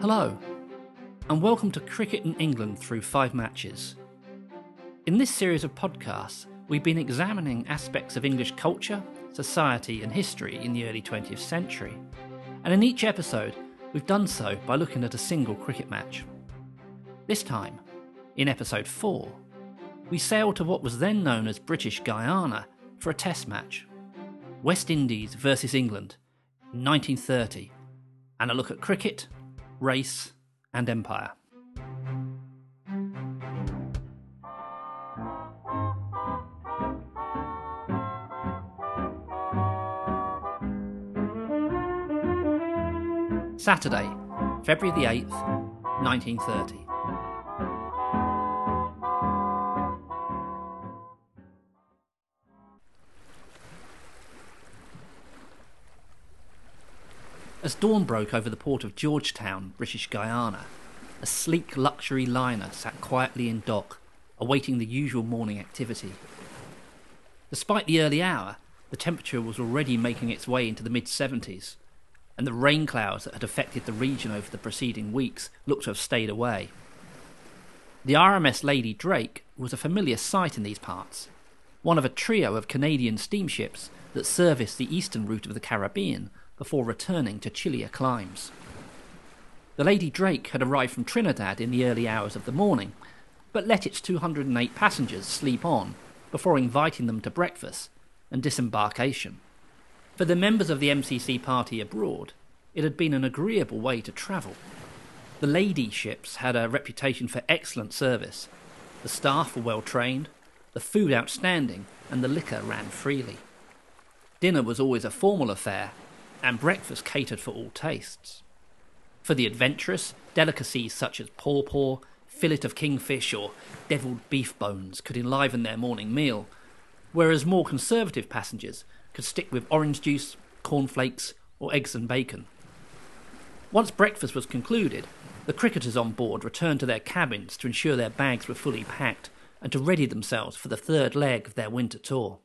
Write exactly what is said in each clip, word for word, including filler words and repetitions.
Hello, and welcome to Cricket in England through five matches. In this series of podcasts, we've been examining aspects of English culture, society and history in the early twentieth century, and in each episode we've done so by looking at a single cricket match. This time, in episode four, we sail to what was then known as British Guiana for a test match. West Indies versus England, nineteen thirty, and a look at cricket, race and empire. Saturday, February the eighth, nineteen thirty. As dawn broke over the port of Georgetown, British Guiana, a sleek luxury liner sat quietly in dock, awaiting the usual morning activity. Despite the early hour, the temperature was already making its way into the mid-seventies, and the rain clouds that had affected the region over the preceding weeks looked to have stayed away. The R M S Lady Drake was a familiar sight in these parts, one of a trio of Canadian steamships that serviced the eastern route of the Caribbean before returning to chillier climes. The Lady Drake had arrived from Trinidad in the early hours of the morning, but let its two hundred eight passengers sleep on before inviting them to breakfast and disembarkation. For the members of the M C C party abroad, it had been an agreeable way to travel. The lady ships had a reputation for excellent service, the staff were well trained, the food outstanding, and the liquor ran freely. Dinner was always a formal affair, and breakfast catered for all tastes. For the adventurous, delicacies such as paw-paw, fillet of kingfish or devilled beef bones could enliven their morning meal, whereas more conservative passengers could stick with orange juice, cornflakes or eggs and bacon. Once breakfast was concluded, the cricketers on board returned to their cabins to ensure their bags were fully packed and to ready themselves for the third leg of their winter tour.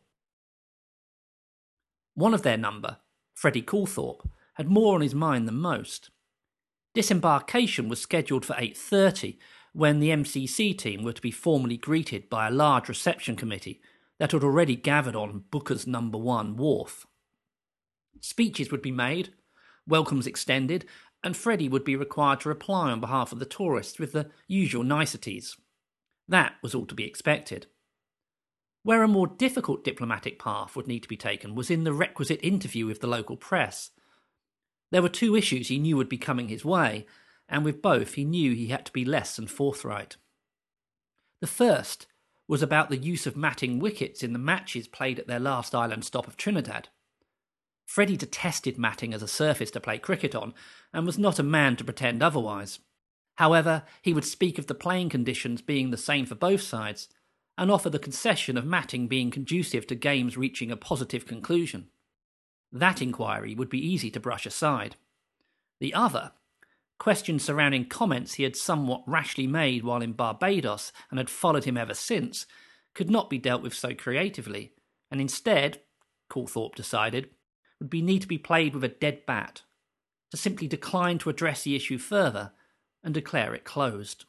One of their number, Freddie Coulthorpe, had more on his mind than most. Disembarkation was scheduled for eight thirty, when the M C C team were to be formally greeted by a large reception committee that had already gathered on Booker's number one wharf. Speeches would be made, welcomes extended, and Freddie would be required to reply on behalf of the tourists with the usual niceties. That was all to be expected. Where a more difficult diplomatic path would need to be taken was in the requisite interview with the local press. There were two issues he knew would be coming his way, and with both he knew he had to be less than forthright. The first was about the use of matting wickets in the matches played at their last island stop of Trinidad. Freddie detested matting as a surface to play cricket on, and was not a man to pretend otherwise. However, he would speak of the playing conditions being the same for both sides, and offer the concession of matting being conducive to games reaching a positive conclusion. That inquiry would be easy to brush aside. The other, questions surrounding comments he had somewhat rashly made while in Barbados and had followed him ever since, could not be dealt with so creatively, and instead, Coulthorpe decided, would be need to be played with a dead bat, to simply decline to address the issue further and declare it closed.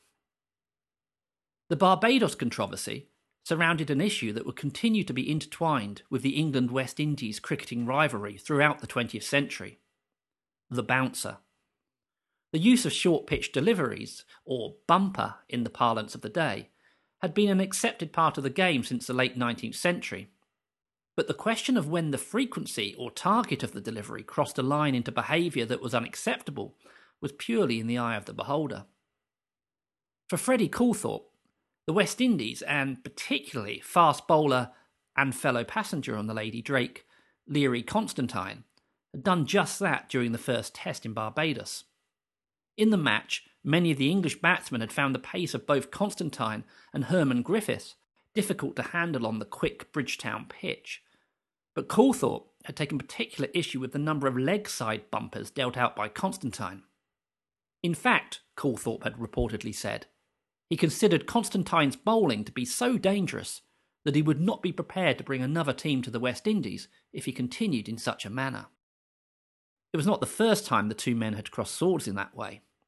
The Barbados controversy surrounded an issue that would continue to be intertwined with the England-West Indies cricketing rivalry throughout the twentieth century. The bouncer. The use of short-pitch deliveries, or bumper in the parlance of the day, had been an accepted part of the game since the late nineteenth century. But the question of when the frequency or target of the delivery crossed a line into behaviour that was unacceptable was purely in the eye of the beholder. For Freddie Coulthorpe, the West Indies, and particularly fast bowler and fellow passenger on the Lady Drake, Leary Constantine, had done just that during the first test in Barbados. In the match, many of the English batsmen had found the pace of both Constantine and Herman Griffiths difficult to handle on the quick Bridgetown pitch. But Coulthorpe had taken particular issue with the number of leg-side bumpers dealt out by Constantine. In fact, Coulthorpe had reportedly said, he considered Constantine's bowling to be so dangerous that he would not be prepared to bring another team to the West Indies if he continued in such a manner. It was not the first time the two men had crossed swords in that way.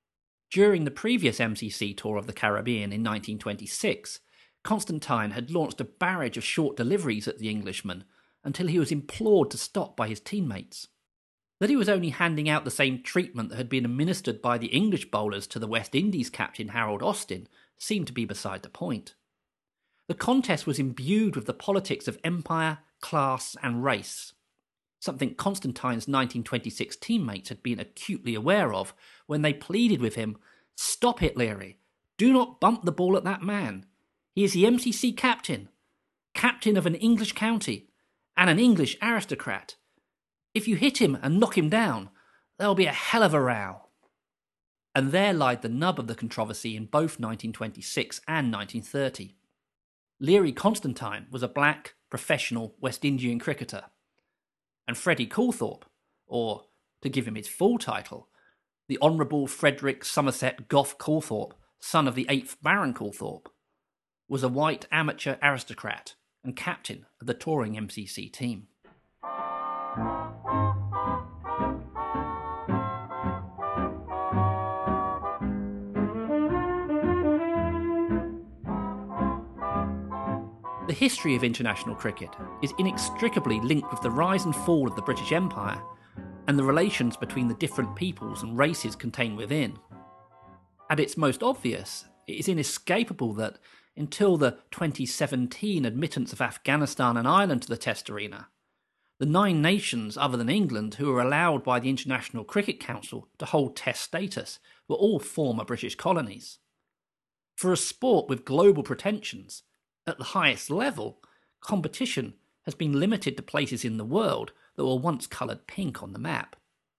During the previous M C C tour of the Caribbean in nineteen twenty-six, Constantine had launched a barrage of short deliveries at the Englishman until he was implored to stop by his teammates. That he was only handing out the same treatment that had been administered by the English bowlers to the West Indies captain Harold Austin seemed to be beside the point. The contest was imbued with the politics of empire, class and race, something Constantine's nineteen twenty-six teammates had been acutely aware of when they pleaded with him, "Stop it, Leary. Do not bump the ball at that man. He is the M C C captain, captain of an English county, and an English aristocrat. If you hit him and knock him down, there'll be a hell of a row." And there lied the nub of the controversy in both nineteen twenty-six and nineteen thirty. Leary Constantine was a black, professional West Indian cricketer, and Freddie Coulthorpe, or, to give him his full title, the Honourable Frederick Somerset Gough Coulthorpe, son of the eighth Baron Coulthorpe, was a white amateur aristocrat and captain of the touring M C C team. The history of international cricket is inextricably linked with the rise and fall of the British Empire and the relations between the different peoples and races contained within. At its most obvious, it is inescapable that, until the twenty seventeen admittance of Afghanistan and Ireland to the Test arena, the nine nations other than England who were allowed by the International Cricket Council to hold Test status were all former British colonies. For a sport with global pretensions, at the highest level, competition has been limited to places in the world that were once coloured pink on the map.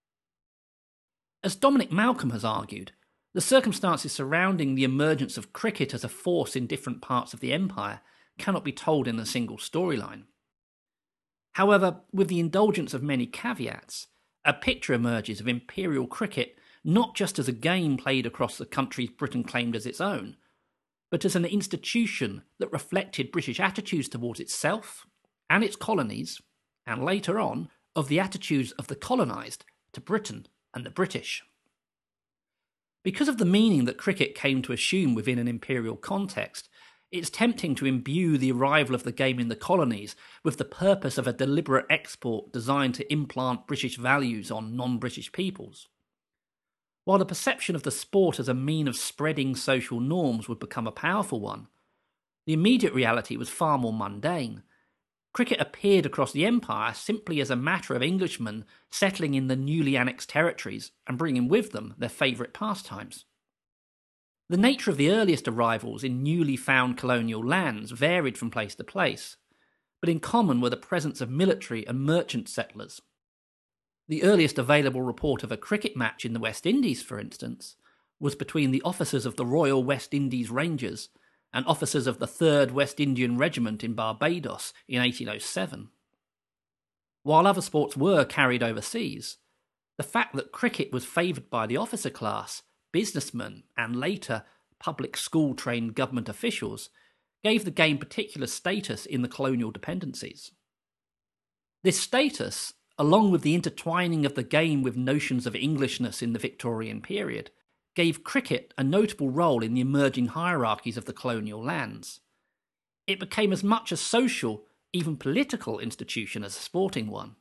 As Dominic Malcolm has argued, the circumstances surrounding the emergence of cricket as a force in different parts of the empire cannot be told in a single storyline. However, with the indulgence of many caveats, a picture emerges of imperial cricket not just as a game played across the countries Britain claimed as its own, but as an institution that reflected British attitudes towards itself and its colonies, and later on, of the attitudes of the colonised to Britain and the British. Because of the meaning that cricket came to assume within an imperial context, it's tempting to imbue the arrival of the game in the colonies with the purpose of a deliberate export designed to implant British values on non-British peoples. While the perception of the sport as a mean of spreading social norms would become a powerful one, the immediate reality was far more mundane. Cricket appeared across the empire simply as a matter of Englishmen settling in the newly annexed territories and bringing with them their favourite pastimes. The nature of the earliest arrivals in newly found colonial lands varied from place to place, but in common were the presence of military and merchant settlers. The earliest available report of a cricket match in the West Indies, for instance, was between the officers of the Royal West Indies Rangers and officers of the third West Indian Regiment in Barbados in eighteen oh seven. While other sports were carried overseas, the fact that cricket was favoured by the officer class, businessmen, and later public school-trained government officials gave the game particular status in the colonial dependencies. This status, along with the intertwining of the game with notions of Englishness in the Victorian period, gave cricket a notable role in the emerging hierarchies of the colonial lands. It became as much a social, even political institution as a sporting one.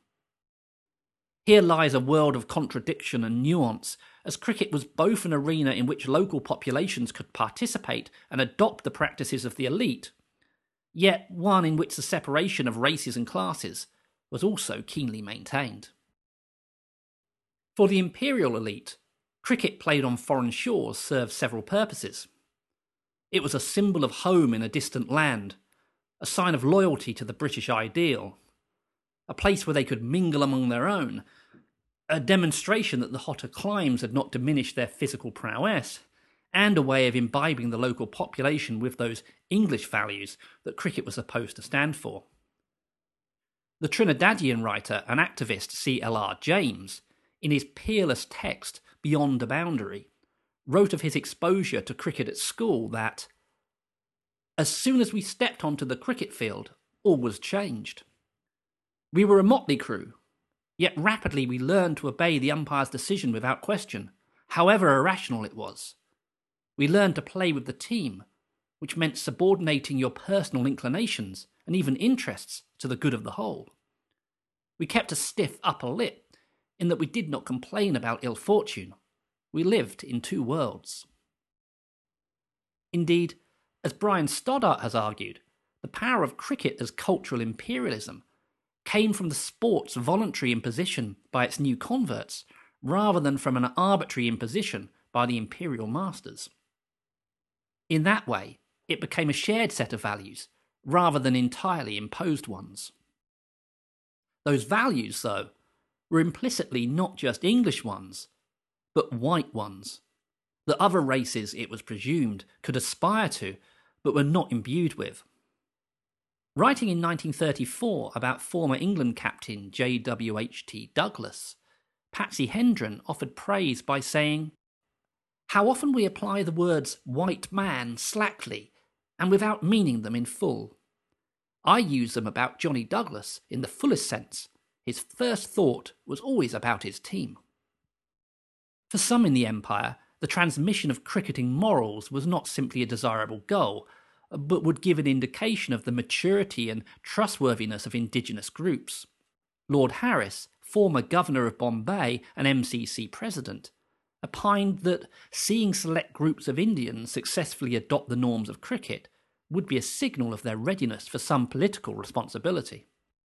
Here lies a world of contradiction and nuance, as cricket was both an arena in which local populations could participate and adopt the practices of the elite, yet one in which the separation of races and classes was also keenly maintained. For the imperial elite, cricket played on foreign shores served several purposes. It was a symbol of home in a distant land, a sign of loyalty to the British ideal, a place where they could mingle among their own, a demonstration that the hotter climes had not diminished their physical prowess, and a way of imbibing the local population with those English values that cricket was supposed to stand for. The Trinidadian writer and activist C L R James, in his peerless text Beyond a Boundary, wrote of his exposure to cricket at school that, "As soon as we stepped onto the cricket field, all was changed. We were a motley crew, yet rapidly we learned to obey the umpire's decision without question, however irrational it was, We learned to play with the team, which meant subordinating your personal inclinations and even interests to the good of the whole. We kept a stiff upper lip in that we did not complain about ill fortune. We lived in two worlds. Indeed, as Brian Stoddart has argued, the power of cricket as cultural imperialism came from the sport's voluntary imposition by its new converts, rather than from an arbitrary imposition by the imperial masters. In that way, it became a shared set of values, rather than entirely imposed ones. Those values, though, were implicitly not just English ones, but white ones, that other races, it was presumed, could aspire to, but were not imbued with. Writing in nineteen thirty-four about former England captain J W H T Douglas, Patsy Hendren offered praise by saying, "How often we apply the words white man slackly and without meaning them in full. I use them about Johnny Douglas in the fullest sense. His first thought was always about his team." For some in the Empire, the transmission of cricketing morals was not simply a desirable goal, but would give an indication of the maturity and trustworthiness of indigenous groups. Lord Harris, former Governor of Bombay and M C C President, opined that seeing select groups of Indians successfully adopt the norms of cricket would be a signal of their readiness for some political responsibility.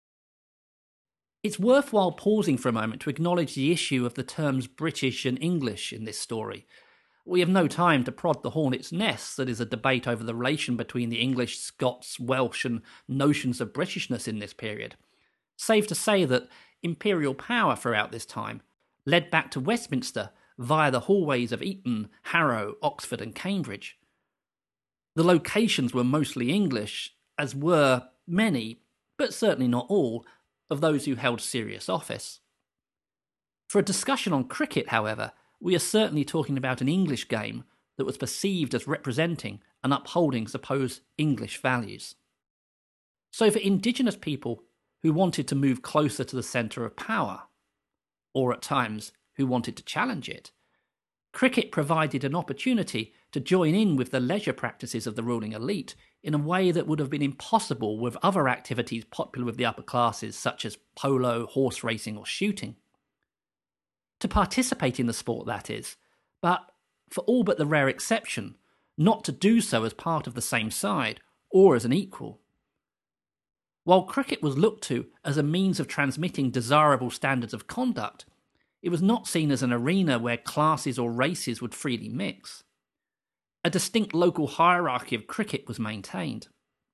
It's worthwhile pausing for a moment to acknowledge the issue of the terms British and English in this story. We have no time to prod the hornet's nest that is a debate over the relation between the English, Scots, Welsh and notions of Britishness in this period, save to say that imperial power throughout this time led back to Westminster via the hallways of Eton, Harrow, Oxford and Cambridge. The locations were mostly English, as were many, but certainly not all, of those who held serious office. For a discussion on cricket, however, we are certainly talking about an English game that was perceived as representing and upholding supposed English values. So for indigenous people who wanted to move closer to the centre of power, or at times who wanted to challenge it, cricket provided an opportunity to join in with the leisure practices of the ruling elite in a way that would have been impossible with other activities popular with the upper classes such as polo, horse racing or shooting. To participate in the sport, that is, but, for all but the rare exception, not to do so as part of the same side or as an equal. While cricket was looked to as a means of transmitting desirable standards of conduct, it was not seen as an arena where classes or races would freely mix. A distinct local hierarchy of cricket was maintained.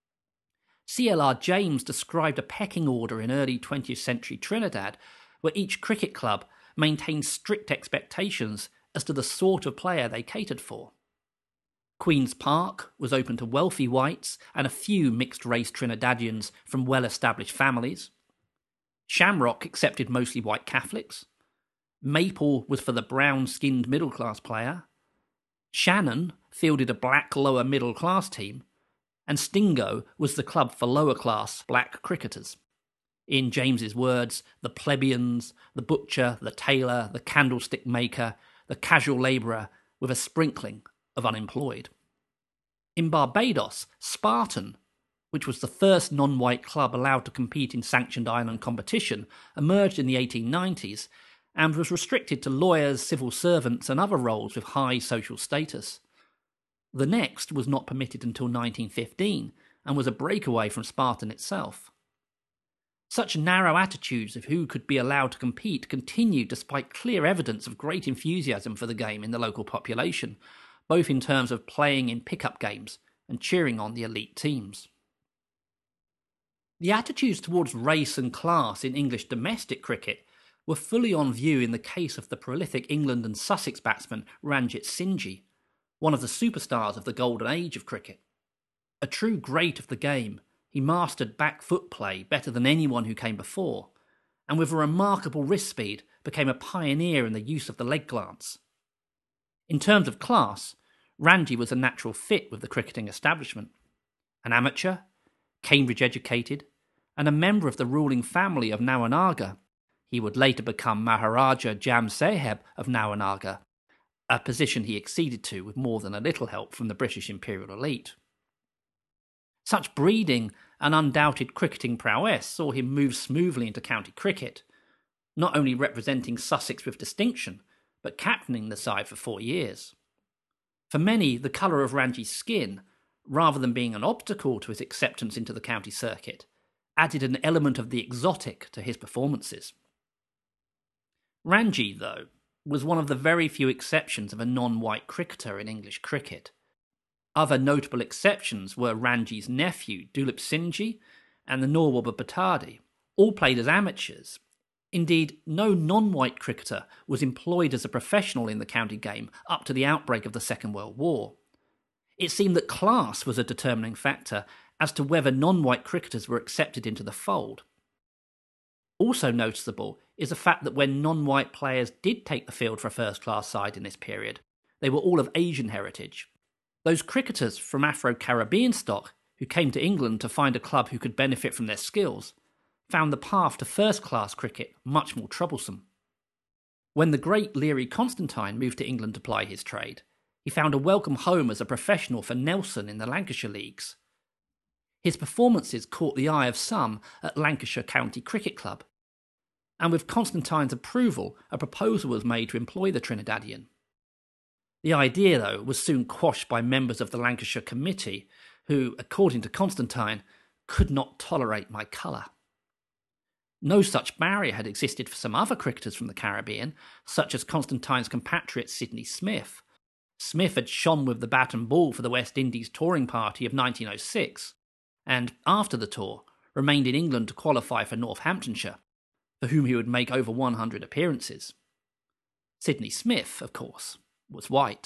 C L R James described a pecking order in early twentieth century Trinidad where each cricket club maintained strict expectations as to the sort of player they catered for. Queen's Park was open to wealthy whites and a few mixed-race Trinidadians from well-established families. Shamrock accepted mostly white Catholics. Maple was for the brown-skinned middle-class player. Shannon fielded a black lower middle-class team. And Stingo was the club for lower-class black cricketers. In James's words, the plebeians, the butcher, the tailor, the candlestick maker, the casual labourer, with a sprinkling of unemployed. In Barbados, Spartan, which was the first non-white club allowed to compete in sanctioned island competition, emerged in the eighteen nineties and was restricted to lawyers, civil servants and other roles with high social status. The next was not permitted until nineteen fifteen and was a breakaway from Spartan itself. Such narrow attitudes of who could be allowed to compete continued despite clear evidence of great enthusiasm for the game in the local population, both in terms of playing in pickup games and cheering on the elite teams. The attitudes towards race and class in English domestic cricket were fully on view in the case of the prolific England and Sussex batsman Ranjit Singh, one of the superstars of the golden age of cricket. A true great of the game, he mastered back foot play better than anyone who came before, and with a remarkable wrist speed became a pioneer in the use of the leg glance. In terms of class, Ranji was a natural fit with the cricketing establishment. An amateur, Cambridge educated, and a member of the ruling family of Nawanagar, he would later become Maharaja Jam Saheb of Nawanagar, a position he acceded to with more than a little help from the British imperial elite. Such breeding and undoubted cricketing prowess saw him move smoothly into county cricket, not only representing Sussex with distinction, but captaining the side for four years. For many, the colour of Ranji's skin, rather than being an obstacle to his acceptance into the county circuit, added an element of the exotic to his performances. Ranji, though, was one of the very few exceptions of a non-white cricketer in English cricket. Other notable exceptions were Ranji's nephew, Dulip Singh, and the Nawab Batadi. All played as amateurs. Indeed, no non-white cricketer was employed as a professional in the county game up to the outbreak of the Second World War. It seemed that class was a determining factor as to whether non-white cricketers were accepted into the fold. Also noticeable is the fact that when non-white players did take the field for a first-class side in this period, they were all of Asian heritage. Those cricketers from Afro-Caribbean stock who came to England to find a club who could benefit from their skills found the path to first-class cricket much more troublesome. When the great Leary Constantine moved to England to ply his trade, he found a welcome home as a professional for Nelson in the Lancashire leagues. His performances caught the eye of some at Lancashire County Cricket Club, and with Constantine's approval, a proposal was made to employ the Trinidadian. The idea, though, was soon quashed by members of the Lancashire Committee, who, according to Constantine, could not tolerate my colour. No such barrier had existed for some other cricketers from the Caribbean, such as Constantine's compatriot Sidney Smith. Smith had shone with the bat and ball for the West Indies touring party of nineteen oh six, and, after the tour, remained in England to qualify for Northamptonshire, for whom he would make over one hundred appearances. Sidney Smith, of course, was white.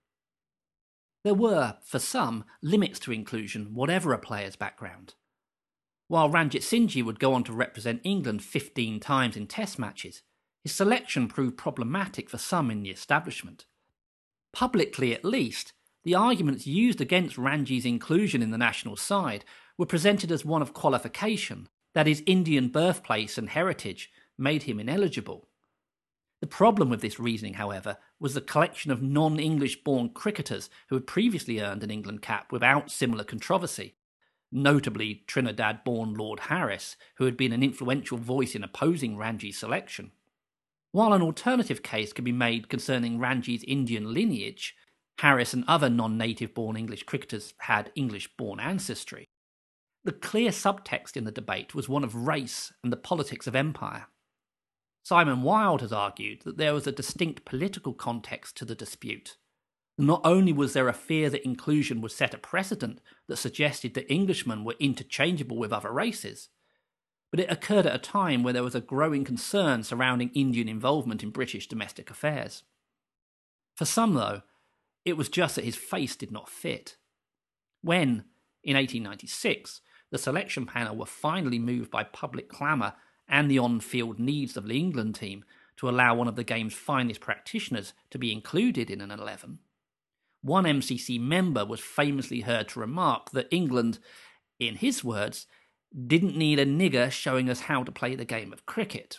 There were, for some, limits to inclusion, whatever a player's background. While Ranjit Singh would go on to represent England fifteen times in test matches, his selection proved problematic for some in the establishment. Publicly at least, the arguments used against Ranji's inclusion in the national side were presented as one of qualification, that his Indian birthplace and heritage made him ineligible. The problem with this reasoning, however, was the collection of non-English-born cricketers who had previously earned an England cap without similar controversy, notably Trinidad-born Lord Harris, who had been an influential voice in opposing Ranji's selection. While an alternative case could be made concerning Ranji's Indian lineage, Harris and other non-native-born English cricketers had English-born ancestry. The clear subtext in the debate was one of race and the politics of empire. Simon Wilde has argued that there was a distinct political context to the dispute. Not only was there a fear that inclusion would set a precedent that suggested that Englishmen were interchangeable with other races, but it occurred at a time where there was a growing concern surrounding Indian involvement in British domestic affairs. For some, though, it was just that his face did not fit. When, in eighteen ninety-six, the selection panel were finally moved by public clamour and the on-field needs of the England team to allow one of the game's finest practitioners to be included in an eleven, one M C C member was famously heard to remark that England, in his words, didn't need a nigger showing us how to play the game of cricket.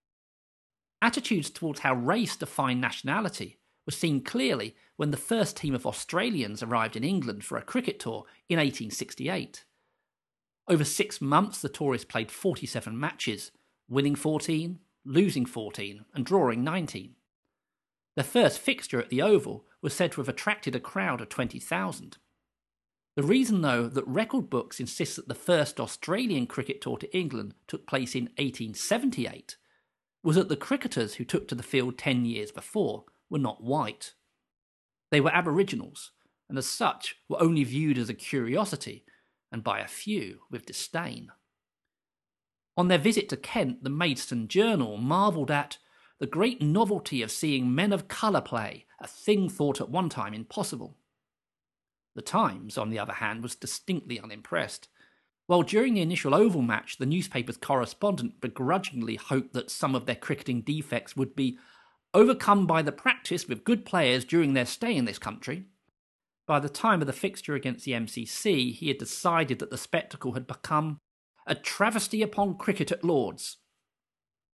Attitudes towards how race defined nationality were seen clearly when the first team of Australians arrived in England for a cricket tour in eighteen sixty-eight. Over six months the tourists played forty-seven matches, winning fourteen, losing fourteen and drawing nineteen. Their first fixture at the Oval was said to have attracted a crowd of twenty thousand. The reason, though, that record books insist that the first Australian cricket tour to England took place in eighteen seventy-eight was that the cricketers who took to the field ten years before were not white. They were Aboriginals, and as such were only viewed as a curiosity, and by a few with disdain. On their visit to Kent, the Maidstone Journal marvelled at the great novelty of seeing men of colour play, a thing thought at one time impossible. The Times, on the other hand, was distinctly unimpressed. While during the initial Oval match the newspaper's correspondent begrudgingly hoped that some of their cricketing defects would be overcome by the practice with good players during their stay in this country, by the time of the fixture against the M C C he had decided that the spectacle had become a travesty upon cricket at Lord's.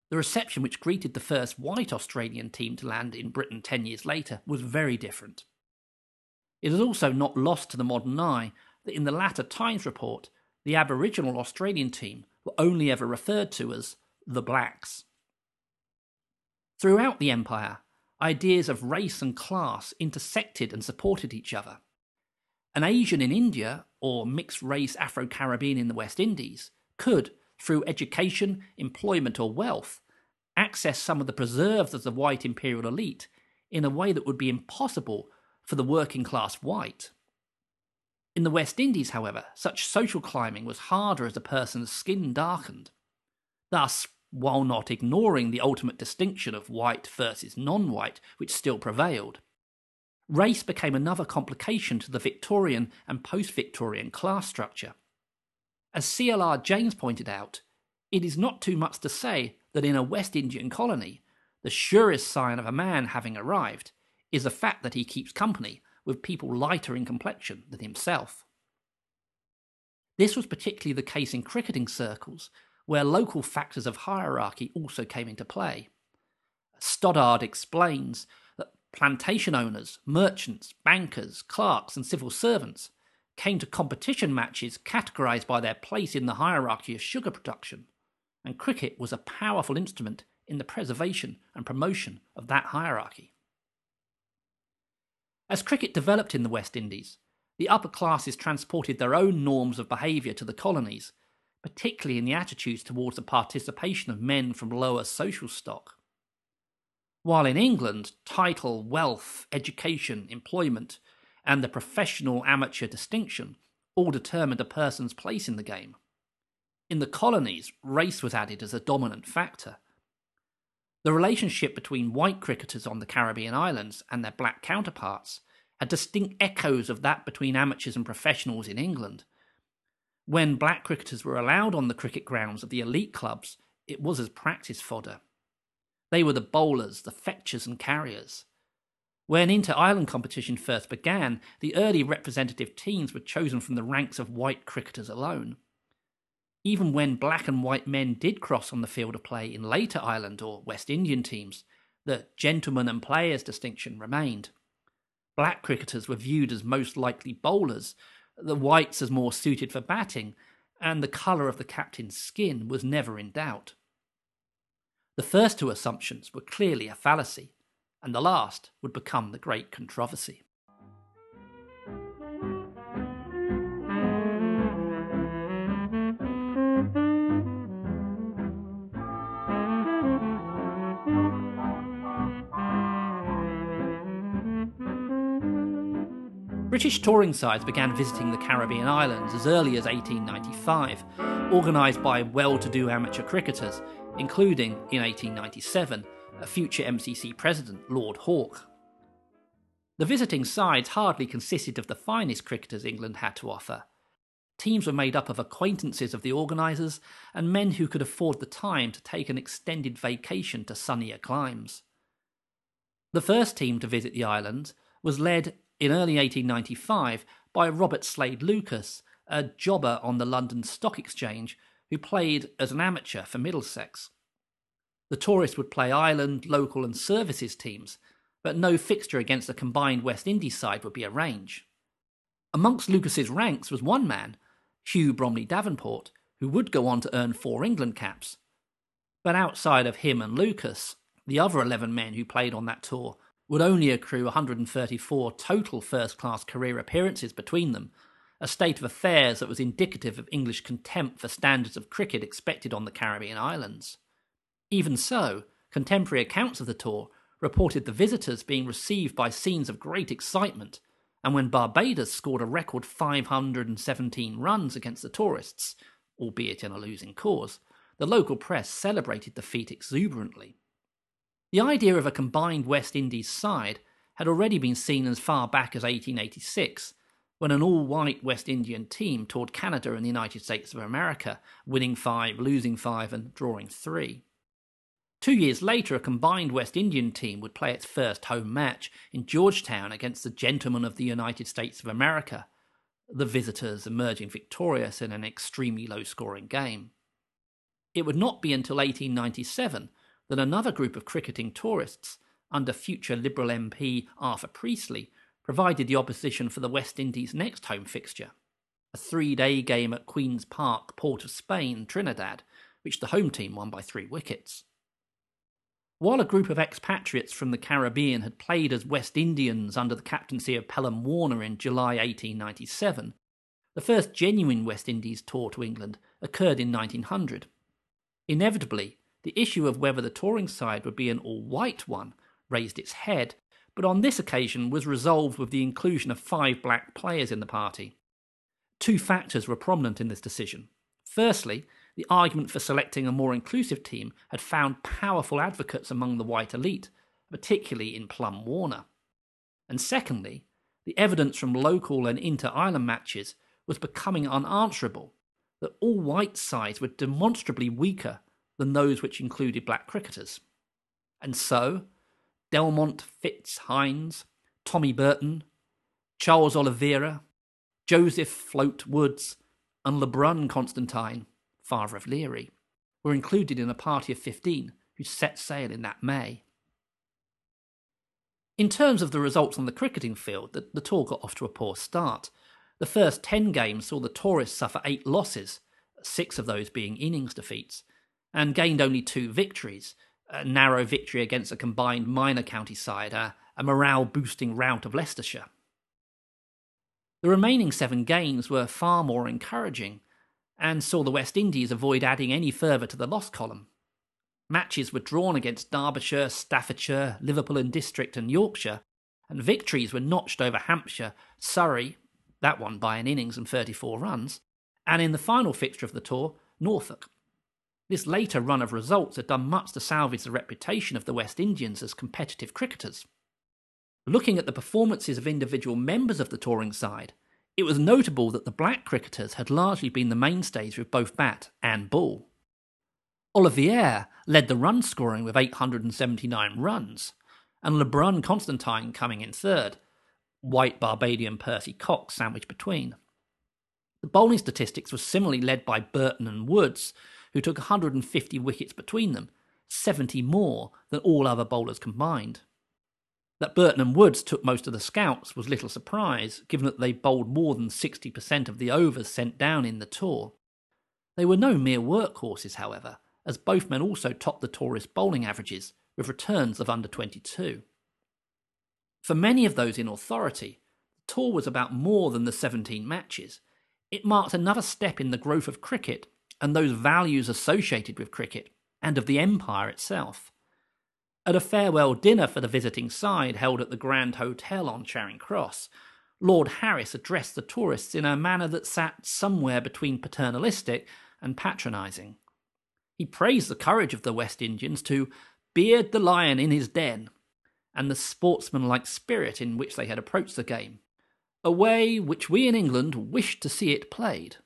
The reception which greeted the first white Australian team to land in Britain ten years later was very different. It is also not lost to the modern eye that in the latter Times report, the Aboriginal Australian team were only ever referred to as the Blacks. Throughout the empire, ideas of race and class intersected and supported each other. An Asian in India, or mixed-race Afro-Caribbean in the West Indies, could, through education, employment or wealth, access some of the preserves of the white imperial elite in a way that would be impossible for the working-class white. In the West Indies, however, such social climbing was harder as a person's skin darkened. Thus, while not ignoring the ultimate distinction of white versus non-white, which still prevailed, race became another complication to the Victorian and post-Victorian class structure. As C L R James pointed out, it is not too much to say that in a West Indian colony, the surest sign of a man having arrived is the fact that he keeps company with people lighter in complexion than himself. This was particularly the case in cricketing circles, where local factors of hierarchy also came into play. Stoddard explains that plantation owners, merchants, bankers, clerks and civil servants came to competition matches categorised by their place in the hierarchy of sugar production, and cricket was a powerful instrument in the preservation and promotion of that hierarchy. As cricket developed in the West Indies, the upper classes transported their own norms of behaviour to the colonies, particularly in the attitudes towards the participation of men from lower social stock. While in England, title, wealth, education, employment, and the professional-amateur distinction all determined a person's place in the game. In the colonies, race was added as a dominant factor. The relationship between white cricketers on the Caribbean islands and their black counterparts had distinct echoes of that between amateurs and professionals in England. When black cricketers were allowed on the cricket grounds of the elite clubs, it was as practice fodder. They were the bowlers, the fetchers and carriers. When inter-island competition first began, the early representative teams were chosen from the ranks of white cricketers alone. Even when black and white men did cross on the field of play in later island or West Indian teams, the gentlemen and players distinction remained. Black cricketers were viewed as most likely bowlers, the whites as more suited for batting, and the colour of the captain's skin was never in doubt. The first two assumptions were clearly a fallacy, and the last would become the great controversy. British touring sides began visiting the Caribbean islands as early as eighteen ninety-five, organised by well-to-do amateur cricketers, including, in eighteen ninety-seven, a future M C C president, Lord Hawke. The visiting sides hardly consisted of the finest cricketers England had to offer. Teams were made up of acquaintances of the organisers and men who could afford the time to take an extended vacation to sunnier climes. The first team to visit the island was led in early eighteen ninety-five by Robert Slade Lucas, a jobber on the London Stock Exchange who played as an amateur for Middlesex. The tourists would play island, local and services teams, but no fixture against the combined West Indies side would be arranged. Amongst Lucas's ranks was one man, Hugh Bromley Davenport, who would go on to earn four England caps. But outside of him and Lucas, the other eleven men who played on that tour would only accrue one hundred thirty-four total first-class career appearances between them, a state of affairs that was indicative of English contempt for standards of cricket expected on the Caribbean islands. Even so, contemporary accounts of the tour reported the visitors being received by scenes of great excitement, and when Barbados scored a record five hundred seventeen runs against the tourists, albeit in a losing cause, the local press celebrated the feat exuberantly. The idea of a combined West Indies side had already been seen as far back as eighteen eighty-six, when an all-white West Indian team toured Canada and the United States of America, winning five, losing five and drawing three. Two years later, a combined West Indian team would play its first home match in Georgetown against the Gentlemen of the United States of America, the visitors emerging victorious in an extremely low-scoring game. It would not be until eighteen ninety-seven that another group of cricketing tourists, under future Liberal M P Arthur Priestley, provided the opposition for the West Indies' next home fixture, a three-day game at Queen's Park, Port of Spain, Trinidad, which the home team won by three wickets. While a group of expatriates from the Caribbean had played as West Indians under the captaincy of Pelham Warner in July eighteen ninety-seven, the first genuine West Indies tour to England occurred in nineteen hundred. Inevitably, the issue of whether the touring side would be an all-white one raised its head, but on this occasion was resolved with the inclusion of five black players in the party. Two factors were prominent in this decision. Firstly, the argument for selecting a more inclusive team had found powerful advocates among the white elite, particularly in Plum Warner. And secondly, the evidence from local and inter-island matches was becoming unanswerable, that all white sides were demonstrably weaker than those which included black cricketers. And so, Delmont Fitz Hines, Tommy Burton, Charles Oliveira, Joseph Float Woods, and LeBrun Constantine, father of Leary, were included in a party of fifteen who set sail in that May. In terms of the results on the cricketing field, the, the tour got off to a poor start. The first ten games saw the tourists suffer eight losses, six of those being innings defeats, and gained only two victories, a narrow victory against a combined minor county side, a, a morale-boosting rout of Leicestershire. The remaining seven games were far more encouraging, and saw the West Indies avoid adding any further to the loss column. Matches were drawn against Derbyshire, Staffordshire, Liverpool and District and Yorkshire, and victories were notched over Hampshire, Surrey, that one by an innings and thirty-four runs, and in the final fixture of the tour, Norfolk. This later run of results had done much to salvage the reputation of the West Indians as competitive cricketers. Looking at the performances of individual members of the touring side, it was notable that the black cricketers had largely been the mainstays with both bat and ball. Olivier led the run scoring with eight hundred seventy-nine runs, and LeBrun Constantine coming in third, white Barbadian Percy Cox sandwiched between. The bowling statistics were similarly led by Burton and Woods, who took one hundred fifty wickets between them, seventy more than all other bowlers combined. That Burton and Woods took most of the scouts was little surprise, given that they bowled more than sixty percent of the overs sent down in the tour. They were no mere workhorses, however, as both men also topped the tourist bowling averages, with returns of under twenty-two. For many of those in authority, the tour was about more than the seventeen matches. It marked another step in the growth of cricket and those values associated with cricket, and of the empire itself. At a farewell dinner for the visiting side held at the Grand Hotel on Charing Cross, Lord Harris addressed the tourists in a manner that sat somewhere between paternalistic and patronising. He praised the courage of the West Indians to beard the lion in his den, and the sportsmanlike spirit in which they had approached the game, a way which we in England wished to see it played.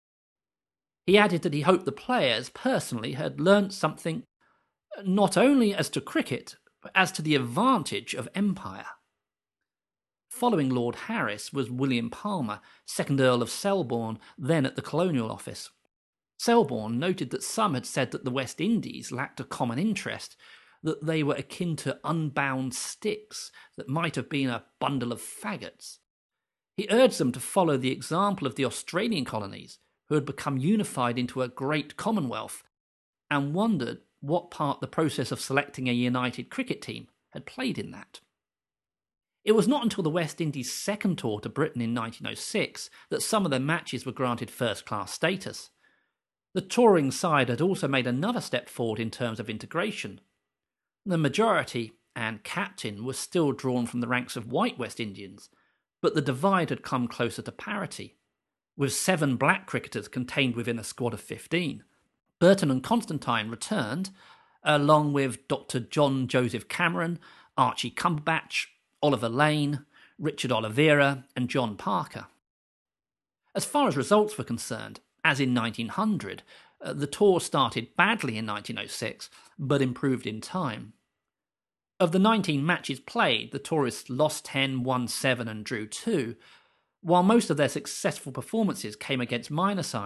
He added that he hoped the players, personally, had learnt something not only as to cricket, but as to the advantage of empire. Following Lord Harris was William Palmer, second Earl of Selborne, then at the Colonial Office. Selborne noted that some had said that the West Indies lacked a common interest, that they were akin to unbound sticks that might have been a bundle of faggots. He urged them to follow the example of the Australian colonies, who had become unified into a great commonwealth, and wondered what part the process of selecting a united cricket team had played in that. It was not until the West Indies' second tour to Britain in nineteen oh six that some of their matches were granted first-class status. The touring side had also made another step forward in terms of integration. The majority and captain was still drawn from the ranks of white West Indians, but the divide had come closer to parity, with seven black cricketers contained within a squad of fifteen. Burton and Constantine returned, along with Doctor John Joseph Cameron, Archie Cumberbatch, Oliver Lane, Richard Oliveira, and John Parker. As far as results were concerned, as in nineteen hundred, uh, the tour started badly in nineteen oh six, but improved in time. Of the nineteen matches played, the tourists lost ten, won seven, and drew two. While most of their successful performances came against minor sides,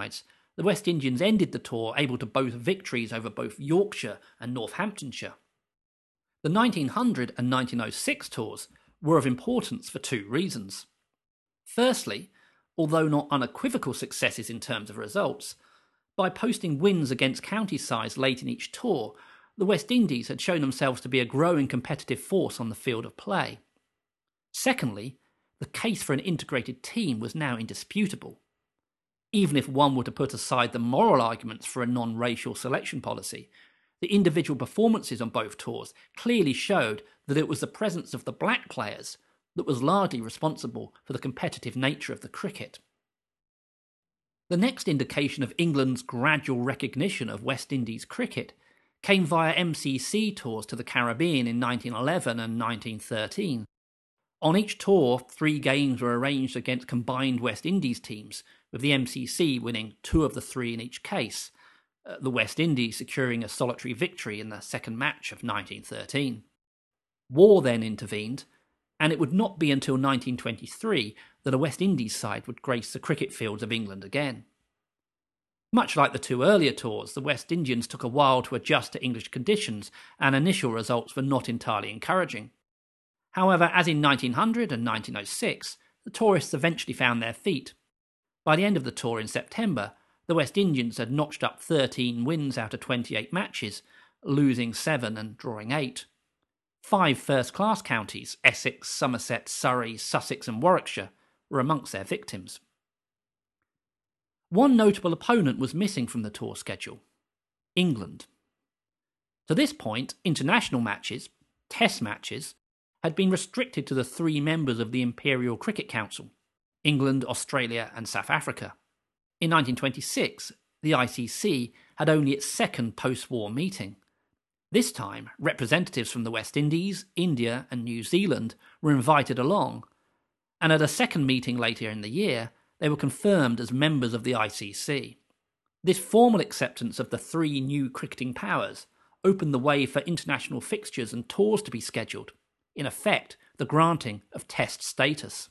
the West Indians ended the tour able to boast victories over both Yorkshire and Northamptonshire. The nineteen hundred and nineteen oh six tours were of importance for two reasons. Firstly, although not unequivocal successes in terms of results, by posting wins against county sides late in each tour, the West Indies had shown themselves to be a growing competitive force on the field of play. Secondly, the case for an integrated team was now indisputable. Even if one were to put aside the moral arguments for a non-racial selection policy, the individual performances on both tours clearly showed that it was the presence of the black players that was largely responsible for the competitive nature of the cricket. The next indication of England's gradual recognition of West Indies cricket came via M C C tours to the Caribbean in nineteen eleven and nineteen thirteen. On each tour, three games were arranged against combined West Indies teams, with the M C C winning two of the three in each case, uh, the West Indies securing a solitary victory in the second match of nineteen thirteen. War then intervened, and it would not be until nineteen twenty-three that a West Indies side would grace the cricket fields of England again. Much like the two earlier tours, the West Indians took a while to adjust to English conditions, and initial results were not entirely encouraging. However, as in nineteen hundred and nineteen oh six, the tourists eventually found their feet. By the end of the tour in September, the West Indians had notched up thirteen wins out of twenty-eight matches, losing seven and drawing eight. Five first-class counties, Essex, Somerset, Surrey, Sussex and Warwickshire, were amongst their victims. One notable opponent was missing from the tour schedule: England. To this point, international matches, test matches, had been restricted to the three members of the Imperial Cricket Council: England, Australia and South Africa. In nineteen twenty-six, the I C C had only its second post-war meeting. This time, representatives from the West Indies, India and New Zealand were invited along, and at a second meeting later in the year, they were confirmed as members of the I C C. This formal acceptance of the three new cricketing powers opened the way for international fixtures and tours to be scheduled, in effect the granting of Test status.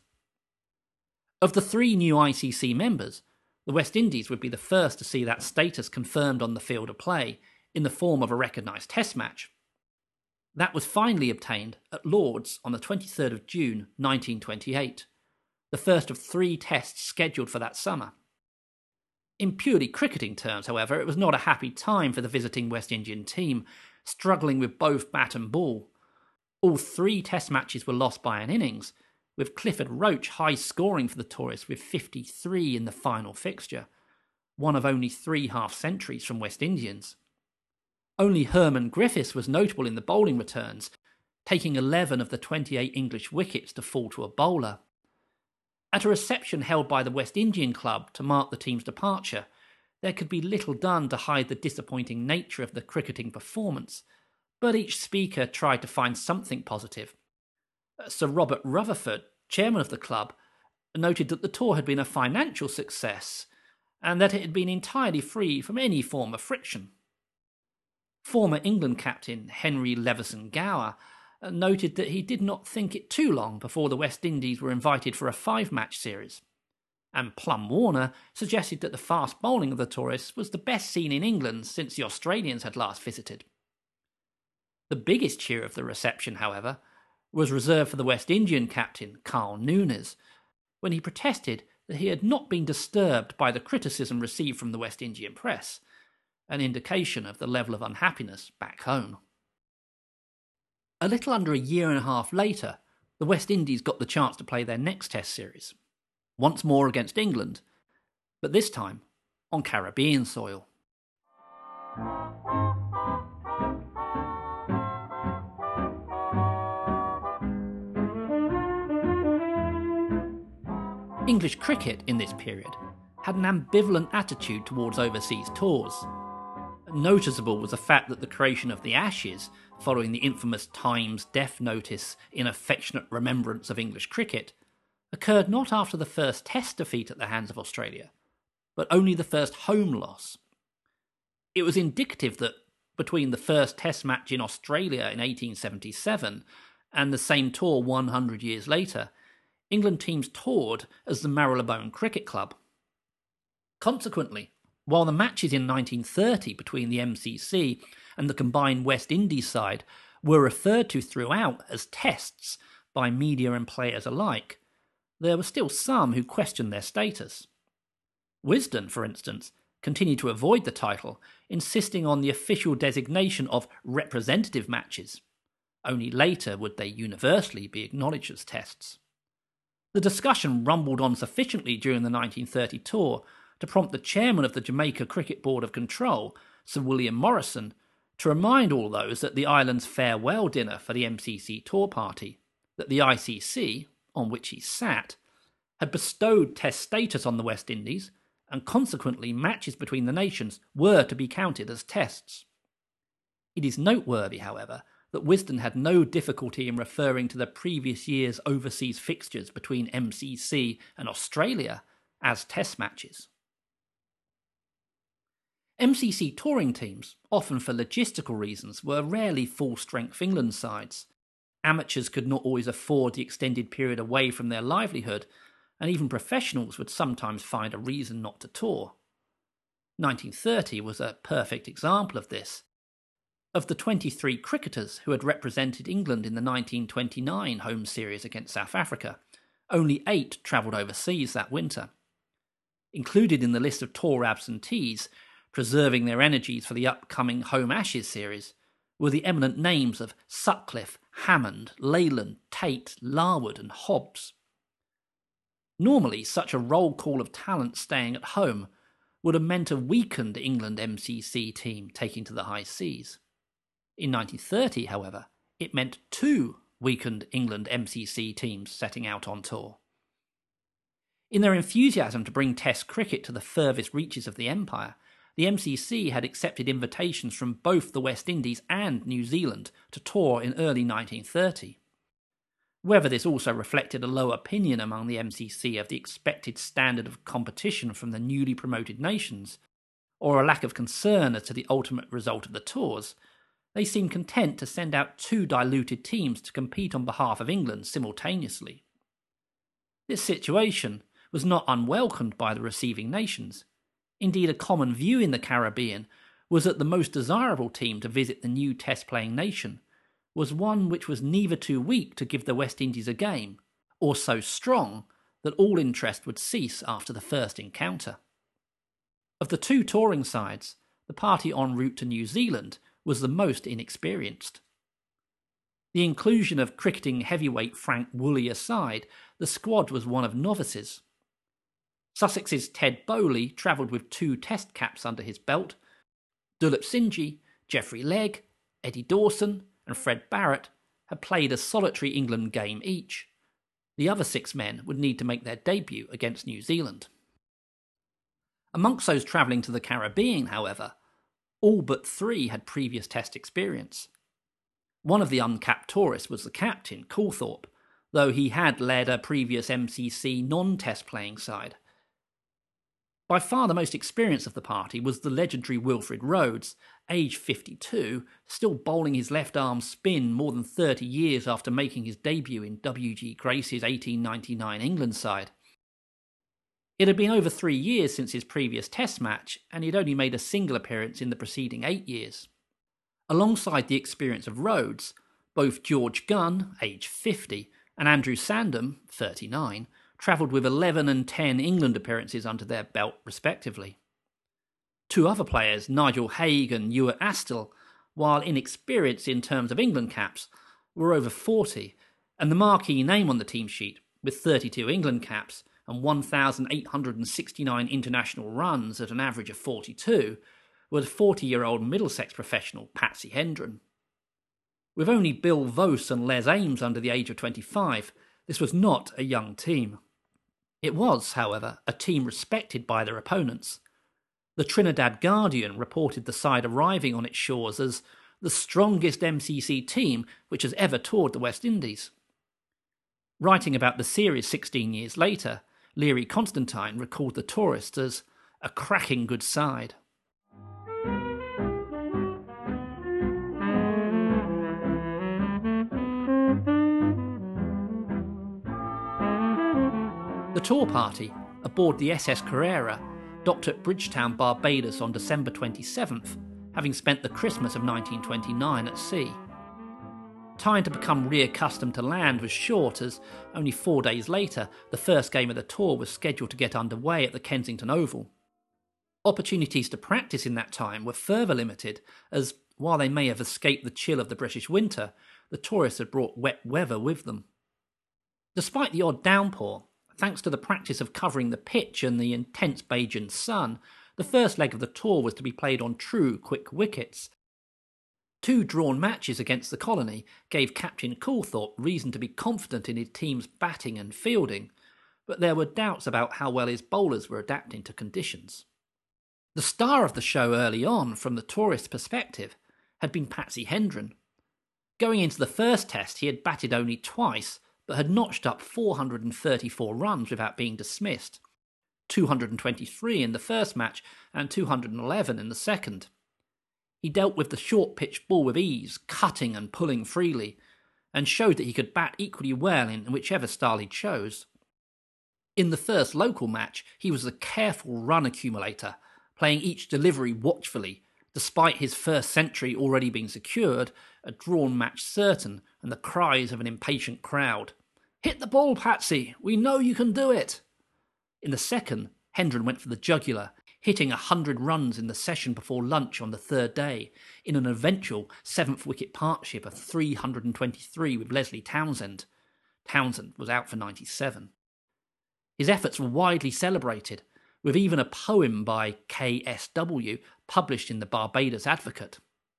Of the three new I C C members, the West Indies would be the first to see that status confirmed on the field of play in the form of a recognised Test match. That was finally obtained at Lord's on the twenty-third of June nineteen twenty-eight, the first of three tests scheduled for that summer. In purely cricketing terms, however, it was not a happy time for the visiting West Indian team, struggling with both bat and ball. All three test matches were lost by an innings, with Clifford Roach high scoring for the tourists with fifty-three in the final fixture, one of only three half-centuries from West Indians. Only Herman Griffiths was notable in the bowling returns, taking eleven of the twenty-eight English wickets to fall to a bowler. At a reception held by the West Indian Club to mark the team's departure, there could be little done to hide the disappointing nature of the cricketing performance, but each speaker tried to find something positive. Sir Robert Rutherford, chairman of the club, noted that the tour had been a financial success and that it had been entirely free from any form of friction. Former England captain Henry Leveson Gower noted that he did not think it too long before the West Indies were invited for a five-match series, and Plum Warner suggested that the fast bowling of the tourists was the best seen in England since the Australians had last visited. The biggest cheer of the reception, however, was reserved for the West Indian captain Carl Nunes, when he protested that he had not been disturbed by the criticism received from the West Indian press, an indication of the level of unhappiness back home. A little under a year and a half later, the West Indies got the chance to play their next Test series, once more against England, but this time on Caribbean soil. English cricket in this period had an ambivalent attitude towards overseas tours. Noticeable was the fact that the creation of the Ashes, following the infamous Times death notice in affectionate remembrance of English cricket, occurred not after the first Test defeat at the hands of Australia, but only the first home loss. It was indicative that between the first Test match in Australia in eighteen seventy-seven and the same tour one hundred years later, England teams toured as the Marylebone Cricket Club. Consequently, While the matches in nineteen thirty between the M C C and the combined West Indies side were referred to throughout as tests by media and players alike, there were still some who questioned their status. Wisden, for instance, continued to avoid the title, insisting on the official designation of representative matches. Only later would they universally be acknowledged as tests. The discussion rumbled on sufficiently during the nineteen thirty tour to prompt the chairman of the Jamaica Cricket Board of Control, Sir William Morrison, to remind all those at the island's farewell dinner for the M C C tour party that the I C C, on which he sat, had bestowed Test status on the West Indies, and consequently matches between the nations were to be counted as tests. It is noteworthy, however, that Wisden had no difficulty in referring to the previous year's overseas fixtures between M C C and Australia as test matches. M C C touring teams, often for logistical reasons, were rarely full-strength England sides. Amateurs could not always afford the extended period away from their livelihood, and even professionals would sometimes find a reason not to tour. nineteen thirty was a perfect example of this. Of the twenty-three cricketers who had represented England in the nineteen twenty-nine home series against South Africa, only eight travelled overseas that winter. Included in the list of tour absentees, preserving their energies for the upcoming Home Ashes series, were the eminent names of Sutcliffe, Hammond, Leyland, Tate, Larwood and Hobbs. Normally, such a roll call of talent staying at home would have meant a weakened England M C C team taking to the high seas. In nineteen thirty, however, it meant two weakened England M C C teams setting out on tour. In their enthusiasm to bring Test cricket to the furthest reaches of the Empire, the M C C had accepted invitations from both the West Indies and New Zealand to tour in early nineteen thirty. Whether this also reflected a low opinion among the M C C of the expected standard of competition from the newly promoted nations, or a lack of concern as to the ultimate result of the tours, they seemed content to send out two diluted teams to compete on behalf of England simultaneously. This situation was not unwelcomed by the receiving nations. Indeed, a common view in the Caribbean was that the most desirable team to visit the new Test-playing nation was one which was neither too weak to give the West Indies a game, or so strong that all interest would cease after the first encounter. Of the two touring sides, the party en route to New Zealand was the most inexperienced. The inclusion of cricketing heavyweight Frank Woolley aside, the squad was one of novices. Sussex's Ted Bowley travelled with two Test caps under his belt. Dulip Sinji, Geoffrey Legg, Eddie Dawson and Fred Barrett had played a solitary England game each. The other six men would need to make their debut against New Zealand. Amongst those travelling to the Caribbean, however, all but three had previous Test experience. One of the uncapped tourists was the captain, Coulthorpe, though he had led a previous M C C non-Test playing side. By far the most experienced of the party was the legendary Wilfred Rhodes, aged fifty-two, still bowling his left arm spin more than thirty years after making his debut in W G Grace's eighteen ninety-nine England side. It had been over three years since his previous Test match, and he had only made a single appearance in the preceding eight years. Alongside the experience of Rhodes, both George Gunn, aged fifty, and Andrew Sandham, thirty-nine, travelled with eleven and ten England appearances under their belt respectively. Two other players, Nigel Haig and Ewart Astill, while inexperienced in terms of England caps, were over forty, and the marquee name on the team sheet, with thirty-two England caps and one thousand eight hundred sixty-nine international runs at an average of forty-two, was forty-year-old Middlesex professional Patsy Hendren. With only Bill Vose and Les Ames under the age of twenty-five, this was not a young team. It was, however, a team respected by their opponents. The Trinidad Guardian reported the side arriving on its shores as the strongest M C C team which has ever toured the West Indies. Writing about the series sixteen years later, Leary Constantine recalled the tourists as a cracking good side. The tour party, aboard the S S Carrera, docked at Bridgetown, Barbados on December twenty-seventh, having spent the Christmas of nineteen twenty-nine at sea. Time to become reaccustomed to land was short, as only four days later the first game of the tour was scheduled to get underway at the Kensington Oval. Opportunities to practice in that time were further limited, as while they may have escaped the chill of the British winter, the tourists had brought wet weather with them. Despite the odd downpour, thanks to the practice of covering the pitch and the intense Bajan sun, the first leg of the tour was to be played on true quick wickets. Two drawn matches against the colony gave Captain Coulthorpe reason to be confident in his team's batting and fielding, but there were doubts about how well his bowlers were adapting to conditions. The star of the show early on, from the tourist perspective, had been Patsy Hendren. Going into the first test, he had batted only twice, but had notched up four hundred thirty-four runs without being dismissed, two hundred twenty-three in the first match and two hundred eleven in the second. He dealt with the short pitch ball with ease, cutting and pulling freely, and showed that he could bat equally well in whichever style he chose. In the first local match, he was a careful run accumulator, playing each delivery watchfully, despite his first century already being secured, a drawn match certain, and the cries of an impatient crowd. "Hit the ball, Patsy! We know you can do it!" In the second, Hendren went for the jugular, hitting a hundred runs in the session before lunch on the third day, in an eventual seventh-wicket partnership of three hundred twenty-three with Leslie Townsend. Townsend was out for ninety-seven. His efforts were widely celebrated, with even a poem by K S W published in the Barbados Advocate.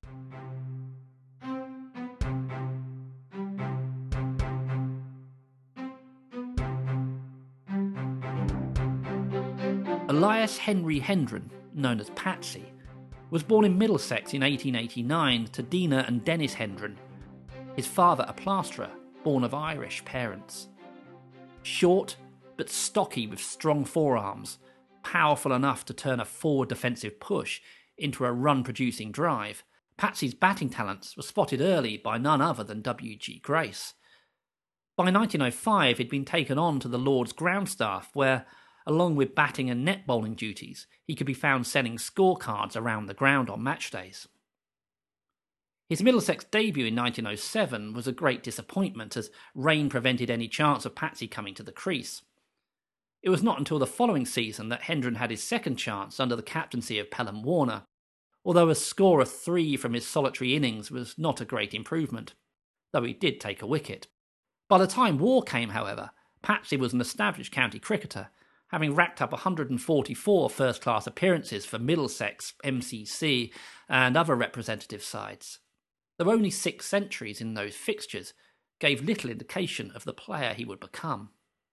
Elias Henry Hendren, known as Patsy, was born in Middlesex in eighteen eighty-nine to Dina and Dennis Hendren, his father a plasterer, born of Irish parents. Short, but stocky with strong forearms, powerful enough to turn a forward defensive push into a run-producing drive, Patsy's batting talents were spotted early by none other than W G Grace. By nineteen oh five he'd been taken on to the Lord's ground staff, where, along with batting and net bowling duties, he could be found selling scorecards around the ground on match days. His Middlesex debut in nineteen oh seven was a great disappointment, as rain prevented any chance of Patsy coming to the crease. It was not until the following season that Hendren had his second chance under the captaincy of Pelham Warner, although a score of three from his solitary innings was not a great improvement, though he did take a wicket. By the time war came, however, Patsy was an established county cricketer, having racked up one hundred forty-four first-class appearances for Middlesex, M C C and other representative sides. Though only six centuries in those fixtures gave little indication of the player he would become.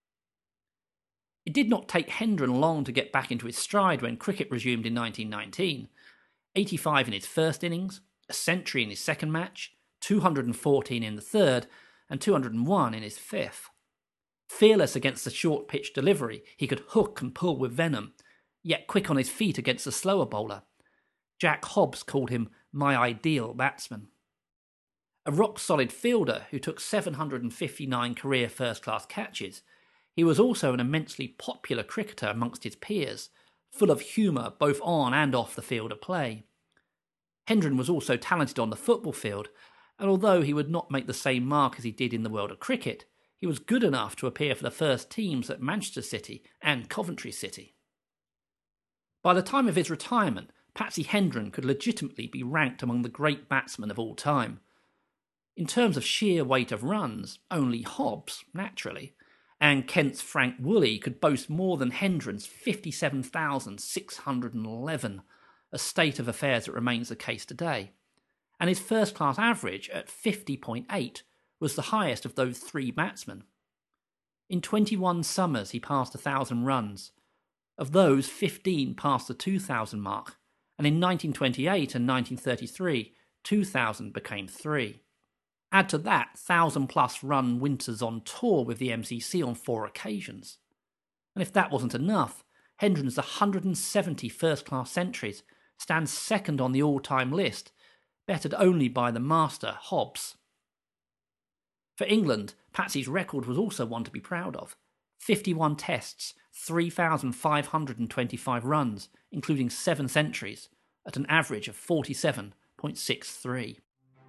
It did not take Hendren long to get back into his stride when cricket resumed in nineteen nineteen. eighty-five in his first innings, a century in his second match, two hundred fourteen in the third, and two hundred one in his fifth. Fearless against the short-pitch delivery, he could hook and pull with venom, yet quick on his feet against the slower bowler. Jack Hobbs called him my ideal batsman. A rock-solid fielder who took seven hundred fifty-nine career first-class catches, he was also an immensely popular cricketer amongst his peers, full of humour both on and off the field of play. Hendren was also talented on the football field, and although he would not make the same mark as he did in the world of cricket, he was good enough to appear for the first teams at Manchester City and Coventry City. By the time of his retirement, Patsy Hendren could legitimately be ranked among the great batsmen of all time. In terms of sheer weight of runs, only Hobbs, naturally, and Kent's Frank Woolley could boast more than Hendren's fifty-seven thousand six hundred eleven, a state of affairs that remains the case today, and his first-class average at fifty point eight was the highest of those three batsmen. In twenty-one summers he passed a thousand runs. Of those, fifteen passed the two thousand mark, and in nineteen twenty-eight and nineteen thirty-three, two thousand became three. Add to that thousand-plus run winters on tour with the M C C on four occasions. And if that wasn't enough, Hendren's one hundred seventy first-class centuries stands second on the all-time list, bettered only by the master, Hobbs. For England, Patsy's record was also one to be proud of. fifty-one tests, three thousand five hundred twenty-five runs, including seven centuries, at an average of forty-seven point six three.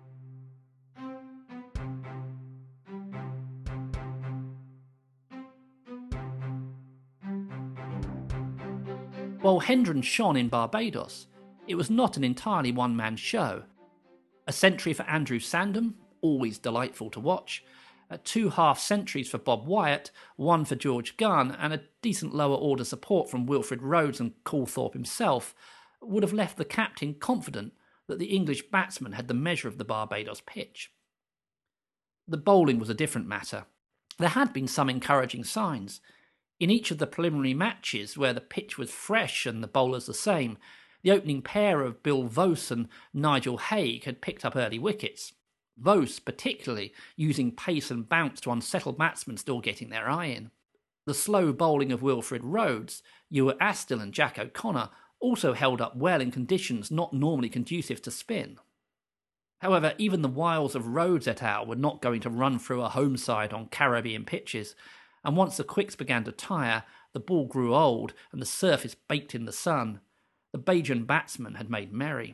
While Hendren shone in Barbados, it was not an entirely one-man show. A century for Andrew Sandham, always delightful to watch, uh, two half-centuries for Bob Wyatt, one for George Gunn, and a decent lower-order support from Wilfred Rhodes and Calthorpe himself would have left the captain confident that the English batsman had the measure of the Barbados pitch. The bowling was a different matter. There had been some encouraging signs. In each of the preliminary matches where the pitch was fresh and the bowlers the same, the opening pair of Bill Vose and Nigel Haig had picked up early wickets. Vose particularly using pace and bounce to unsettle batsmen still getting their eye in. The slow bowling of Wilfred Rhodes, Ewart Astill and Jack O'Connor also held up well in conditions not normally conducive to spin. However, even the wiles of Rhodes et al. Were not going to run through a home side on Caribbean pitches, and once the quicks began to tire, the ball grew old and the surface baked in the sun. The Bajan batsmen had made merry.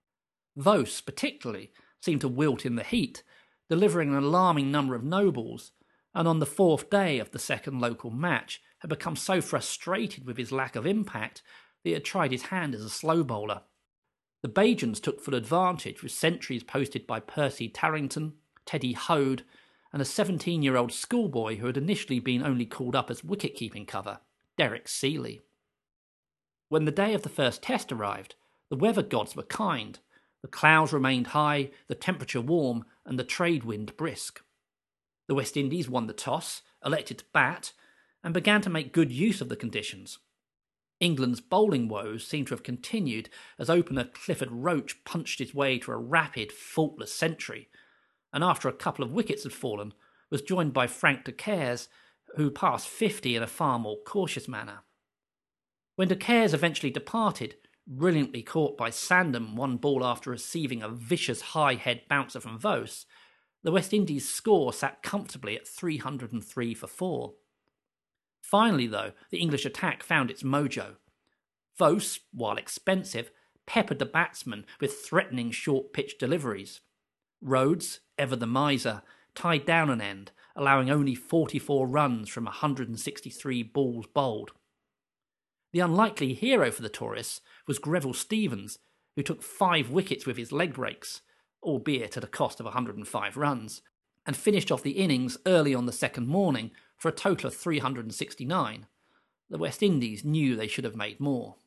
Vose, particularly, seemed to wilt in the heat, delivering an alarming number of no-balls, and on the fourth day of the second local match had become so frustrated with his lack of impact that he had tried his hand as a slow bowler. The Bajans took full advantage with centuries posted by Percy Tarrington, Teddy Hode, and a seventeen-year-old schoolboy who had initially been only called up as wicket-keeping cover, Derek Seeley. When the day of the first test arrived, the weather gods were kind. The clouds remained high, the temperature warm, and the trade wind brisk. The West Indies won the toss, elected to bat, and began to make good use of the conditions. England's bowling woes seemed to have continued as opener Clifford Roach punched his way to a rapid, faultless century, and after a couple of wickets had fallen, was joined by Frank de Caires, who passed fifty in a far more cautious manner. When de Caires eventually departed, brilliantly caught by Sandham one ball after receiving a vicious high-head bouncer from Vose, the West Indies' score sat comfortably at three hundred three for four. Finally, though, the English attack found its mojo. Vose, while expensive, peppered the batsmen with threatening short-pitch deliveries. Rhodes, ever the miser, tied down an end, allowing only forty-four runs from one hundred sixty-three balls bowled. The unlikely hero for the tourists was Greville Stevens, who took five wickets with his leg breaks, albeit at a cost of one hundred five runs, and finished off the innings early on the second morning for a total of three hundred sixty-nine. The West Indies knew they should have made more.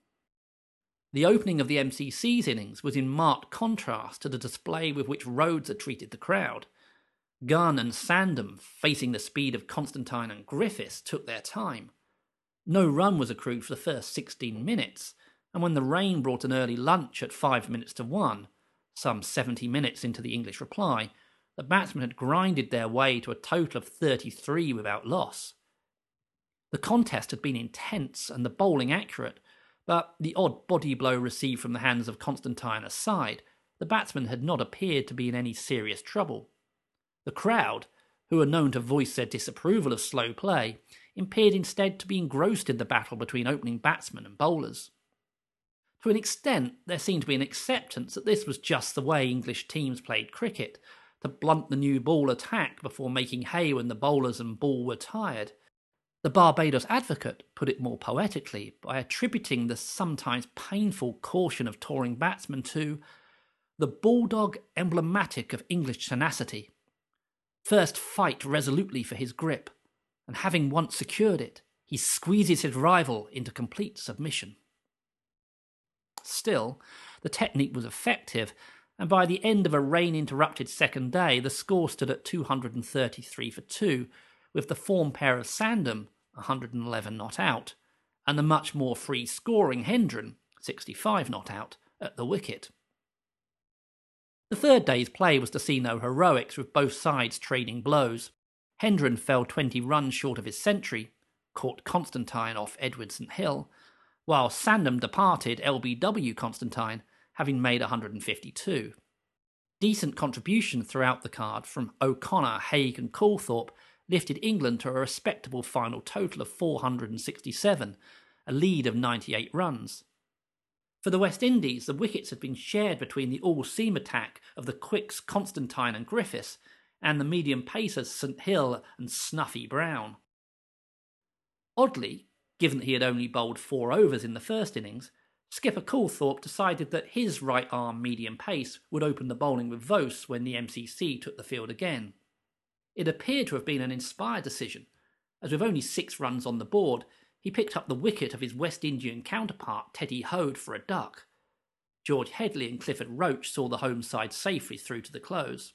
The opening of the M C C's innings was in marked contrast to the display with which Rhodes had treated the crowd. Gunn and Sandham, facing the speed of Constantine and Griffiths, took their time. No run was accrued for the first sixteen minutes, and when the rain brought an early lunch at five minutes to one, some seventy minutes into the English reply, the batsmen had grinded their way to a total of thirty-three without loss. The contest had been intense and the bowling accurate, but the odd body blow received from the hands of Constantine aside, the batsmen had not appeared to be in any serious trouble. The crowd, who were known to voice their disapproval of slow play, appeared instead to be engrossed in the battle between opening batsmen and bowlers. To an extent, there seemed to be an acceptance that this was just the way English teams played cricket, to blunt the new ball attack before making hay when the bowlers and ball were tired. The Barbados Advocate put it more poetically by attributing the sometimes painful caution of touring batsmen to the bulldog emblematic of English tenacity. First fight resolutely for his grip, and having once secured it, he squeezes his rival into complete submission. Still, the technique was effective, and by the end of a rain-interrupted second day, the score stood at two hundred thirty-three for two, with the form pair of Sandham, one hundred eleven not out, and the much more free-scoring Hendren, sixty-five not out, at the wicket. The third day's play was to see no heroics, with both sides trading blows. Hendren fell twenty runs short of his century, caught Constantine off Edwardson Hill, while Sandham departed L B W Constantine, having made one hundred fifty-two. Decent contribution throughout the card from O'Connor, Haig and Calthorpe lifted England to a respectable final total of four hundred sixty-seven, a lead of ninety-eight runs. For the West Indies, the wickets had been shared between the all-seam attack of the quicks Constantine and Griffiths and the medium pacers St Hill and Snuffy Brown. Oddly, given that he had only bowled four overs in the first innings, skipper Calthorpe decided that his right-arm medium pace would open the bowling with Vose when the M C C took the field again. It appeared to have been an inspired decision, as with only six runs on the board, he picked up the wicket of his West Indian counterpart Teddy Hode for a duck. George Headley and Clifford Roach saw the home side safely through to the close.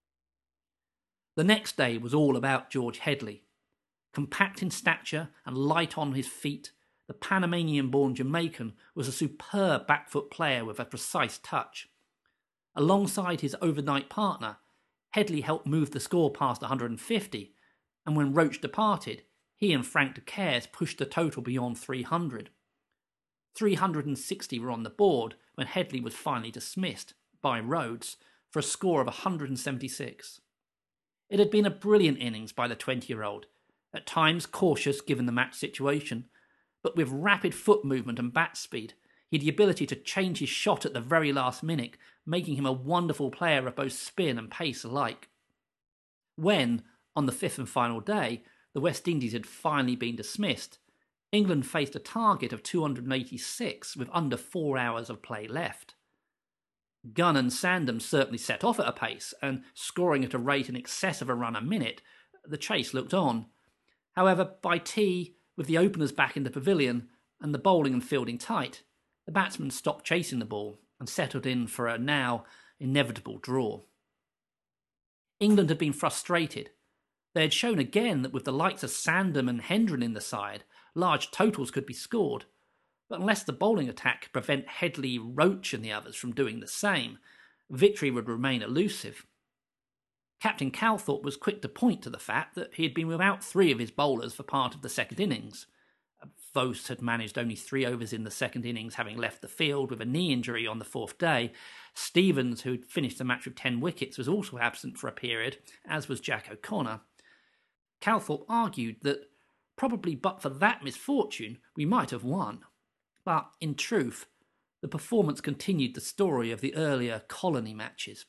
The next day was all about George Headley. Compact in stature and light on his feet, the Panamanian-born Jamaican was a superb back-foot player with a precise touch. Alongside his overnight partner, Headley helped move the score past one hundred fifty, and when Roach departed, he and Frank de Caires pushed the total beyond three hundred. three hundred sixty were on the board when Headley was finally dismissed, by Rhodes, for a score of one hundred seventy-six. It had been a brilliant innings by the twenty-year-old, at times cautious given the match situation, but with rapid foot movement and bat speed, he had the ability to change his shot at the very last minute, making him a wonderful player of both spin and pace alike. When, on the fifth and final day, the West Indies had finally been dismissed, England faced a target of two hundred eighty-six with under four hours of play left. Gunn and Sandham certainly set off at a pace, and scoring at a rate in excess of a run a minute, the chase looked on. However, by tea, with the openers back in the pavilion and the bowling and fielding tight, the batsmen stopped chasing the ball and settled in for a now inevitable draw. England had been frustrated. They had shown again that with the likes of Sandham and Hendren in the side, large totals could be scored, but unless the bowling attack could prevent Headley, Roach and the others from doing the same, victory would remain elusive. Captain Calthorpe was quick to point to the fact that he had been without three of his bowlers for part of the second innings. Vose had managed only three overs in the second innings, having left the field with a knee injury on the fourth day. Stevens, who had finished the match with ten wickets, was also absent for a period, as was Jack O'Connor. Calthorpe argued that probably but for that misfortune we might have won. But in truth, the performance continued the story of the earlier colony matches.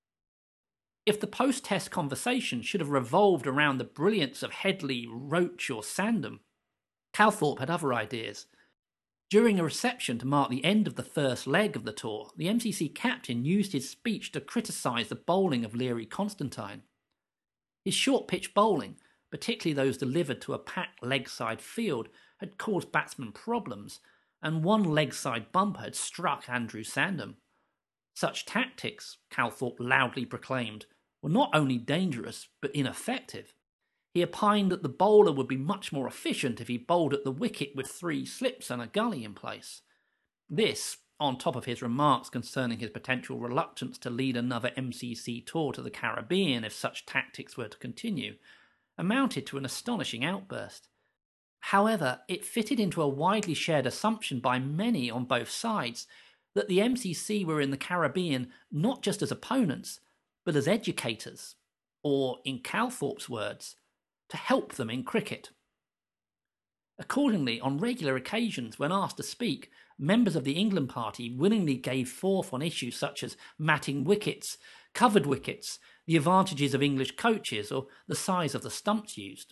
If the post-test conversation should have revolved around the brilliance of Headley, Roach or Sandham, Calthorpe had other ideas. During a reception to mark the end of the first leg of the tour, the M C C captain used his speech to criticise the bowling of Leary Constantine. His short-pitch bowling, particularly those delivered to a packed leg-side field, had caused batsmen problems, and one leg-side bumper had struck Andrew Sandham. Such tactics, Calthorpe loudly proclaimed, were not only dangerous but ineffective. He opined that the bowler would be much more efficient if he bowled at the wicket with three slips and a gully in place. This, on top of his remarks concerning his potential reluctance to lead another M C C tour to the Caribbean if such tactics were to continue, amounted to an astonishing outburst. However, it fitted into a widely shared assumption by many on both sides that the M C C were in the Caribbean not just as opponents, but as educators, or, in Calthorpe's words, to help them in cricket. Accordingly, on regular occasions, when asked to speak, members of the England party willingly gave forth on issues such as matting wickets, covered wickets, the advantages of English coaches, or the size of the stumps used.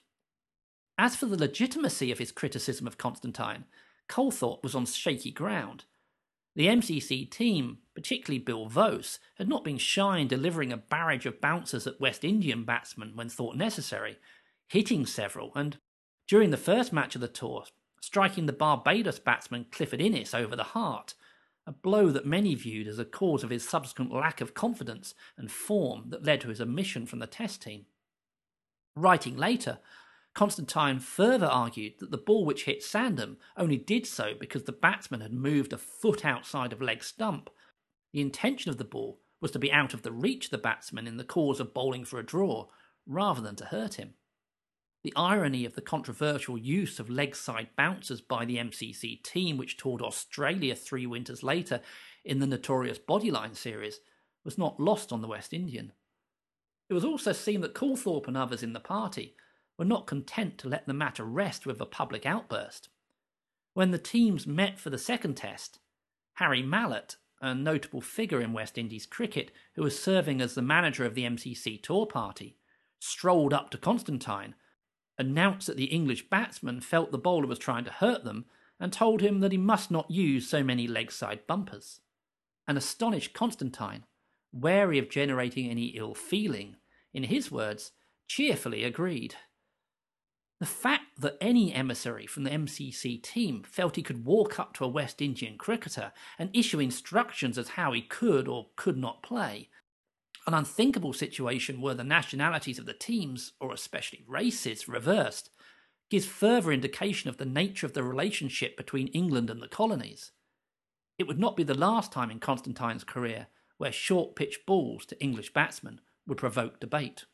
As for the legitimacy of his criticism of Constantine, Calthorpe was on shaky ground. The M C C team, particularly Bill Vose, had not been shy in delivering a barrage of bouncers at West Indian batsmen when thought necessary, hitting several, and, during the first match of the tour, striking the Barbados batsman Clifford Innes over the heart, a blow that many viewed as a cause of his subsequent lack of confidence and form that led to his omission from the Test team. Writing later, Constantine further argued that the ball which hit Sandham only did so because the batsman had moved a foot outside of leg stump. The intention of the ball was to be out of the reach of the batsman in the cause of bowling for a draw, rather than to hurt him. The irony of the controversial use of leg-side bouncers by the M C C team which toured Australia three winters later in the notorious Bodyline series was not lost on the West Indian. It was also seen that Calthorpe and others in the party, were not content to let the matter rest with a public outburst. When the teams met for the second test, Harry Mallett, a notable figure in West Indies cricket who was serving as the manager of the M C C tour party, strolled up to Constantine, announced that the English batsman felt the bowler was trying to hurt them, and told him that he must not use so many leg-side bumpers. An astonished Constantine, wary of generating any ill feeling, in his words, cheerfully agreed. The fact that any emissary from the M C C team felt he could walk up to a West Indian cricketer and issue instructions as how he could or could not play, an unthinkable situation were the nationalities of the teams, or especially races, reversed, gives further indication of the nature of the relationship between England and the colonies. It would not be the last time in Constantine's career where short pitch balls to English batsmen would provoke debate.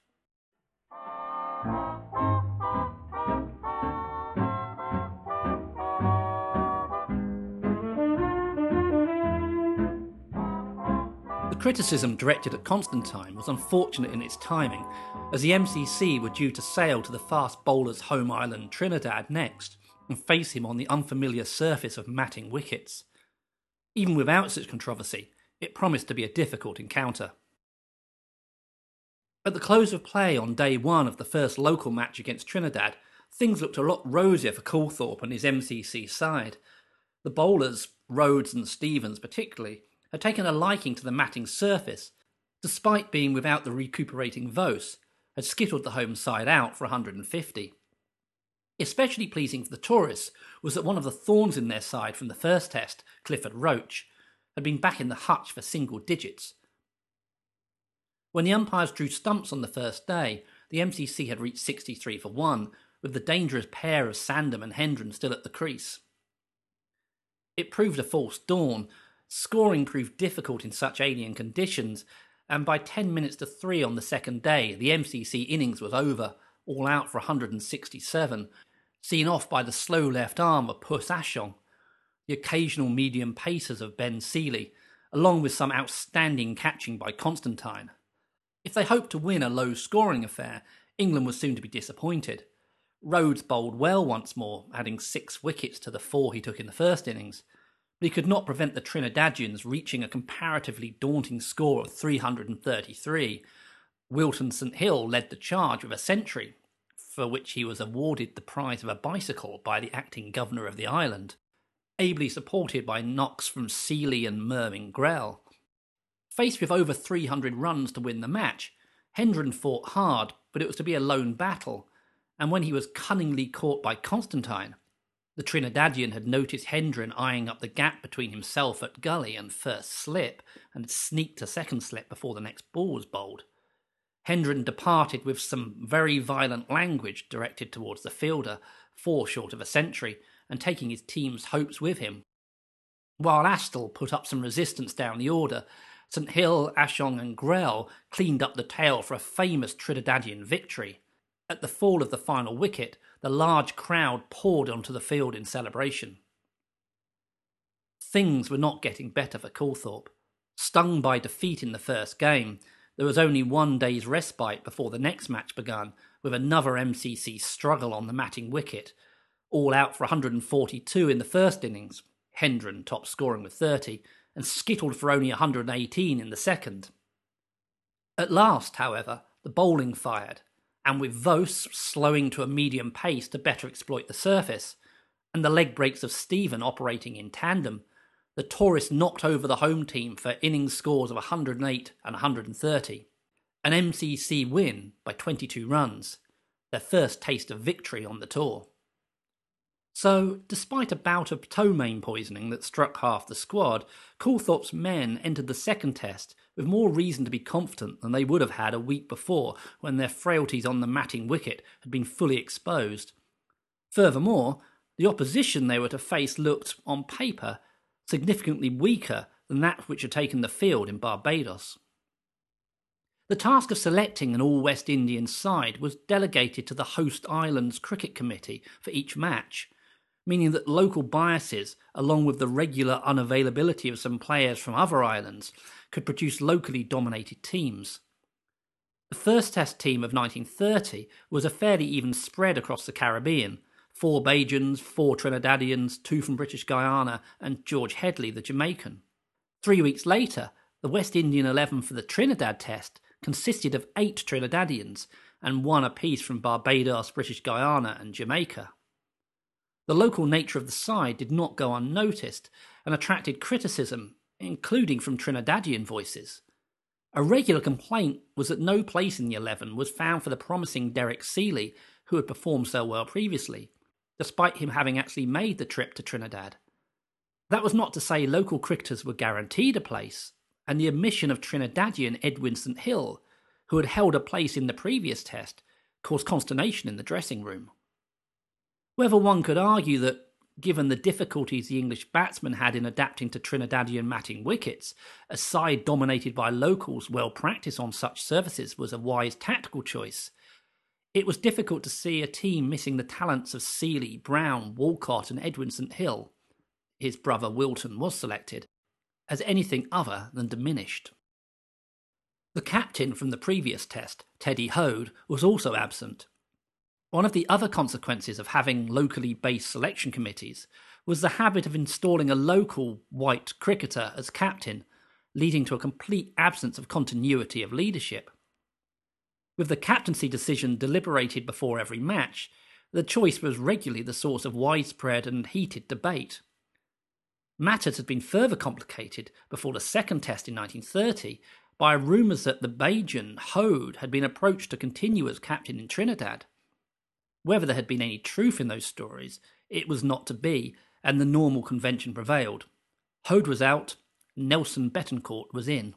The criticism directed at Constantine was unfortunate in its timing, as the M C C were due to sail to the fast bowler's home island Trinidad next and face him on the unfamiliar surface of matting wickets. Even without such controversy, it promised to be a difficult encounter. At the close of play on day one of the first local match against Trinidad, things looked a lot rosier for Coulthorpe and his M C C side. The bowlers, Rhodes and Stevens particularly, had taken a liking to the matting surface, despite being without the recuperating Vos, had skittled the home side out for one hundred fifty. Especially pleasing for the tourists was that one of the thorns in their side from the first test, Clifford Roach, had been back in the hutch for single digits. When the umpires drew stumps on the first day, the M C C had reached sixty-three for one, with the dangerous pair of Sandham and Hendren still at the crease. It proved a false dawn. Scoring proved difficult in such alien conditions, and by ten minutes to three on the second day, the M C C innings was over, all out for one hundred sixty-seven, seen off by the slow left arm of Puss Ashong, the occasional medium pacers of Ben Seeley, along with some outstanding catching by Constantine. If they hoped to win a low-scoring affair, England was soon to be disappointed. Rhodes bowled well once more, adding six wickets to the four he took in the first innings, but he could not prevent the Trinidadians reaching a comparatively daunting score of three hundred thirty-three. Wilton St Hill led the charge with a century, for which he was awarded the prize of a bicycle by the acting governor of the island, ably supported by knocks from Seeley and Mervyn Grell. Faced with over three hundred runs to win the match, Hendren fought hard, but it was to be a lone battle, and when he was cunningly caught by Constantine, the Trinidadian had noticed Hendren eyeing up the gap between himself at gully and first slip, and had sneaked to second slip before the next ball was bowled. Hendren departed with some very violent language directed towards the fielder, four short of a century, and taking his team's hopes with him. While Astle put up some resistance down the order, St Hill, Ashong and Grell cleaned up the tail for a famous Trinidadian victory. At the fall of the final wicket, the large crowd poured onto the field in celebration. Things were not getting better for Coulthorpe. Stung by defeat in the first game, there was only one day's respite before the next match began, with another M C C struggle on the matting wicket, all out for one hundred forty-two in the first innings, Hendren top scoring with thirty, and skittled for only one hundred eighteen in the second. At last, however, the bowling fired, and with Vos slowing to a medium pace to better exploit the surface, and the leg breaks of Stephen operating in tandem, the tourists knocked over the home team for innings scores of one hundred eight and one hundred thirty. An M C C win by twenty-two runs, their first taste of victory on the tour. So, despite a bout of ptomaine poisoning that struck half the squad, Coulthorpe's men entered the second test with more reason to be confident than they would have had a week before when their frailties on the matting wicket had been fully exposed. Furthermore, the opposition they were to face looked, on paper, significantly weaker than that which had taken the field in Barbados. The task of selecting an all-West Indian side was delegated to the host islands cricket committee for each match, meaning that local biases, along with the regular unavailability of some players from other islands, could produce locally dominated teams. The first Test team of nineteen thirty was a fairly even spread across the Caribbean. Four Bajans, four Trinidadians, two from British Guiana, and George Headley, the Jamaican. Three weeks later, the West Indian eleven for the Trinidad Test consisted of eight Trinidadians and one apiece from Barbados, British Guiana, and Jamaica. The local nature of the side did not go unnoticed and attracted criticism, including from Trinidadian voices. A regular complaint was that no place in the eleven was found for the promising Derek Seeley, who had performed so well previously, despite him having actually made the trip to Trinidad. That was not to say local cricketers were guaranteed a place, and the omission of Trinidadian Edwin St Hill, who had held a place in the previous Test, caused consternation in the dressing room. Whether one could argue that, given the difficulties the English batsmen had in adapting to Trinidadian matting wickets, a side dominated by locals well practised on such surfaces was a wise tactical choice, it was difficult to see a team missing the talents of Seeley, Brown, Walcott and Edwin St Hill — his brother Wilton was selected — as anything other than diminished. The captain from the previous Test, Teddy Hode, was also absent. One of the other consequences of having locally based selection committees was the habit of installing a local white cricketer as captain, leading to a complete absence of continuity of leadership. With the captaincy decision deliberated before every match, the choice was regularly the source of widespread and heated debate. Matters had been further complicated before the second Test in nineteen thirty by rumours that the Bajan, Hode, had been approached to continue as captain in Trinidad. Whether there had been any truth in those stories, it was not to be, and the normal convention prevailed. Hode was out, Nelson Betancourt was in.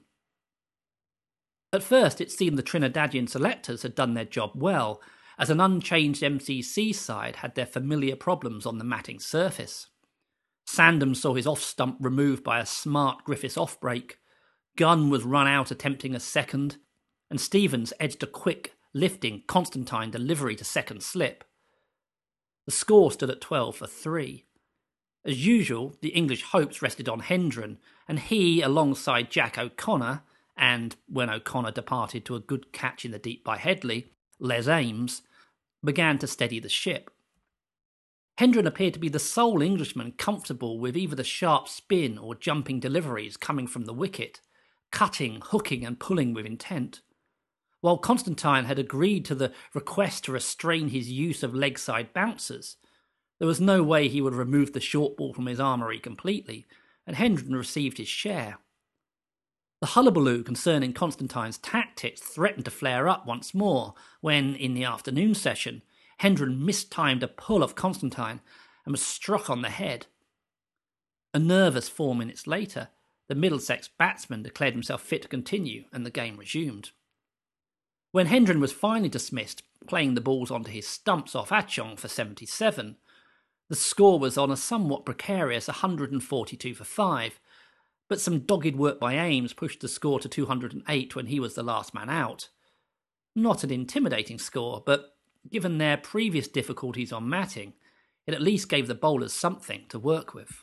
At first it seemed the Trinidadian selectors had done their job well, as an unchanged M C C side had their familiar problems on the matting surface. Sandham saw his off-stump removed by a smart Griffiths off-break, Gunn was run out attempting a second, and Stevens edged a quick, lifting Constantine delivery to second slip. The score stood at twelve for three. As usual, the English hopes rested on Hendren, and he, alongside Jack O'Connor, and, when O'Connor departed to a good catch in the deep by Headley, Les Ames, began to steady the ship. Hendren appeared to be the sole Englishman comfortable with either the sharp spin or jumping deliveries coming from the wicket, cutting, hooking and pulling with intent. While Constantine had agreed to the request to restrain his use of leg-side bouncers, there was no way he would remove the short ball from his armoury completely, and Hendren received his share. The hullabaloo concerning Constantine's tactics threatened to flare up once more when, in the afternoon session, Hendren mistimed a pull of Constantine and was struck on the head. A nervous four minutes later, the Middlesex batsman declared himself fit to continue and the game resumed. When Hendren was finally dismissed, playing the balls onto his stumps off Atchong for seventy-seven, the score was on a somewhat precarious one hundred forty-two for five, but some dogged work by Ames pushed the score to two hundred eight when he was the last man out. Not an intimidating score, but given their previous difficulties on matting, it at least gave the bowlers something to work with.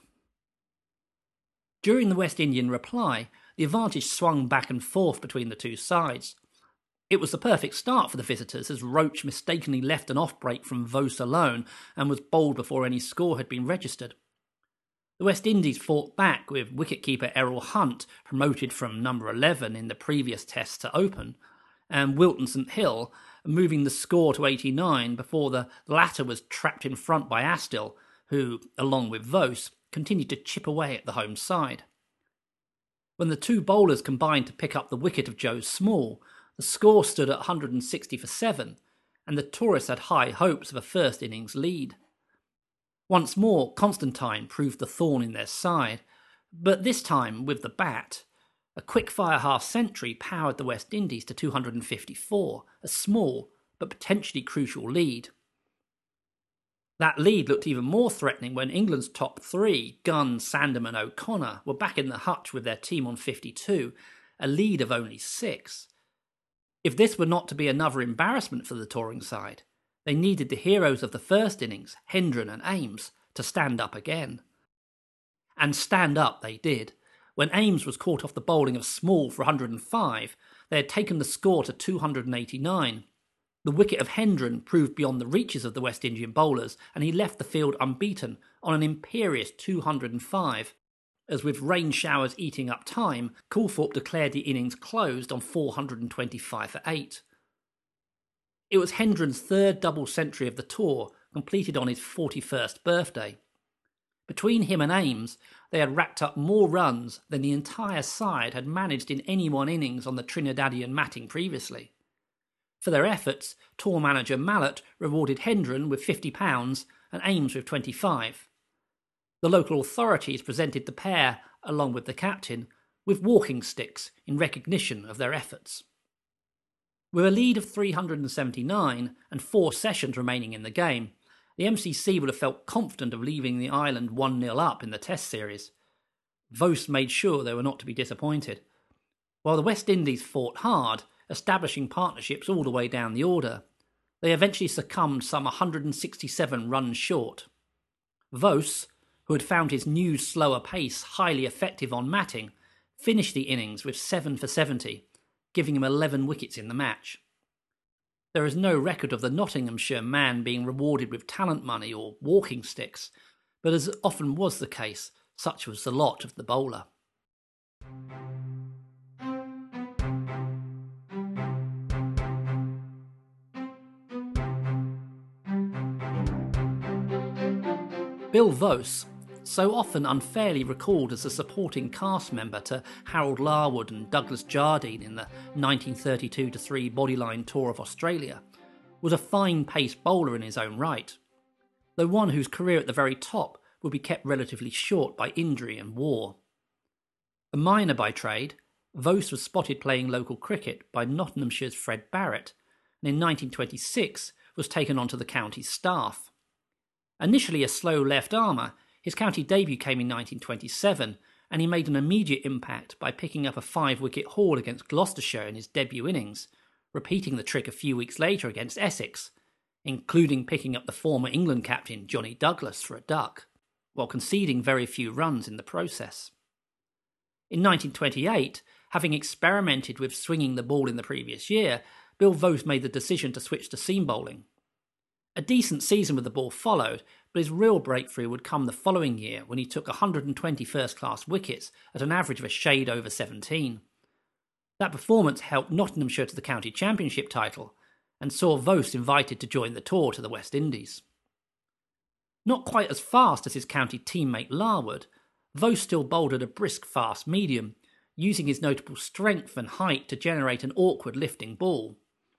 During the West Indian reply, the advantage swung back and forth between the two sides. It was the perfect start for the visitors as Roach mistakenly left an off-break from Vos alone and was bowled before any score had been registered. The West Indies fought back with wicketkeeper Errol Hunt promoted from number eleven in the previous Test to open, and Wilton St Hill moving the score to eighty-nine before the latter was trapped in front by Astill, who, along with Vos, continued to chip away at the home side. When the two bowlers combined to pick up the wicket of Joe Small, the score stood at one hundred sixty for seven, and the tourists had high hopes of a first innings lead. Once more, Constantine proved the thorn in their side, but this time with the bat. A quick-fire half-century powered the West Indies to two hundred fifty-four, a small but potentially crucial lead. That lead looked even more threatening when England's top three, Gunn, Sandham and O'Connor, were back in the hutch with their team on fifty-two, a lead of only six. If this were not to be another embarrassment for the touring side, they needed the heroes of the first innings, Hendren and Ames, to stand up again. And stand up they did, When Ames was caught off the bowling of Small for one hundred and five, they had taken the score to two hundred and eighty-nine. The wicket of Hendren proved beyond the reaches of the West Indian bowlers, and he left the field unbeaten on an imperious two hundred and five. As with rain showers eating up time, Coulthorpe declared the innings closed on four hundred and twenty-five for eight. It was Hendren's third double century of the tour, completed on his forty-first birthday. Between him and Ames, they had racked up more runs than the entire side had managed in any one innings on the Trinidadian matting previously. For their efforts, tour manager Mallett rewarded Hendren with fifty pounds and Ames with twenty-five. The local authorities presented the pair, along with the captain, with walking sticks in recognition of their efforts. With a lead of three hundred and seventy-nine and four sessions remaining in the game, the M C C would have felt confident of leaving the island one nil up in the Test series. Vos made sure they were not to be disappointed. While the West Indies fought hard, establishing partnerships all the way down the order, they eventually succumbed some one hundred and sixty-seven runs short. Vos, who had found his new slower pace highly effective on matting, finished the innings with seven for seventy, giving him eleven wickets in the match. There is no record of the Nottinghamshire man being rewarded with talent money or walking sticks, but as often was the case, such was the lot of the bowler. Bill Vos, so often unfairly recalled as a supporting cast member to Harold Larwood and Douglas Jardine in the nineteen thirty-two to three Bodyline Tour of Australia, was a fine-paced bowler in his own right, though one whose career at the very top would be kept relatively short by injury and war. A miner by trade, Vos was spotted playing local cricket by Nottinghamshire's Fred Barrett, and in nineteen twenty-six was taken onto the county's staff. Initially a slow left-armer, his county debut came in nineteen twenty-seven, and he made an immediate impact by picking up a five-wicket haul against Gloucestershire in his debut innings, repeating the trick a few weeks later against Essex, including picking up the former England captain Johnny Douglas for a duck, while conceding very few runs in the process. In nineteen twenty-eight, having experimented with swinging the ball in the previous year, Bill Vos made the decision to switch to seam bowling. A decent season with the ball followed, but his real breakthrough would come the following year when he took one hundred and twenty first-class wickets at an average of a shade over seventeen. That performance helped Nottinghamshire to the county championship title and saw Vos invited to join the tour to the West Indies. Not quite as fast as his county teammate Larwood, Vos still bowled at a brisk fast medium, using his notable strength and height to generate an awkward lifting ball.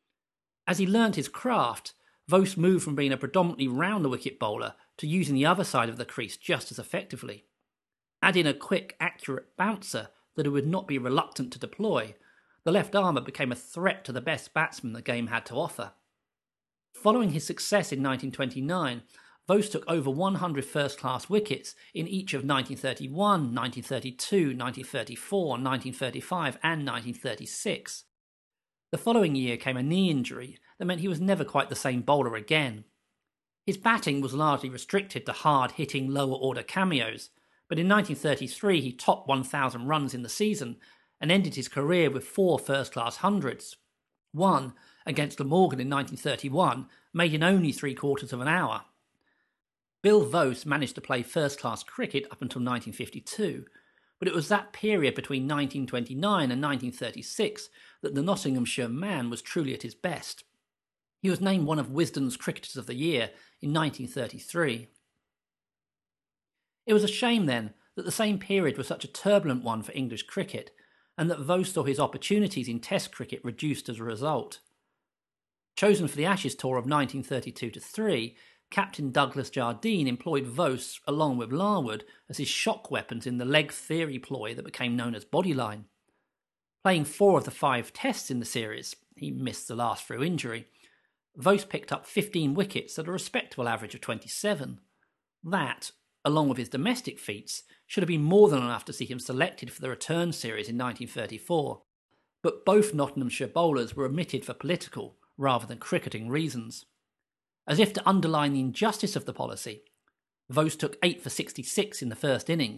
As he learnt his craft, Vos moved from being a predominantly round-the-wicket bowler to using the other side of the crease just as effectively. Add in a quick, accurate bouncer that he would not be reluctant to deploy, the left-armer became a threat to the best batsman the game had to offer. Following his success in nineteen twenty-nine, Vos took over one hundred first-class wickets in each of nineteen thirty-one, nineteen thirty-two, nineteen thirty-four, nineteen thirty-five and nineteen thirty-six. The following year came a knee injury that meant he was never quite the same bowler again. His batting was largely restricted to hard-hitting lower-order cameos, but in nineteen thirty-three he topped one thousand runs in the season and ended his career with four first-class hundreds. One, against Glamorgan in nineteen thirty-one, made in only three-quarters of an hour. Bill Vos managed to play first-class cricket up until nineteen fifty-two, but it was that period between nineteen twenty-nine and nineteen thirty-six that the Nottinghamshire man was truly at his best. He was named one of Wisden's Cricketers of the Year in nineteen thirty-three. It was a shame, then, that the same period was such a turbulent one for English cricket, and that Vos saw his opportunities in Test cricket reduced as a result. Chosen for the Ashes tour of nineteen thirty-two to three, Captain Douglas Jardine employed Vos along with Larwood as his shock weapons in the leg theory ploy that became known as Bodyline. Playing four of the five tests in the series, he missed the last through injury, Vos picked up fifteen wickets at a respectable average of twenty-seven. That, along with his domestic feats, should have been more than enough to see him selected for the return series in nineteen thirty-four, but both Nottinghamshire bowlers were omitted for political rather than cricketing reasons. As if to underline the injustice of the policy, Vos took eight for sixty-six in the first innings,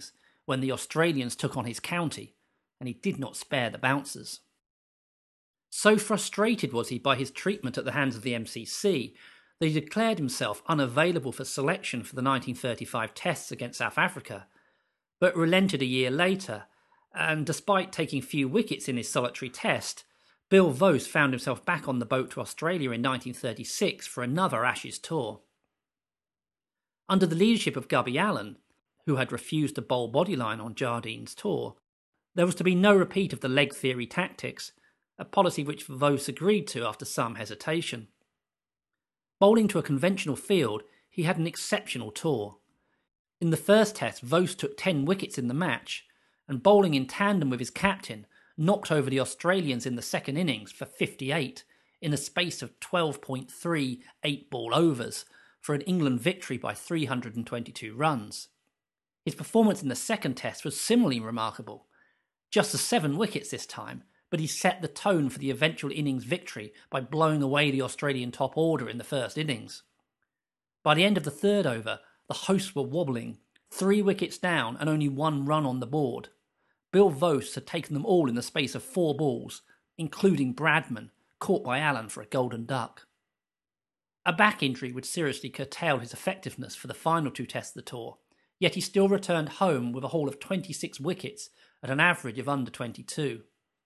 when the Australians took on his county, and he did not spare the bouncers. So frustrated was he by his treatment at the hands of the M C C that he declared himself unavailable for selection for the nineteen thirty-five Tests against South Africa, but relented a year later, and despite taking few wickets in his solitary test, Bill Vose found himself back on the boat to Australia in nineteen thirty-six for another Ashes tour. Under the leadership of Gubby Allen, who had refused to bowl bodyline on Jardine's tour, there was to be no repeat of the leg theory tactics, a policy which Vose agreed to after some hesitation. Bowling to a conventional field, he had an exceptional tour. In the first test, Vose took ten wickets in the match, and bowling in tandem with his captain, knocked over the Australians in the second innings for fifty-eight in a space of twelve point three eight-ball overs for an England victory by three hundred twenty-two runs. His performance in the second test was similarly remarkable. Just the seven wickets this time, but he set the tone for the eventual innings victory by blowing away the Australian top order in the first innings. By the end of the third over, the hosts were wobbling, three wickets down and only one run on the board. Bill Vose had taken them all in the space of four balls, including Bradman, caught by Allen for a golden duck. A back injury would seriously curtail his effectiveness for the final two tests of the tour, yet he still returned home with a haul of twenty-six wickets at an average of under twenty-two.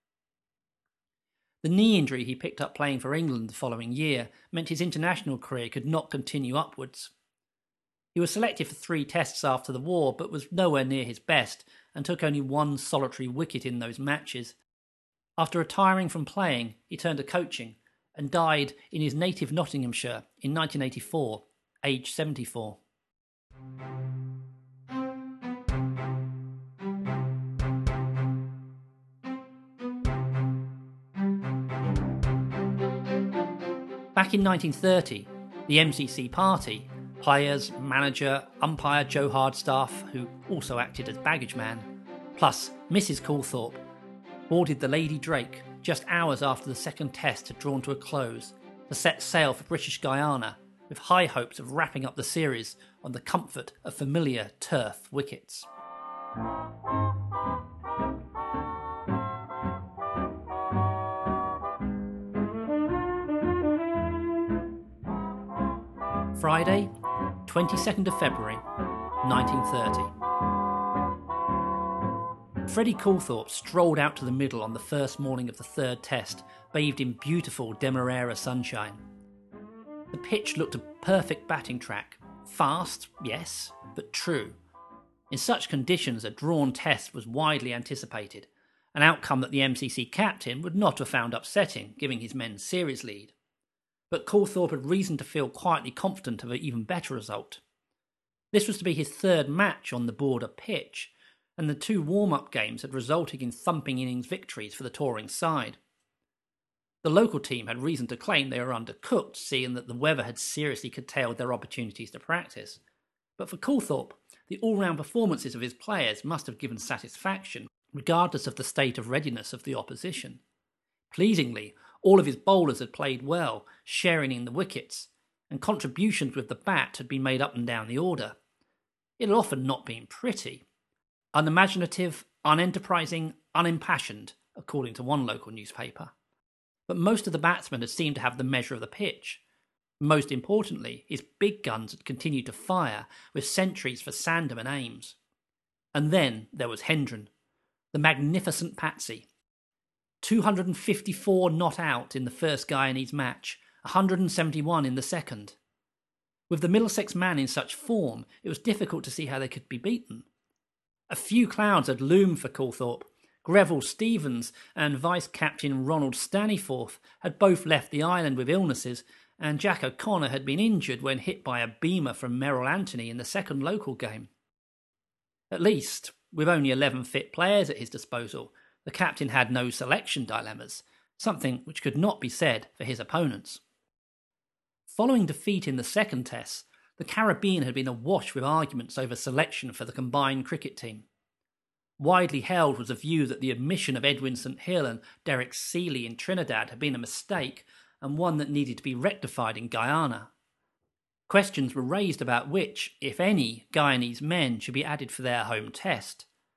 The knee injury he picked up playing for England the following year meant his international career could not continue upwards. He was selected for three tests after the war, but was nowhere near his best and took only one solitary wicket in those matches. After retiring from playing, he turned to coaching and died in his native Nottinghamshire in nineteen eighty-four, aged seventy-four. Back in nineteen thirty, the M C C party, players, manager, umpire Joe Hardstaff, who also acted as baggage man, plus Missus Coulthorpe, boarded the Lady Drake just hours after the second test had drawn to a close to set sail for British Guiana, with high hopes of wrapping up the series on the comfort of familiar turf wickets. Friday, twenty-second of February, nineteen thirty. Freddie Coulthorpe strolled out to the middle on the first morning of the third test, bathed in beautiful Demerara sunshine. The pitch looked a perfect batting track. Fast, yes, but true. In such conditions, a drawn test was widely anticipated, an outcome that the M C C captain would not have found upsetting, giving his men series lead. But Coulthorpe had reason to feel quietly confident of an even better result. This was to be his third match on the Border pitch, and the two warm-up games had resulted in thumping innings victories for the touring side. The local team had reason to claim they were undercooked, seeing that the weather had seriously curtailed their opportunities to practice. But for Coulthorpe, the all-round performances of his players must have given satisfaction, regardless of the state of readiness of the opposition. Pleasingly, all of his bowlers had played well, sharing in the wickets, and contributions with the bat had been made up and down the order. It had often not been pretty. Unimaginative, unenterprising, unimpassioned, according to one local newspaper. But most of the batsmen had seemed to have the measure of the pitch. Most importantly, his big guns had continued to fire, with centuries for Sandham and Ames. And then there was Hendren, the magnificent Patsy. two hundred fifty-four not out in the first Guyanese match, one hundred seventy-one in the second. With the Middlesex man in such form, it was difficult to see how they could be beaten. A few clouds had loomed for Coulthorpe. Greville Stevens and vice-captain Ronald Staniforth had both left the island with illnesses, and Jack O'Connor had been injured when hit by a beamer from Merrill Anthony in the second local game. At least, with only eleven fit players at his disposal, the captain had no selection dilemmas, something which could not be said for his opponents. Following defeat in the second test, the Caribbean had been awash with arguments over selection for the combined cricket team. Widely held was a view that the admission of Edwin St Hill and Derek Seeley in Trinidad had been a mistake, and one that needed to be rectified in Guyana. Questions were raised about which, if any, Guyanese men should be added for their home test.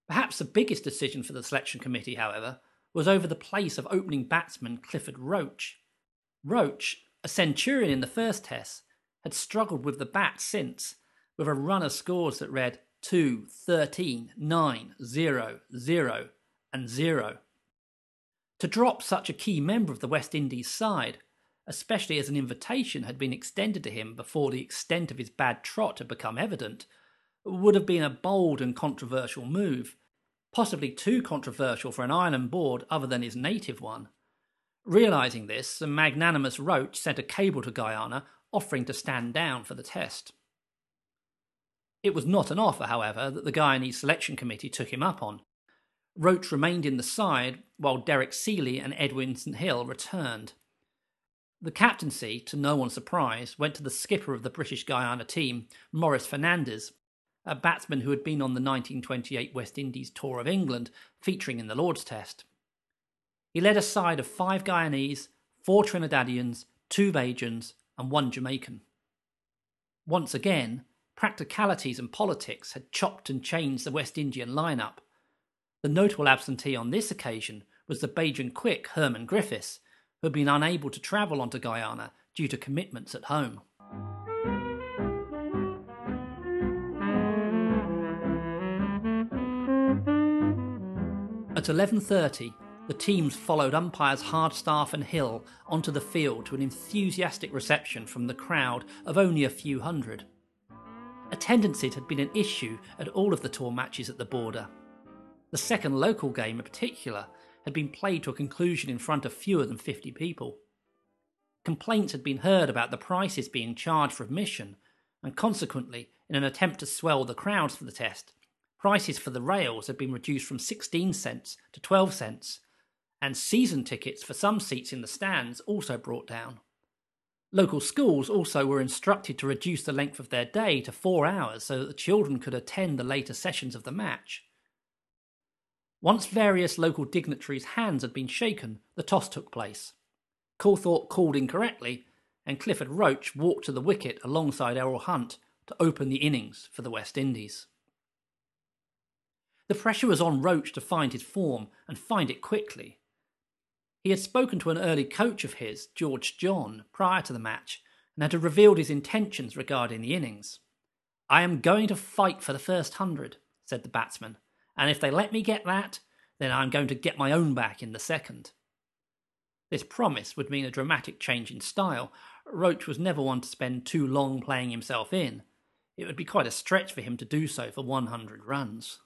Perhaps the biggest decision for the selection committee, however, was over the place of opening batsman Clifford Roach. Roach, a centurion in the first test, had struggled with the bat since, with a run of scores that read two, thirteen, nine, zero, zero, and zero. To drop such a key member of the West Indies side, especially as an invitation had been extended to him before the extent of his bad trot had become evident, would have been a bold and controversial move, possibly too controversial for an island board other than his native one. Realising this, the magnanimous Roach sent a cable to Guyana offering to stand down for the test. It was not an offer, however, that the Guyanese selection committee took him up on. Roach remained in the side while Derek Seeley and Edwin St Hill returned. The captaincy, to no one's surprise, went to the skipper of the British Guiana team, Maurice Fernandes, a batsman who had been on the nineteen twenty-eight West Indies tour of England, featuring in the Lord's Test. He led a side of five Guyanese, four Trinidadians, two Bajans, and one Jamaican. Once again, practicalities and politics had chopped and changed the West Indian lineup. The notable absentee on this occasion was the Bajan quick Herman Griffiths, who had been unable to travel onto Guyana due to commitments at home. At eleven thirty, the teams followed umpires Hardstaff and Hill onto the field to an enthusiastic reception from the crowd of only a few hundred. Attendances had been an issue at all of the tour matches at the border. The second local game in particular had been played to a conclusion in front of fewer than fifty people. Complaints had been heard about the prices being charged for admission, and consequently, in an attempt to swell the crowds for the test, prices for the rails had been reduced from sixteen cents to twelve cents, and season tickets for some seats in the stands also brought down. Local schools also were instructed to reduce the length of their day to four hours so that the children could attend the later sessions of the match. Once various local dignitaries' hands had been shaken, the toss took place. Coulthorpe called incorrectly, and Clifford Roach walked to the wicket alongside Errol Hunt to open the innings for the West Indies. The pressure was on Roach to find his form and find it quickly. He had spoken to an early coach of his, George John, prior to the match, and had revealed his intentions regarding the innings. "I am going to fight for the first hundred," said the batsman, "and if they let me get that, then I'm going to get my own back in the second." This promise would mean a dramatic change in style. Roach was never one to spend too long playing himself in. It would be quite a stretch for him to do so for one hundred runs.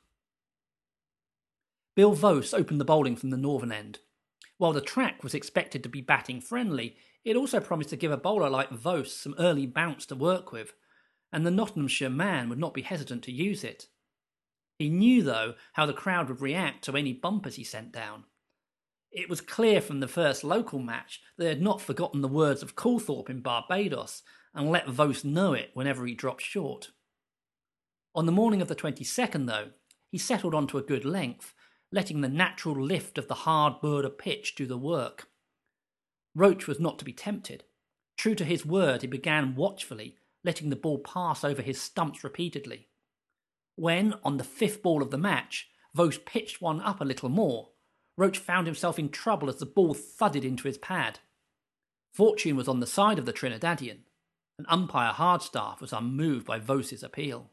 Bill Vose opened the bowling from the northern end. While the track was expected to be batting friendly, it also promised to give a bowler like Vose some early bounce to work with, and the Nottinghamshire man would not be hesitant to use it. He knew, though, how the crowd would react to any bumpers he sent down. It was clear from the first local match that they had not forgotten the words of Coulthorpe in Barbados and let Vose know it whenever he dropped short. On the morning of the twenty-second, though, he settled onto a good length, letting the natural lift of the hard border pitch do the work. Roach was not to be tempted. True to his word, he began watchfully, letting the ball pass over his stumps repeatedly. When, on the fifth ball of the match, Vose pitched one up a little more, Roach found himself in trouble as the ball thudded into his pad. Fortune was on the side of the Trinidadian, and umpire Hardstaff was unmoved by Vose's appeal.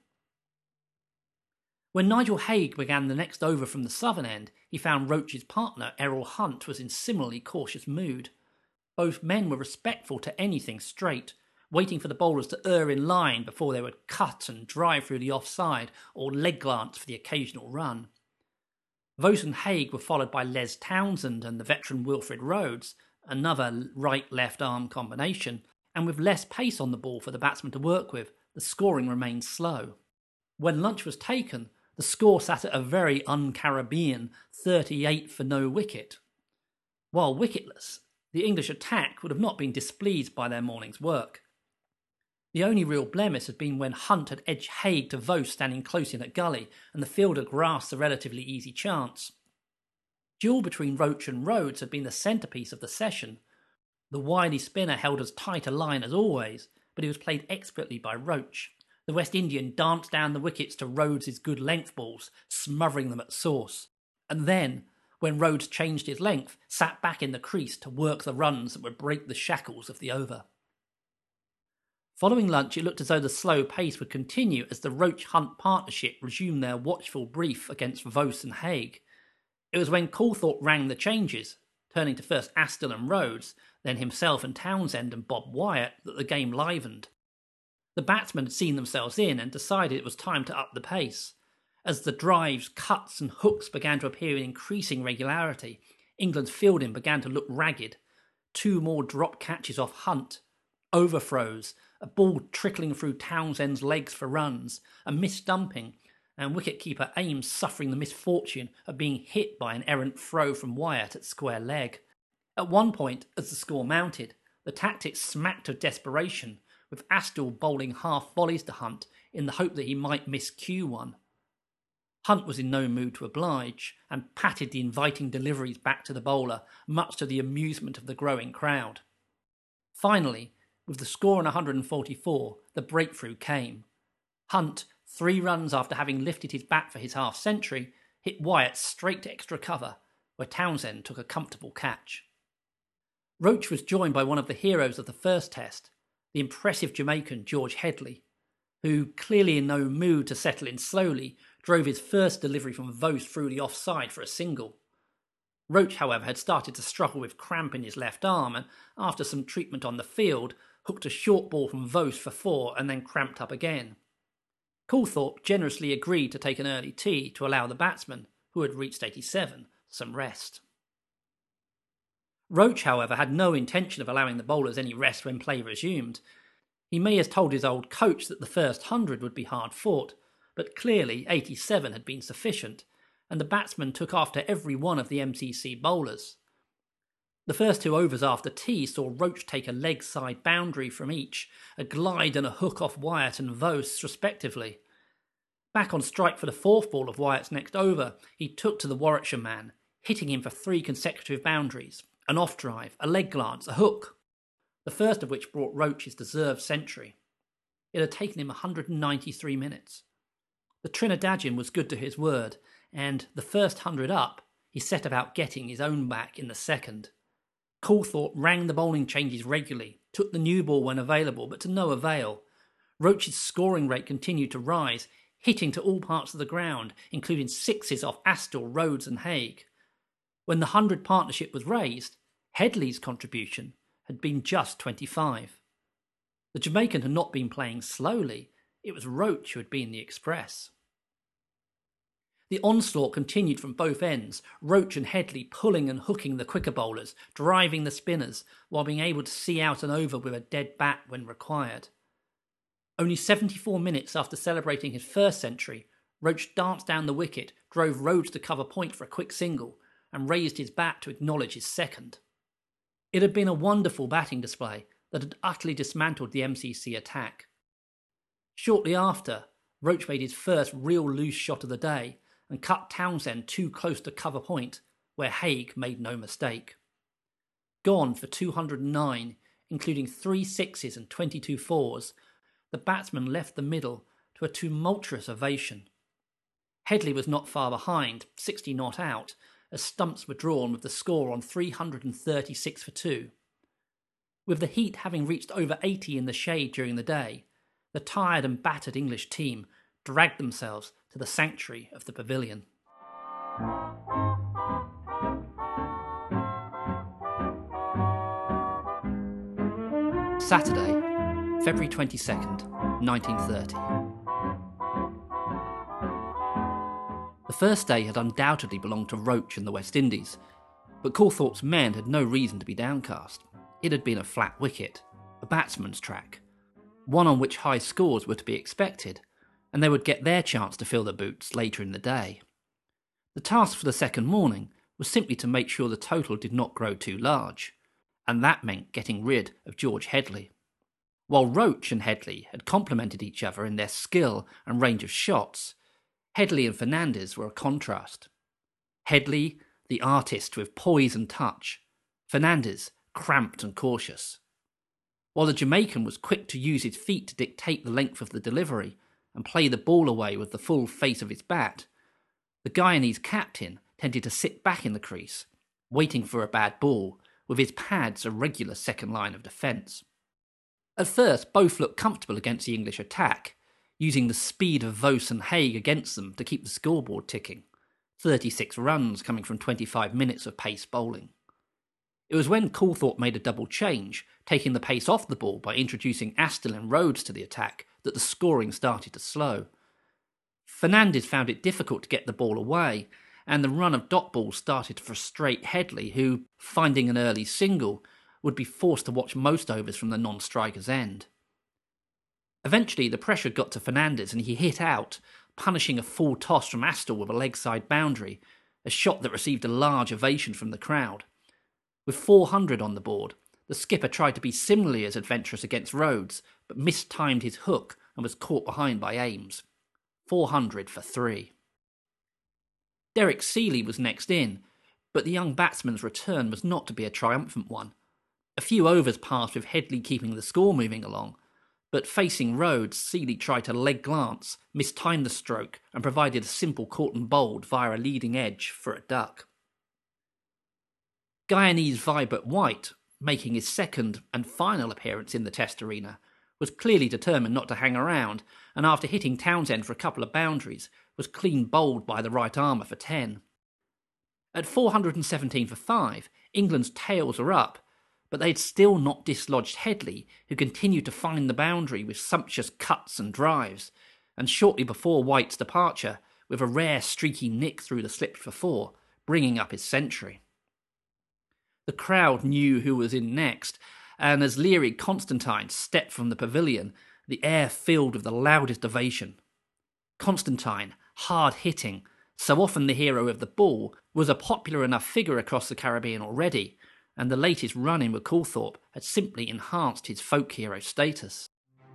When Nigel Haig began the next over from the southern end, he found Roach's partner, Errol Hunt, was in similarly cautious mood. Both men were respectful to anything straight, waiting for the bowlers to err in line before they would cut and drive through the offside or leg glance for the occasional run. Vose and Haig were followed by Les Townsend and the veteran Wilfred Rhodes, another right-left arm combination, and with less pace on the ball for the batsman to work with, the scoring remained slow. When lunch was taken, the score sat at a very un-Caribbean thirty-eight for no wicket. While wicketless, the English attack would have not been displeased by their morning's work. The only real blemish had been when Hunt had edged Haig to Vose standing close in at gully, and the fielder grasped a relatively easy chance. Duel between Roach and Rhodes had been the centrepiece of the session. The wily spinner held as tight a line as always, but he was played expertly by Roach. The West Indian danced down the wickets to Rhodes's good length balls, smothering them at source. And then, when Rhodes changed his length, sat back in the crease to work the runs that would break the shackles of the over. Following lunch, it looked as though the slow pace would continue as the Roach-Hunt partnership resumed their watchful brief against Vos and Haig. It was when Calthorpe rang the changes, turning to first Astle and Rhodes, then himself and Townsend and Bob Wyatt, that the game livened. The batsmen had seen themselves in and decided it was time to up the pace. As the drives, cuts and hooks began to appear in increasing regularity, England's fielding began to look ragged. Two more drop catches off Hunt, overthrows, a ball trickling through Townsend's legs for runs, a missed dumping, and wicket-keeper Ames suffering the misfortune of being hit by an errant throw from Wyatt at square leg. At one point, as the score mounted, the tactics smacked of desperation, with Astle bowling half volleys to Hunt in the hope that he might miss Q one. Hunt was in no mood to oblige, and patted the inviting deliveries back to the bowler, much to the amusement of the growing crowd. Finally, with the score on one hundred forty-four, the breakthrough came. Hunt, three runs after having lifted his bat for his half-century, hit Wyatt straight to extra cover, where Townsend took a comfortable catch. Roach was joined by one of the heroes of the first test, the impressive Jamaican George Headley, who, clearly in no mood to settle in slowly, drove his first delivery from Vos through the offside for a single. Roach, however, had started to struggle with cramp in his left arm and, after some treatment on the field, hooked a short ball from Vos for four and then cramped up again. Calthorpe generously agreed to take an early tee to allow the batsman, who had reached eighty-seven, some rest. Roach, however, had no intention of allowing the bowlers any rest when play resumed. He may have told his old coach that the first hundred would be hard fought, but clearly eighty-seven had been sufficient, and the batsman took after every one of the M C C bowlers. The first two overs after tea saw Roach take a leg side boundary from each, a glide and a hook off Wyatt and Vos respectively. Back on strike for the fourth ball of Wyatt's next over, he took to the Warwickshire man, hitting him for three consecutive boundaries, an off drive, a leg glance, a hook, the first of which brought Roach his deserved century. It had taken him one hundred ninety-three minutes. The Trinidadian was good to his word, and, the first hundred up, he set about getting his own back in the second. Calthorpe rang the bowling changes regularly, took the new ball when available, but to no avail. Roach's scoring rate continued to rise, hitting to all parts of the ground, including sixes off Astle, Rhodes and Haig. When the hundred partnership was raised, Headley's contribution had been just twenty-five. The Jamaican had not been playing slowly, it was Roach who had been the express. The onslaught continued from both ends, Roach and Headley pulling and hooking the quicker bowlers, driving the spinners, while being able to see out an over with a dead bat when required. Only seventy-four minutes after celebrating his first century, Roach danced down the wicket, drove Rhodes to cover point for a quick single, and raised his bat to acknowledge his second. It had been a wonderful batting display that had utterly dismantled the M C C attack. Shortly after, Roach made his first real loose shot of the day, and cut Townsend too close to cover point, where Haig made no mistake. Gone for two hundred nine, including three sixes and twenty-two fours, the batsman left the middle to a tumultuous ovation. Headley was not far behind, sixty not out, as stumps were drawn with the score on three hundred thirty-six for two. With the heat having reached over eighty in the shade during the day, the tired and battered English team dragged themselves to the sanctuary of the pavilion. Saturday, February twenty-second, nineteen thirty. The first day had undoubtedly belonged to Roach and the West Indies, but Calthorpe's men had no reason to be downcast. It had been a flat wicket, a batsman's track, one on which high scores were to be expected, and they would get their chance to fill the boots later in the day. The task for the second morning was simply to make sure the total did not grow too large, and that meant getting rid of George Headley. While Roach and Headley had complemented each other in their skill and range of shots, Headley and Fernandez were a contrast. Headley, the artist with poise and touch, Fernandez, cramped and cautious. while the Jamaican was quick to use his feet to dictate the length of the delivery and play the ball away with the full face of his bat, the Guyanese captain tended to sit back in the crease, waiting for a bad ball, with his pads a regular second line of defence. At first, both looked comfortable against the English attack, using the speed of Vos and Haig against them to keep the scoreboard ticking, thirty-six runs coming from twenty-five minutes of pace bowling. It was when Coulthorpe made a double change, taking the pace off the ball by introducing Astle and Rhodes to the attack, that the scoring started to slow. Fernandez found it difficult to get the ball away, and the run of dot balls started to frustrate Headley, who, finding an early single, would be forced to watch most overs from the non-striker's end. Eventually, the pressure got to Fernandez and he hit out, punishing a full toss from Astle with a leg side boundary, a shot that received a large ovation from the crowd. With four hundred on the board, the skipper tried to be similarly as adventurous against Rhodes, but mistimed his hook and was caught behind by Ames. four hundred for three. Derek Seeley was next in, but the young batsman's return was not to be a triumphant one. A few overs passed with Headley keeping the score moving along, but facing Rhodes, Seeley tried to leg glance, mistimed the stroke and provided a simple caught and bowled via a leading edge for a duck. Guyanese Vibert White, making his second and final appearance in the Test arena, was clearly determined not to hang around, and after hitting Townsend for a couple of boundaries, was clean bowled by the right armour for ten. At four hundred seventeen for five, England's tails were up, but they had still not dislodged Headley, who continued to find the boundary with sumptuous cuts and drives, and shortly before White's departure, with a rare streaky nick through the slips for four, bringing up his century. The crowd knew who was in next, and as Leary Constantine stepped from the pavilion, the air filled with the loudest ovation. Constantine, hard-hitting, so often the hero of the ball, was a popular enough figure across the Caribbean already, and the latest run-in with Coulthorpe had simply enhanced his folk hero status.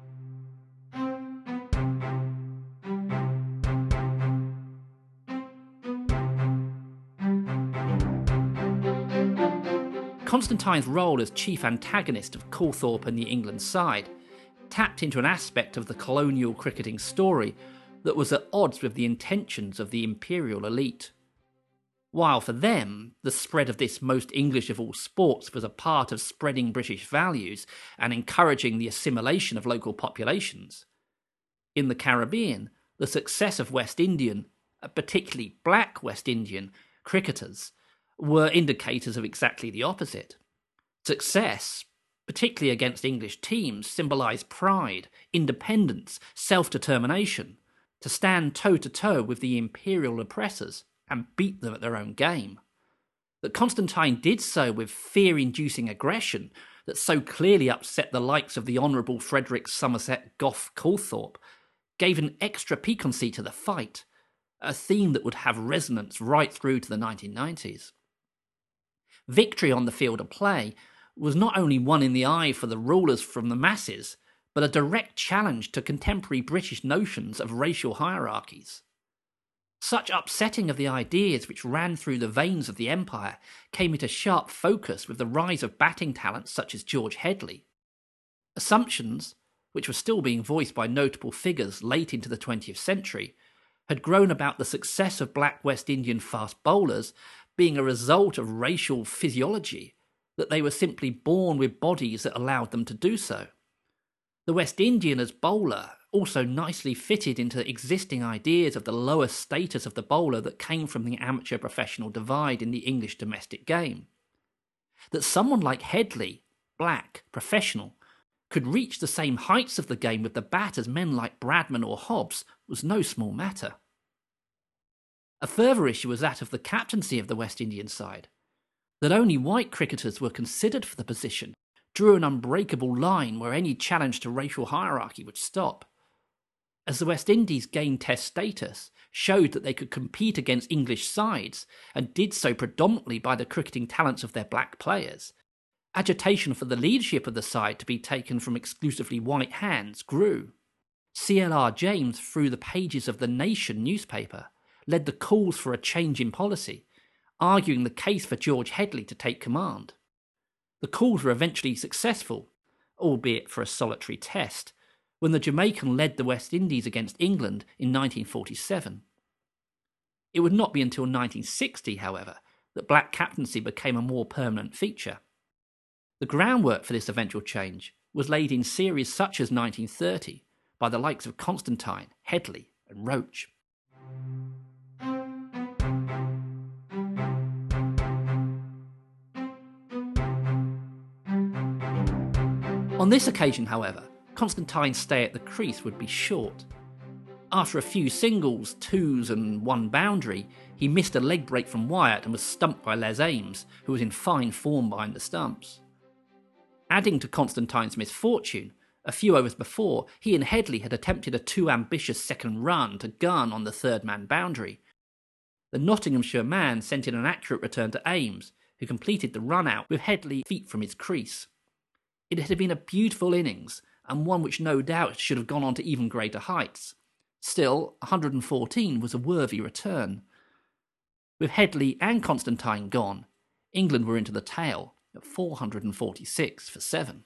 Constantine's role as chief antagonist of Coulthorpe and the England side tapped into an aspect of the colonial cricketing story that was at odds with the intentions of the imperial elite. While for them, the spread of this most English of all sports was a part of spreading British values and encouraging the assimilation of local populations, in the Caribbean, the success of West Indian, particularly black West Indian, cricketers were indicators of exactly the opposite. Success, particularly against English teams, symbolised pride, independence, self-determination, to stand toe-to-toe with the imperial oppressors and beat them at their own game. That Constantine did so with fear-inducing aggression that so clearly upset the likes of the Honourable Frederick Somerset Gough Coulthorpe gave an extra piquancy to the fight, a theme that would have resonance right through to the nineteen nineties. Victory on the field of play was not only one in the eye for the rulers from the masses, but a direct challenge to contemporary British notions of racial hierarchies. Such upsetting of the ideas which ran through the veins of the empire came into sharp focus with the rise of batting talents such as George Headley. Assumptions, which were still being voiced by notable figures late into the twentieth century, had grown about the success of black West Indian fast bowlers being a result of racial physiology, that they were simply born with bodies that allowed them to do so. The West Indian as bowler also nicely fitted into existing ideas of the lower status of the bowler that came from the amateur-professional divide in the English domestic game. That someone like Headley, black, professional, could reach the same heights of the game with the bat as men like Bradman or Hobbs was no small matter. A further issue was that of the captaincy of the West Indian side. That only white cricketers were considered for the position drew an unbreakable line where any challenge to racial hierarchy would stop. As the West Indies gained Test status, showed that they could compete against English sides, and did so predominantly by the cricketing talents of their black players, agitation for the leadership of the side to be taken from exclusively white hands grew. C L R James, through the pages of the Nation newspaper, led the calls for a change in policy, arguing the case for George Headley to take command. The calls were eventually successful, albeit for a solitary test, when the Jamaican led the West Indies against England in nineteen forty-seven. It would not be until nineteen sixty, however, that black captaincy became a more permanent feature. The groundwork for this eventual change was laid in series such as nineteen thirty by the likes of Constantine, Headley and Roach. On this occasion, however, Constantine's stay at the crease would be short. After a few singles, twos and one boundary, he missed a leg break from Wyatt and was stumped by Les Ames, who was in fine form behind the stumps. Adding to Constantine's misfortune, a few overs before, he and Headley had attempted a too ambitious second run to gun on the third man boundary. The Nottinghamshire man sent in an accurate return to Ames, who completed the run out with Headley feet from his crease. It had been a beautiful innings, and one which no doubt should have gone on to even greater heights. Still, one hundred fourteen was a worthy return. With Headley and Constantine gone, England were into the tail at four hundred forty-six for seven.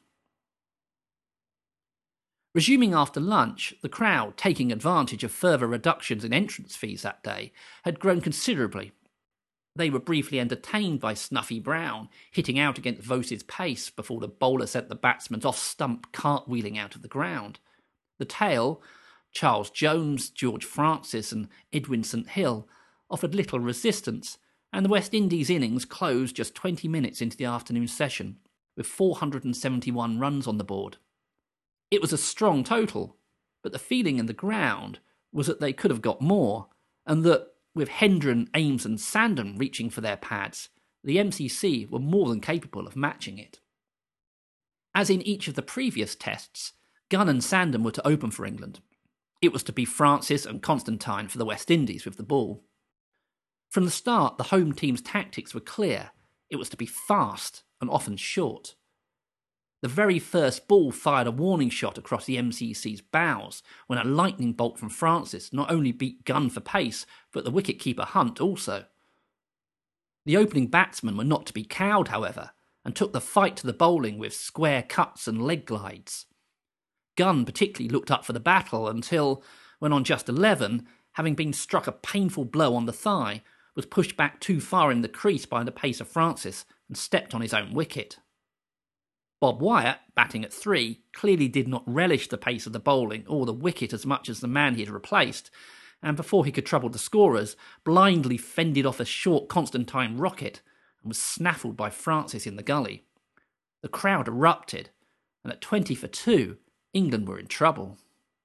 Resuming after lunch, the crowd, taking advantage of further reductions in entrance fees that day, had grown considerably. They were briefly entertained by Snuffy Brown, hitting out against Vose's pace before the bowler sent the batsman's off-stump cartwheeling out of the ground. The tail, Charles Jones, George Francis and Edwin St Hill, offered little resistance, and the West Indies innings closed just twenty minutes into the afternoon session, with four hundred seventy-one runs on the board. It was a strong total, but the feeling in the ground was that they could have got more, and that, with Hendren, Ames and Sandham reaching for their pads, the M C C were more than capable of matching it. As in each of the previous tests, Gunn and Sandham were to open for England. It was to be Francis and Constantine for the West Indies with the ball. From the start, the home team's tactics were clear. It was to be fast and often short. The very first ball fired a warning shot across the M C C's bows when a lightning bolt from Francis not only beat Gunn for pace, but the wicket-keeper Hunt also. The opening batsmen were not to be cowed, however, and took the fight to the bowling with square cuts and leg glides. Gunn particularly looked up for the battle until, when on just eleven, having been struck a painful blow on the thigh, was pushed back too far in the crease by the pace of Francis and stepped on his own wicket. Bob Wyatt, batting at three, clearly did not relish the pace of the bowling or the wicket as much as the man he had replaced, and before he could trouble the scorers, blindly fended off a short Constantine rocket and was snaffled by Francis in the gully. The crowd erupted, and at twenty for two, England were in trouble.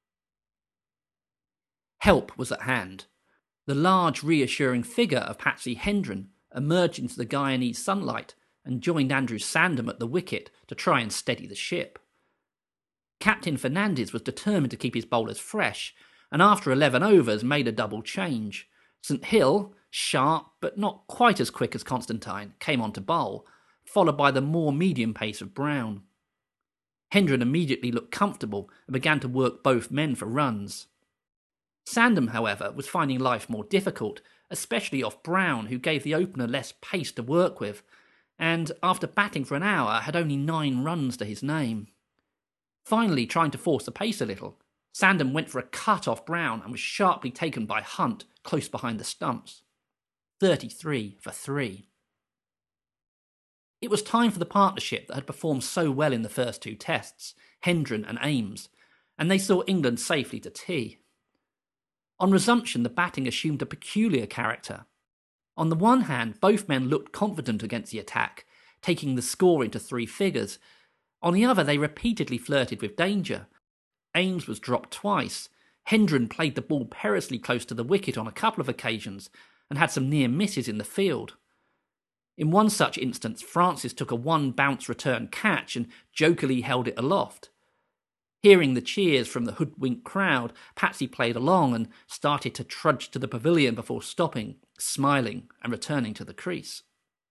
Help was at hand. The large, reassuring figure of Patsy Hendren emerged into the Guyanese sunlight and joined Andrew Sandham at the wicket to try and steady the ship. Captain Fernandez was determined to keep his bowlers fresh, and after eleven overs made a double change. St Hill, sharp but not quite as quick as Constantine, came on to bowl, followed by the more medium pace of Brown. Hendren immediately looked comfortable and began to work both men for runs. Sandham, however, was finding life more difficult, especially off Brown, who gave the opener less pace to work with, and, after batting for an hour, had only nine runs to his name. Finally, trying to force the pace a little, Sandham went for a cut off Brown and was sharply taken by Hunt close behind the stumps. thirty-three for three. It was time for the partnership that had performed so well in the first two tests, Hendren and Ames, and they saw England safely to tea. On resumption, the batting assumed a peculiar character. On the one hand, both men looked confident against the attack, taking the score into three figures. On the other, they repeatedly flirted with danger. Ames was dropped twice. Hendren played the ball perilously close to the wicket on a couple of occasions and had some near misses in the field. In one such instance, Francis took a one-bounce return catch and jokily held it aloft. Hearing the cheers from the hoodwinked crowd, Patsy played along and started to trudge to the pavilion before stopping, smiling and returning to the crease.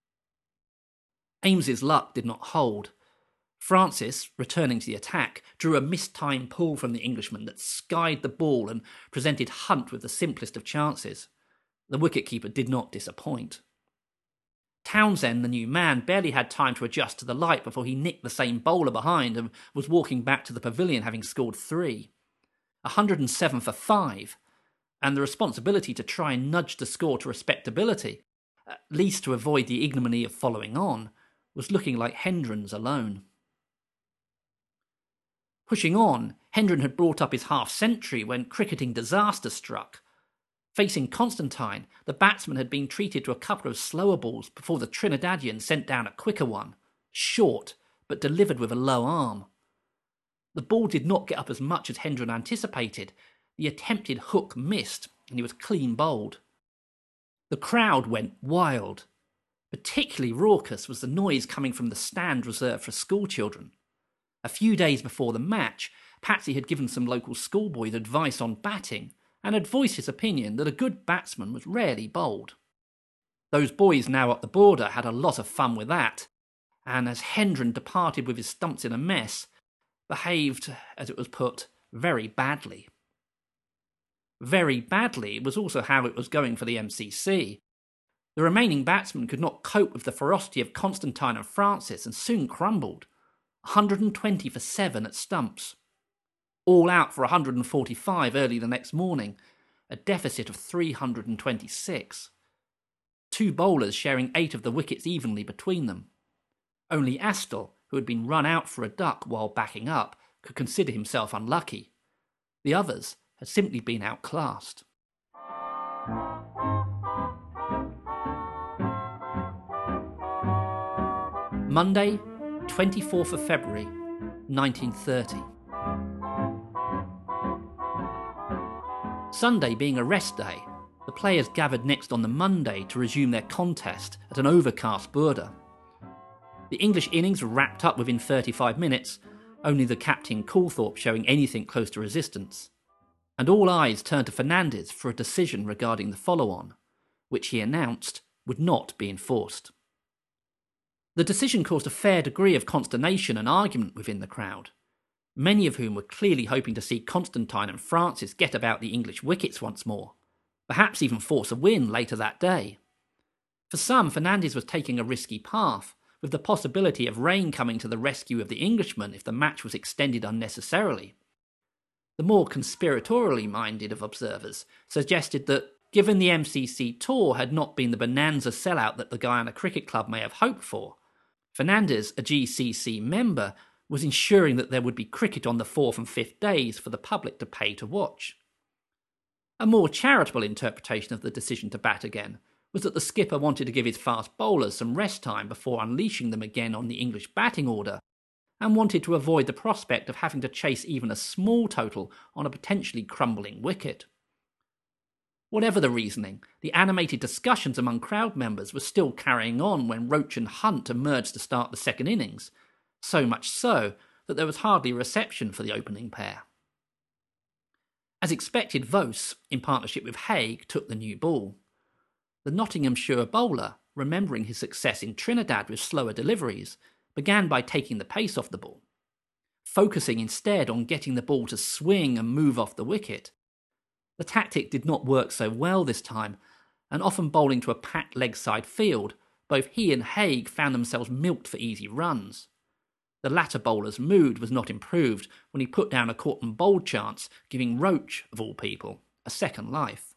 Ames's luck did not hold. Francis, returning to the attack, drew a mistimed pull from the Englishman that skied the ball and presented Hunt with the simplest of chances. The wicket-keeper did not disappoint. Townsend, the new man, barely had time to adjust to the light before he nicked the same bowler behind and was walking back to the pavilion having scored three. one hundred seven for five, and the responsibility to try and nudge the score to respectability, at least to avoid the ignominy of following on, was looking like Hendren's alone. Pushing on, Hendren had brought up his half-century when cricketing disaster struck. Facing Constantine, the batsman had been treated to a couple of slower balls before the Trinidadian sent down a quicker one, short, but delivered with a low arm. The ball did not get up as much as Hendren anticipated. The attempted hook missed, and he was clean bowled. The crowd went wild. Particularly raucous was the noise coming from the stand reserved for schoolchildren. A few days before the match, Patsy had given some local schoolboys advice on batting, and had voiced his opinion that a good batsman was rarely bowled. Those boys now up the border had a lot of fun with that, and as Hendren departed with his stumps in a mess, behaved, as it was put, very badly. Very badly was also how it was going for the M C C. The remaining batsmen could not cope with the ferocity of Constantine and Francis and soon crumbled. one hundred twenty for seven at stumps. All out for one hundred forty-five early the next morning, a deficit of three hundred twenty-six. Two bowlers sharing eight of the wickets evenly between them. Only Astle, who had been run out for a duck while backing up, could consider himself unlucky. The others had simply been outclassed. Monday, twenty-fourth of February, nineteen thirty. Sunday being a rest day, the players gathered next on the Monday to resume their contest at an overcast Burda. The English innings were wrapped up within thirty-five minutes, only the captain Coulthorpe showing anything close to resistance. And all eyes turned to Fernandez for a decision regarding the follow-on, which he announced would not be enforced. The decision caused a fair degree of consternation and argument within the crowd, many of whom were clearly hoping to see Constantine and Francis get about the English wickets once more, perhaps even force a win later that day. For some, Fernandez was taking a risky path, with the possibility of rain coming to the rescue of the Englishmen if the match was extended unnecessarily. The more conspiratorially minded of observers suggested that, given the M C C tour had not been the bonanza sellout that the Guyana Cricket Club may have hoped for, Fernandez, a G C C member, was ensuring that there would be cricket on the fourth and fifth days for the public to pay to watch. A more charitable interpretation of the decision to bat again was that the skipper wanted to give his fast bowlers some rest time before unleashing them again on the English batting order, and wanted to avoid the prospect of having to chase even a small total on a potentially crumbling wicket. Whatever the reasoning, the animated discussions among crowd members were still carrying on when Roach and Hunt emerged to start the second innings, so much so that there was hardly a reception for the opening pair. As expected, Vos, in partnership with Haig, took the new ball. The Nottinghamshire bowler, remembering his success in Trinidad with slower deliveries, began by taking the pace off the ball, focusing instead on getting the ball to swing and move off the wicket. The tactic did not work so well this time, and often bowling to a packed leg-side field, both he and Haig found themselves milked for easy runs. The latter bowler's mood was not improved when he put down a caught and bowled chance, giving Roach, of all people, a second life.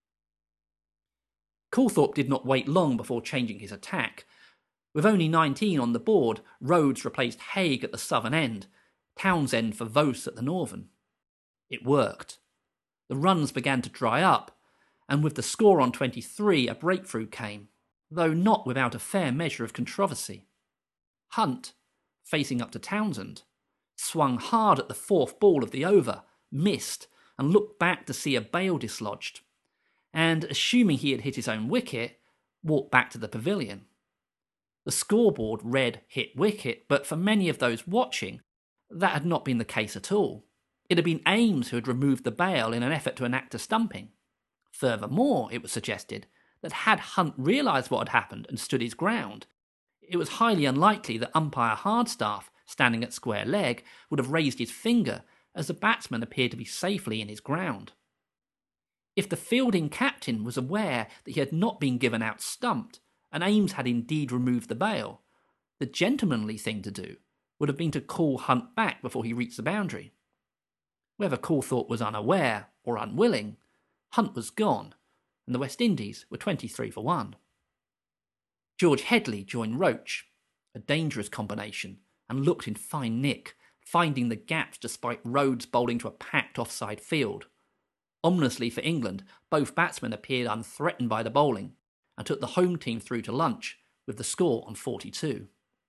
Coulthorpe did not wait long before changing his attack. With only nineteen on the board, Rhodes replaced Haig at the southern end, Townsend for Vos at the northern. It worked. The runs began to dry up, and with the score on twenty-three, a breakthrough came, though not without a fair measure of controversy. Hunt, facing up to Townsend, swung hard at the fourth ball of the over, missed, and looked back to see a bail dislodged, and, assuming he had hit his own wicket, walked back to the pavilion. The scoreboard read hit wicket, but for many of those watching, that had not been the case at all. It had been Ames who had removed the bail in an effort to enact a stumping. Furthermore, it was suggested that had Hunt realised what had happened and stood his ground, it was highly unlikely that umpire Hardstaff, standing at square leg, would have raised his finger as the batsman appeared to be safely in his ground. If the fielding captain was aware that he had not been given out stumped, and Ames had indeed removed the bail, the gentlemanly thing to do would have been to call Hunt back before he reached the boundary. Whether Calthorpe was unaware or unwilling, Hunt was gone, and the West Indies were twenty-three for one. George Headley joined Roach, a dangerous combination, and looked in fine nick, finding the gaps despite Rhodes bowling to a packed offside field. Ominously for England, both batsmen appeared unthreatened by the bowling and took the home team through to lunch with the score on forty-two.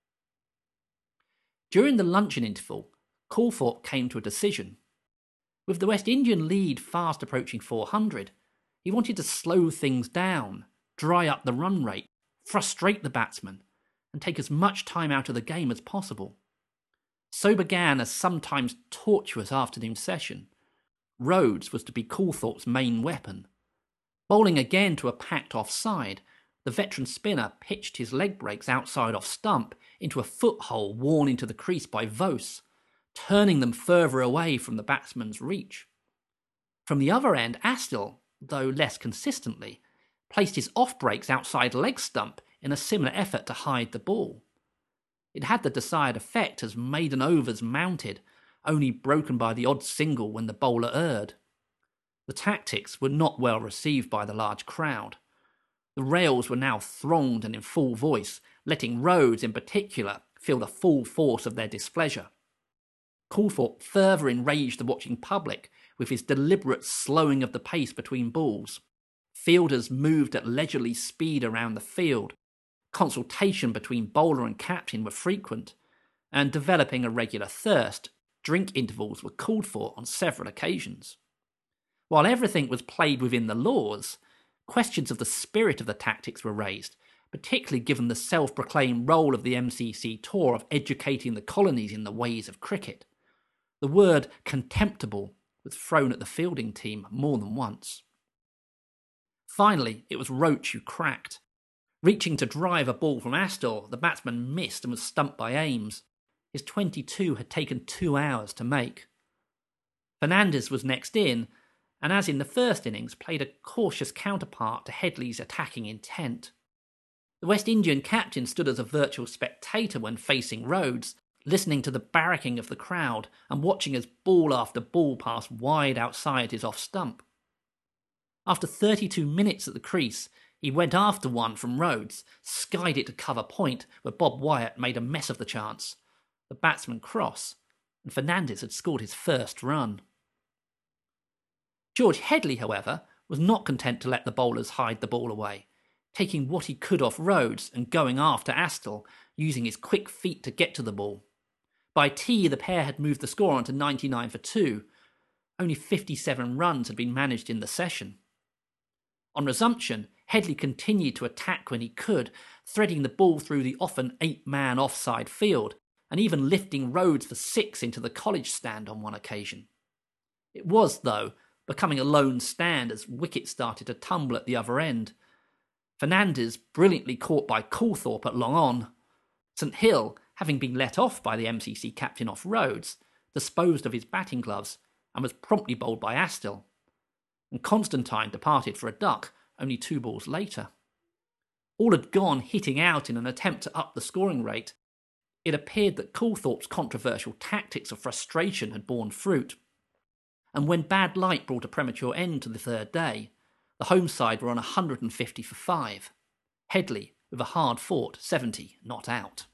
During the luncheon interval, Calthorpe came to a decision. With the West Indian lead fast approaching four hundred, he wanted to slow things down, dry up the run rate, frustrate the batsmen, and take as much time out of the game as possible. So began a sometimes tortuous afternoon session. Rhodes was to be Calthorpe's main weapon. Bowling again to a packed offside, the veteran spinner pitched his leg breaks outside off stump into a foothole worn into the crease by Vose, turning them further away from the batsman's reach. From the other end, Astill, though less consistently, placed his off breaks outside leg stump in a similar effort to hide the ball. It had the desired effect as maiden overs mounted, only broken by the odd single when the bowler erred. The tactics were not well received by the large crowd. The rails were now thronged and in full voice, letting Rhodes in particular feel the full force of their displeasure. Calthorpe further enraged the watching public with his deliberate slowing of the pace between balls. Fielders moved at leisurely speed around the field. Consultation between bowler and captain were frequent, and developing a regular thirst, drink intervals were called for on several occasions. While everything was played within the laws, questions of the spirit of the tactics were raised, particularly given the self-proclaimed role of the M C C tour of educating the colonies in the ways of cricket. The word contemptible was thrown at the fielding team more than once. Finally, it was Roach who cracked. Reaching to drive a ball from Astor, the batsman missed and was stumped by Ames. His twenty-two had taken two hours to make. Fernandez was next in, and as in the first innings, played a cautious counterpart to Headley's attacking intent. The West Indian captain stood as a virtual spectator when facing Rhodes, listening to the barracking of the crowd and watching as ball after ball passed wide outside his off stump. After thirty-two minutes at the crease, he went after one from Rhodes, skied it to cover point, where Bob Wyatt made a mess of the chance. The batsman cross, and Fernandez had scored his first run. George Headley, however, was not content to let the bowlers hide the ball away, taking what he could off Rhodes and going after Astill, using his quick feet to get to the ball. By tea, the pair had moved the score on to ninety-nine for two. Only fifty-seven runs had been managed in the session. On resumption, Headley continued to attack when he could, threading the ball through the often eight-man offside field, and even lifting Rhodes for six into the college stand on one occasion. It was, though, becoming a lone stand as wickets started to tumble at the other end. Fernandez brilliantly caught by Calthorpe at long on. St Hill, having been let off by the M C C captain off Rhodes, disposed of his batting gloves and was promptly bowled by Astill. And Constantine departed for a duck only two balls later. All had gone hitting out in an attempt to up the scoring rate. It appeared that Calthorpe's controversial tactics of frustration had borne fruit. And when bad light brought a premature end to the third day, the home side were on one hundred fifty for five. Headley, with a hard-fought seventy not out.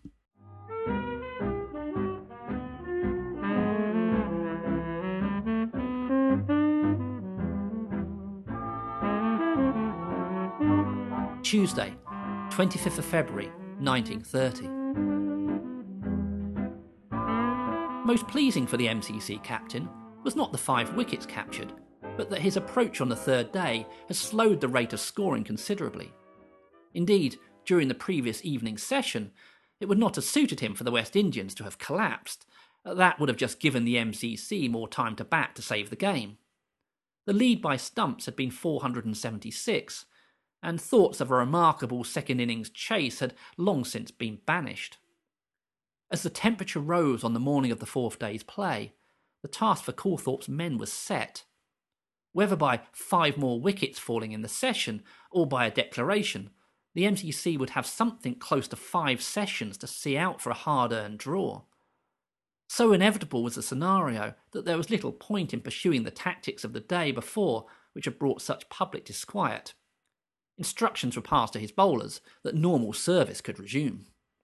Tuesday, twenty-fifth of February, nineteen thirty. Most pleasing for the M C C captain was not the five wickets captured, but that his approach on the third day has slowed the rate of scoring considerably. Indeed, during the previous evening's session, it would not have suited him for the West Indians to have collapsed. That would have just given the M C C more time to bat to save the game. The lead by stumps had been four hundred seventy-six, and thoughts of a remarkable second innings chase had long since been banished. As the temperature rose on the morning of the fourth day's play, the task for Calthorpe's men was set. Whether by five more wickets falling in the session or by a declaration, the M C C would have something close to five sessions to see out for a hard-earned draw. So inevitable was the scenario that there was little point in pursuing the tactics of the day before which had brought such public disquiet. Instructions were passed to his bowlers that normal service could resume.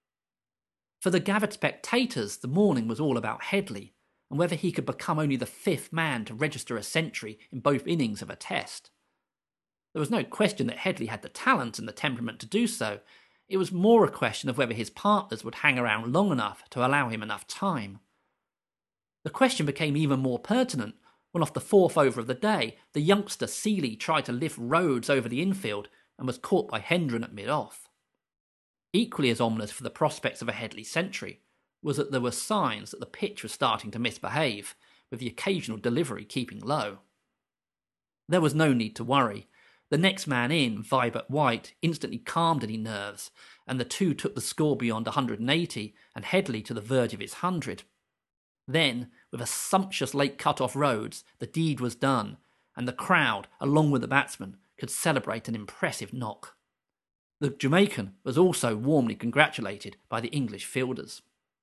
For the gathered spectators, the morning was all about Headley, and whether he could become only the fifth man to register a century in both innings of a test. There was no question that Headley had the talent and the temperament to do so. It was more a question of whether his partners would hang around long enough to allow him enough time. The question became even more pertinent when off the fourth over of the day, the youngster Seeley tried to lift Rhodes over the infield and was caught by Hendren at mid-off. Equally as ominous for the prospects of a Headley century was that there were signs that the pitch was starting to misbehave, with the occasional delivery keeping low. There was no need to worry. The next man in, Vibert White, instantly calmed any nerves, and the two took the score beyond one hundred eighty and Headley to the verge of his one hundred. Then, with a sumptuous late cut-off Rhodes, the deed was done, and the crowd, along with the batsmen, could celebrate an impressive knock. The Jamaican was also warmly congratulated by the English fielders.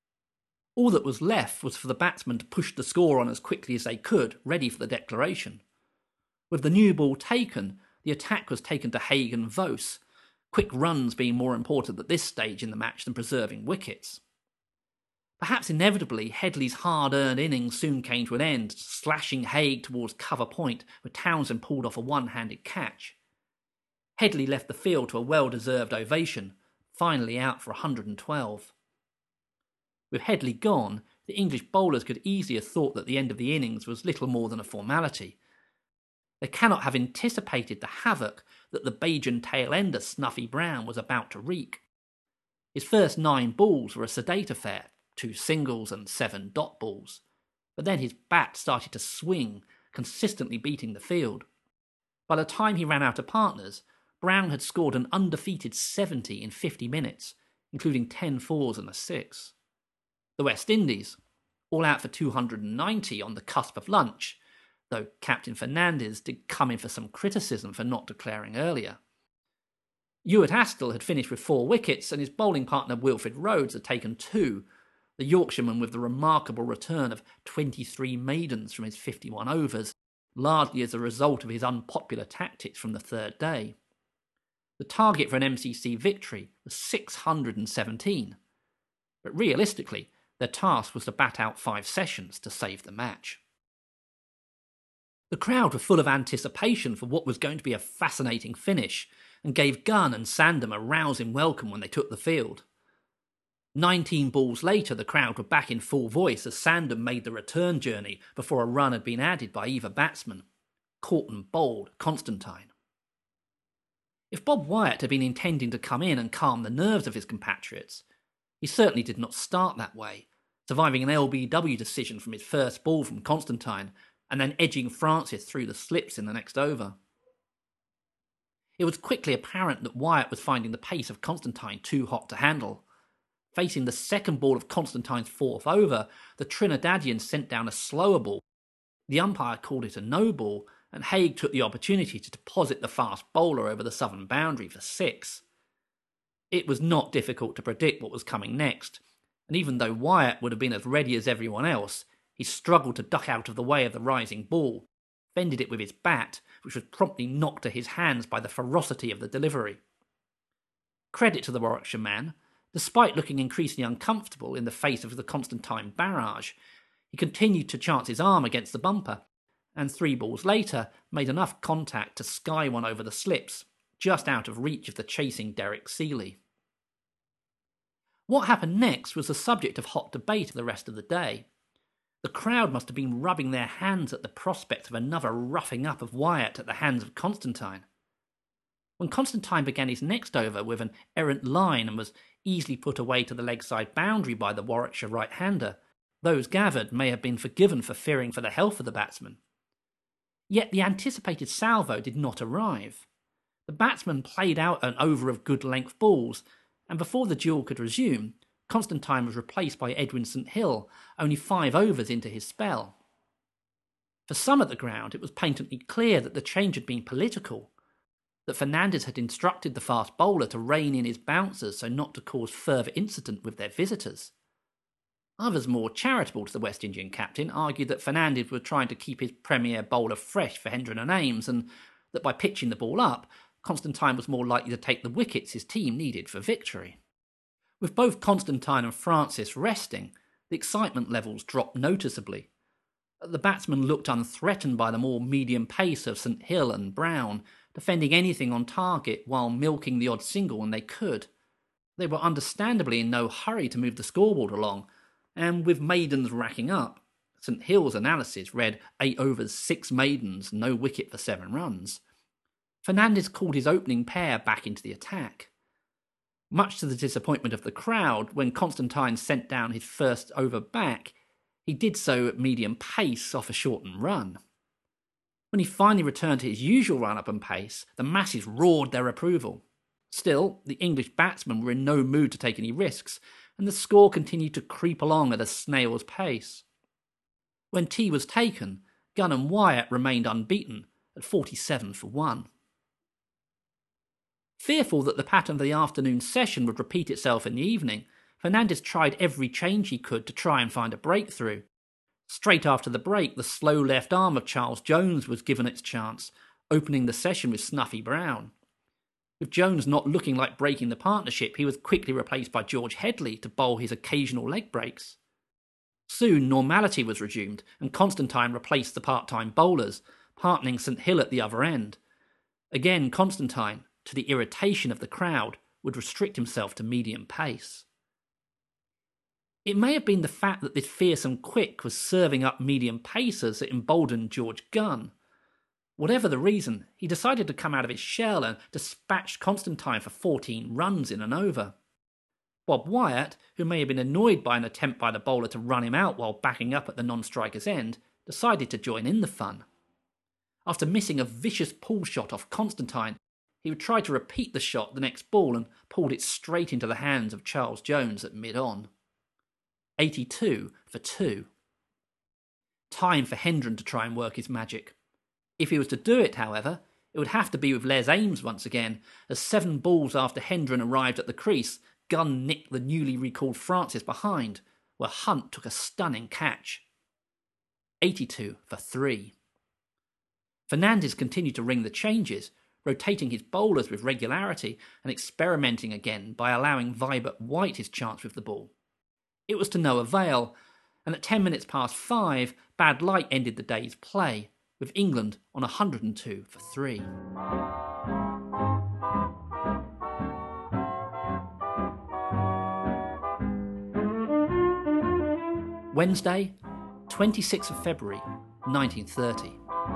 All that was left was for the batsmen to push the score on as quickly as they could, ready for the declaration. With the new ball taken, the attack was taken to Haig and Vose, quick runs being more important at this stage in the match than preserving wickets. Perhaps inevitably, Headley's hard-earned innings soon came to an end, slashing Haig towards cover point, where Townsend pulled off a one-handed catch. Headley left the field to a well-deserved ovation, finally out for one hundred twelve. With Headley gone, the English bowlers could easily have thought that the end of the innings was little more than a formality. They cannot have anticipated the havoc that the Bajan tail-ender Snuffy Brown was about to wreak. His first nine balls were a sedate affair, two singles and seven dot balls, but then his bat started to swing, consistently beating the field. By the time he ran out of partners, Brown had scored an undefeated seventy in fifty minutes, including ten fours and a six. The West Indies, all out for two hundred ninety on the cusp of lunch, though Captain Fernandez did come in for some criticism for not declaring earlier. Ewart Haskell had finished with four wickets, and his bowling partner Wilfred Rhodes had taken two, the Yorkshireman with the remarkable return of twenty-three maidens from his fifty-one overs, largely as a result of his unpopular tactics from the third day. The target for an M C C victory was six hundred seventeen, but realistically, their task was to bat out five sessions to save the match. The crowd were full of anticipation for what was going to be a fascinating finish, and gave Gunn and Sandham a rousing welcome when they took the field. Nineteen balls later, the crowd were back in full voice as Sandham made the return journey before a run had been added by either batsman. Corton bowled Constantine. If Bob Wyatt had been intending to come in and calm the nerves of his compatriots, he certainly did not start that way, surviving an L B W decision from his first ball from Constantine and then edging Francis through the slips in the next over. It was quickly apparent that Wyatt was finding the pace of Constantine too hot to handle. Facing the second ball of Constantine's fourth over, the Trinidadian sent down a slower ball. The umpire called it a no ball, and Haig took the opportunity to deposit the fast bowler over the southern boundary for six. It was not difficult to predict what was coming next, and even though Wyatt would have been as ready as everyone else, he struggled to duck out of the way of the rising ball, fended it with his bat, which was promptly knocked to his hands by the ferocity of the delivery. Credit to the Warwickshire man. Despite looking increasingly uncomfortable in the face of the Constantine barrage, he continued to chance his arm against the bumper, and three balls later made enough contact to sky one over the slips, just out of reach of the chasing Derek Seeley. What happened next was the subject of hot debate for the rest of the day. The crowd must have been rubbing their hands at the prospect of another roughing up of Wyatt at the hands of Constantine. When Constantine began his next over with an errant line and was easily put away to the leg side boundary by the Warwickshire right-hander, those gathered may have been forgiven for fearing for the health of the batsman. Yet the anticipated salvo did not arrive. The batsman played out an over of good-length balls, and before the duel could resume, Constantine was replaced by Edwin St Hill, only five overs into his spell. For some at the ground, it was patently clear that the change had been political, that Fernandez had instructed the fast bowler to rein in his bouncers so not to cause further incident with their visitors. Others more charitable to the West Indian captain argued that Fernandez was trying to keep his premier bowler fresh for Hendren and Ames, and that by pitching the ball up, Constantine was more likely to take the wickets his team needed for victory. With both Constantine and Francis resting, the excitement levels dropped noticeably. The batsmen looked unthreatened by the more medium pace of St Hill and Brown, defending anything on target while milking the odd single when they could. They were understandably in no hurry to move the scoreboard along, and with maidens racking up, St Hill's analysis read eight overs, six maidens, no wicket for seven runs. Fernandez called his opening pair back into the attack. Much to the disappointment of the crowd, when Constantine sent down his first over back, he did so at medium pace off a shortened run. When he finally returned to his usual run-up and pace, the masses roared their approval. Still, the English batsmen were in no mood to take any risks, and the score continued to creep along at a snail's pace. When tea was taken, Gunn and Wyatt remained unbeaten at forty-seven for one. Fearful that the pattern of the afternoon session would repeat itself in the evening, Fernandez tried every change he could to try and find a breakthrough. Straight after the break, the slow left arm of Charles Jones was given its chance, opening the session with Snuffy Brown. With Jones not looking like breaking the partnership, he was quickly replaced by George Headley to bowl his occasional leg breaks. Soon normality was resumed, and Constantine replaced the part-time bowlers, partnering St Hill at the other end. Again, Constantine, to the irritation of the crowd, would restrict himself to medium pace. It may have been the fact that this fearsome quick was serving up medium pacers that emboldened George Gunn. Whatever the reason, he decided to come out of his shell and dispatched Constantine for fourteen runs in an over. Bob Wyatt, who may have been annoyed by an attempt by the bowler to run him out while backing up at the non-striker's end, decided to join in the fun. After missing a vicious pull shot off Constantine, he would try to repeat the shot the next ball and pulled it straight into the hands of Charles Jones at mid-on. eighty-two for two. Time for Hendren to try and work his magic. If he was to do it, however, it would have to be with Les Ames once again, as seven balls after Hendren arrived at the crease, Gunn nicked the newly recalled Francis behind, where Hunt took a stunning catch. eighty-two for three. Fernandez continued to ring the changes, rotating his bowlers with regularity and experimenting again by allowing Vibert White his chance with the ball. It was to no avail, and at ten minutes past five, bad light ended the day's play, with England on one hundred and two for three. Wednesday, twenty-sixth of February, nineteen thirty.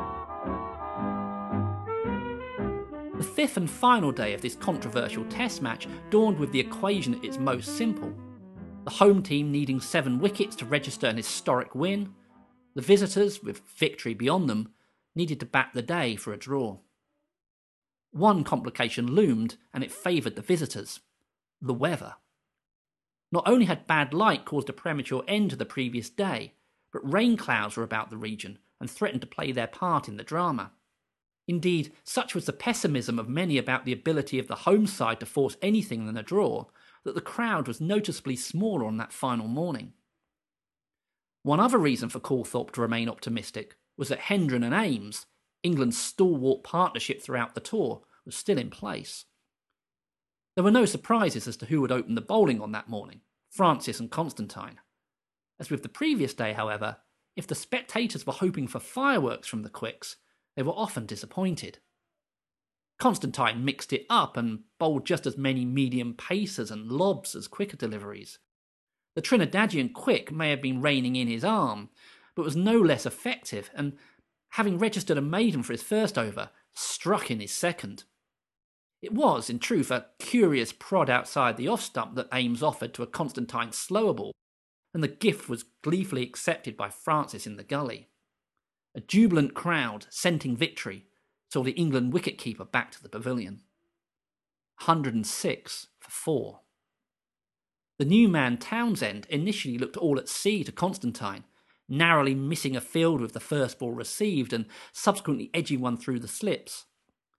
The fifth and final day of this controversial test match dawned with the equation at its most simple. The home team needing seven wickets to register an historic win. The visitors, with victory beyond them, needed to bat the day for a draw. One complication loomed, and it favoured the visitors: the weather. Not only had bad light caused a premature end to the previous day, but rain clouds were about the region and threatened to play their part in the drama. Indeed, such was the pessimism of many about the ability of the home side to force anything than a draw, that the crowd was noticeably smaller on that final morning. One other reason for Calthorpe to remain optimistic was that Hendren and Ames, England's stalwart partnership throughout the tour, was still in place. There were no surprises as to who would open the bowling on that morning, Francis and Constantine. As with the previous day, however, if the spectators were hoping for fireworks from the quicks, they were often disappointed. Constantine mixed it up and bowled just as many medium pacers and lobs as quicker deliveries. The Trinidadian quick may have been reining in his arm, but was no less effective and, having registered a maiden for his first over, struck in his second. It was, in truth, a curious prod outside the off-stump that Ames offered to a Constantine slower ball, and the gift was gleefully accepted by Francis in the gully. A jubilant crowd, scenting victory, saw the England wicket-keeper back to the pavilion. one hundred and six for four. The new man Townsend initially looked all at sea to Constantine, narrowly missing a field with the first ball received and subsequently edging one through the slips.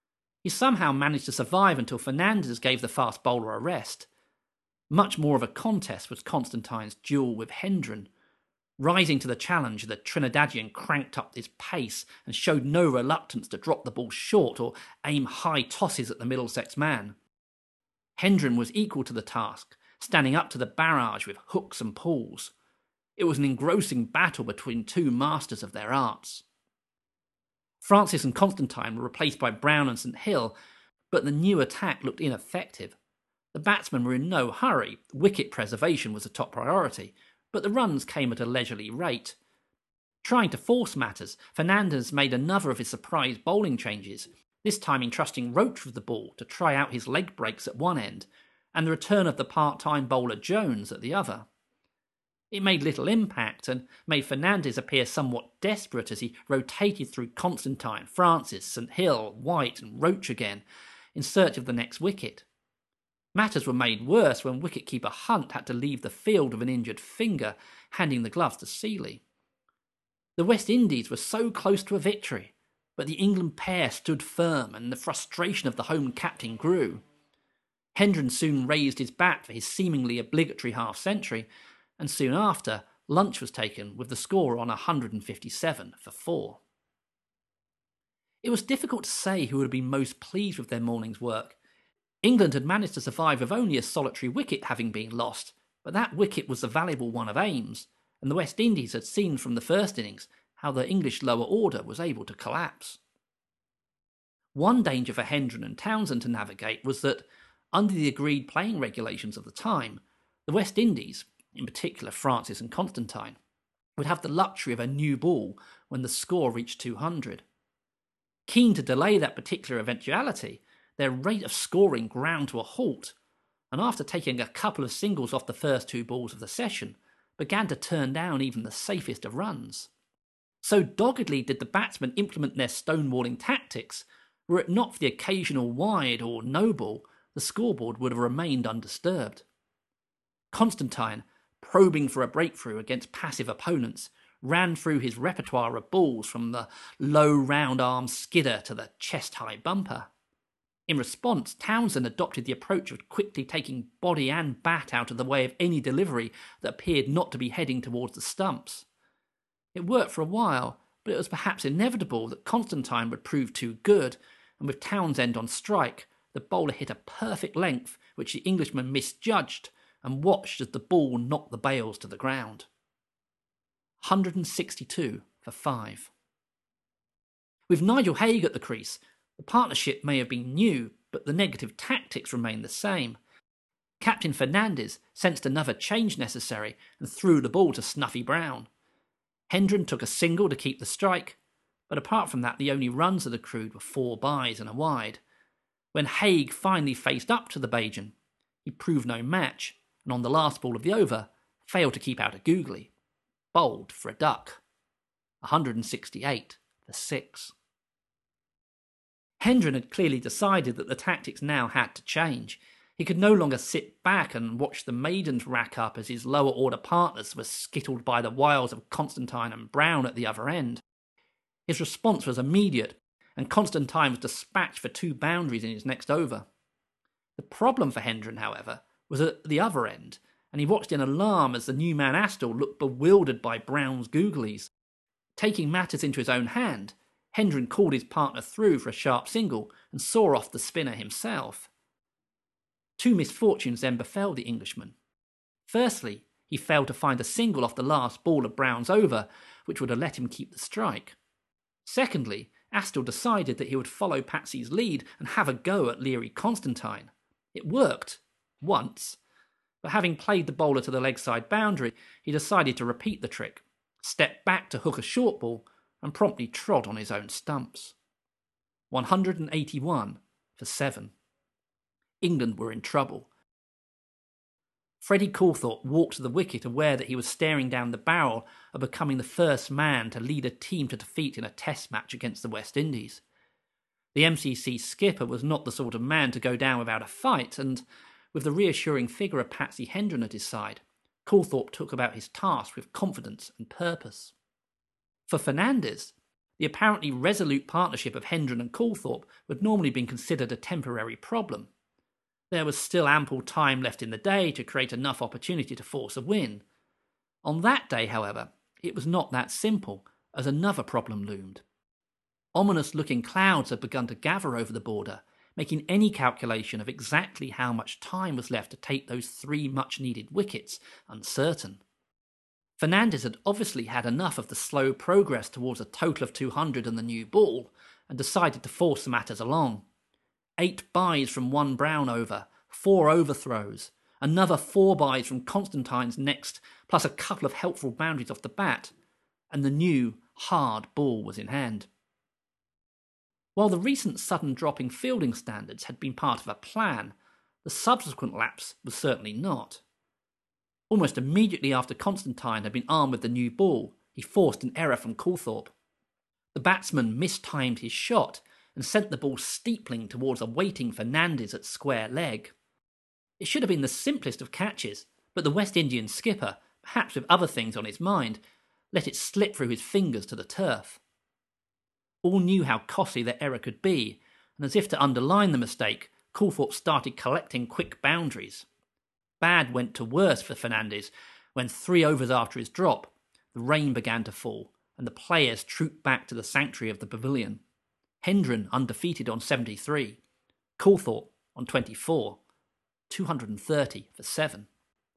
He somehow managed to survive until Fernandez gave the fast bowler a rest. Much more of a contest was Constantine's duel with Hendren. Rising to the challenge, the Trinidadian cranked up his pace and showed no reluctance to drop the ball short or aim high tosses at the Middlesex man. Hendren was equal to the task, standing up to the barrage with hooks and pulls. It was an engrossing battle between two masters of their arts. Francis and Constantine were replaced by Brown and St Hill, but the new attack looked ineffective. The batsmen were in no hurry, wicket preservation was a top priority, but the runs came at a leisurely rate. Trying to force matters, Fernandez made another of his surprise bowling changes, this time entrusting Roach with the ball to try out his leg breaks at one end, and the return of the part-time bowler Jones at the other. It made little impact and made Fernandez appear somewhat desperate as he rotated through Constantine, Francis, St Hill, White and Roach again, in search of the next wicket. Matters were made worse when wicket-keeper Hunt had to leave the field with an injured finger, handing the gloves to Seeley. The West Indies were so close to a victory, but the England pair stood firm and the frustration of the home captain grew. Hendren soon raised his bat for his seemingly obligatory half-century, and soon after, lunch was taken with the score on one hundred fifty-seven for four. It was difficult to say who would have been most pleased with their morning's work. England had managed to survive with only a solitary wicket having been lost, but that wicket was the valuable one of Ames, and the West Indies had seen from the first innings how the English lower order was able to collapse. One danger for Hendren and Townsend to navigate was that, under the agreed playing regulations of the time, the West Indies, in particular Francis and Constantine, would have the luxury of a new ball when the score reached two hundred. Keen to delay that particular eventuality, their rate of scoring ground to a halt, and after taking a couple of singles off the first two balls of the session, began to turn down even the safest of runs. So doggedly did the batsmen implement their stonewalling tactics, were it not for the occasional wide or no ball, the scoreboard would have remained undisturbed. Constantine, probing for a breakthrough against passive opponents, ran through his repertoire of balls from the low round-arm skidder to the chest-high bumper. In response, Townsend adopted the approach of quickly taking body and bat out of the way of any delivery that appeared not to be heading towards the stumps. It worked for a while, but it was perhaps inevitable that Constantine would prove too good, and with Townsend on strike, the bowler hit a perfect length which the Englishman misjudged and watched as the ball knocked the bails to the ground. one hundred sixty-two for five. With Nigel Haig at the crease, the partnership may have been new, but the negative tactics remained the same. Captain Fernandez sensed another change necessary and threw the ball to Snuffy Brown. Hendren took a single to keep the strike, but apart from that the only runs that accrued were four byes and a wide. When Haig finally faced up to the Bajan, he proved no match, and on the last ball of the over, failed to keep out a googly. Bowled for a duck. one hundred sixty-eight for six. Hendren had clearly decided that the tactics now had to change. He could no longer sit back and watch the maidens rack up as his lower order partners were skittled by the wiles of Constantine and Brown at the other end. His response was immediate, and Constantine was dispatched for two boundaries in his next over. The problem for Hendren, however, was at the other end, and he watched in alarm as the new man Astle looked bewildered by Brown's googlies. Taking matters into his own hand, Hendren called his partner through for a sharp single and saw off the spinner himself. Two misfortunes then befell the Englishman. Firstly, he failed to find a single off the last ball of Brown's over, which would have let him keep the strike. Secondly, Astle decided that he would follow Patsy's lead and have a go at Leary Constantine. It worked, once, but having played the bowler to the leg side boundary, he decided to repeat the trick, stepped back to hook a short ball, and promptly trod on his own stumps. one hundred eighty-one for seven. England were in trouble. Freddie Coulthorpe walked to the wicket aware that he was staring down the barrel of becoming the first man to lead a team to defeat in a test match against the West Indies. The M C C skipper was not the sort of man to go down without a fight, and, with the reassuring figure of Patsy Hendren at his side, Coulthorpe took about his task with confidence and purpose. For Fernandez, The apparently resolute partnership of Hendren and Calthorpe would normally have been considered a temporary problem. There was still ample time left in the day to create enough opportunity to force a win. On that day, however, it was not that simple, as another problem loomed. Ominous-looking clouds had begun to gather over the border, making any calculation of exactly how much time was left to take those three much-needed wickets uncertain. Fernandez had obviously had enough of the slow progress towards a total of two hundred and the new ball, and decided to force the matters along. Eight byes from one Brown over, four overthrows, another four byes from Constantine's next, plus a couple of helpful boundaries off the bat, and the new, hard ball was in hand. While the recent sudden drop in fielding standards had been part of a plan, the subsequent lapse was certainly not. Almost immediately after Constantine had been armed with the new ball, he forced an error from Calthorpe. The batsman mistimed his shot and sent the ball steepling towards a waiting Fernandez at square leg. It should have been the simplest of catches, but the West Indian skipper, perhaps with other things on his mind, let it slip through his fingers to the turf. All knew how costly their error could be, and as if to underline the mistake, Calthorpe started collecting quick boundaries. Bad went to worse for Fernandez when, three overs after his drop, the rain began to fall and the players trooped back to the sanctuary of the pavilion. Hendren undefeated on seventy-three, Calthorpe on twenty-four, two hundred thirty for seven.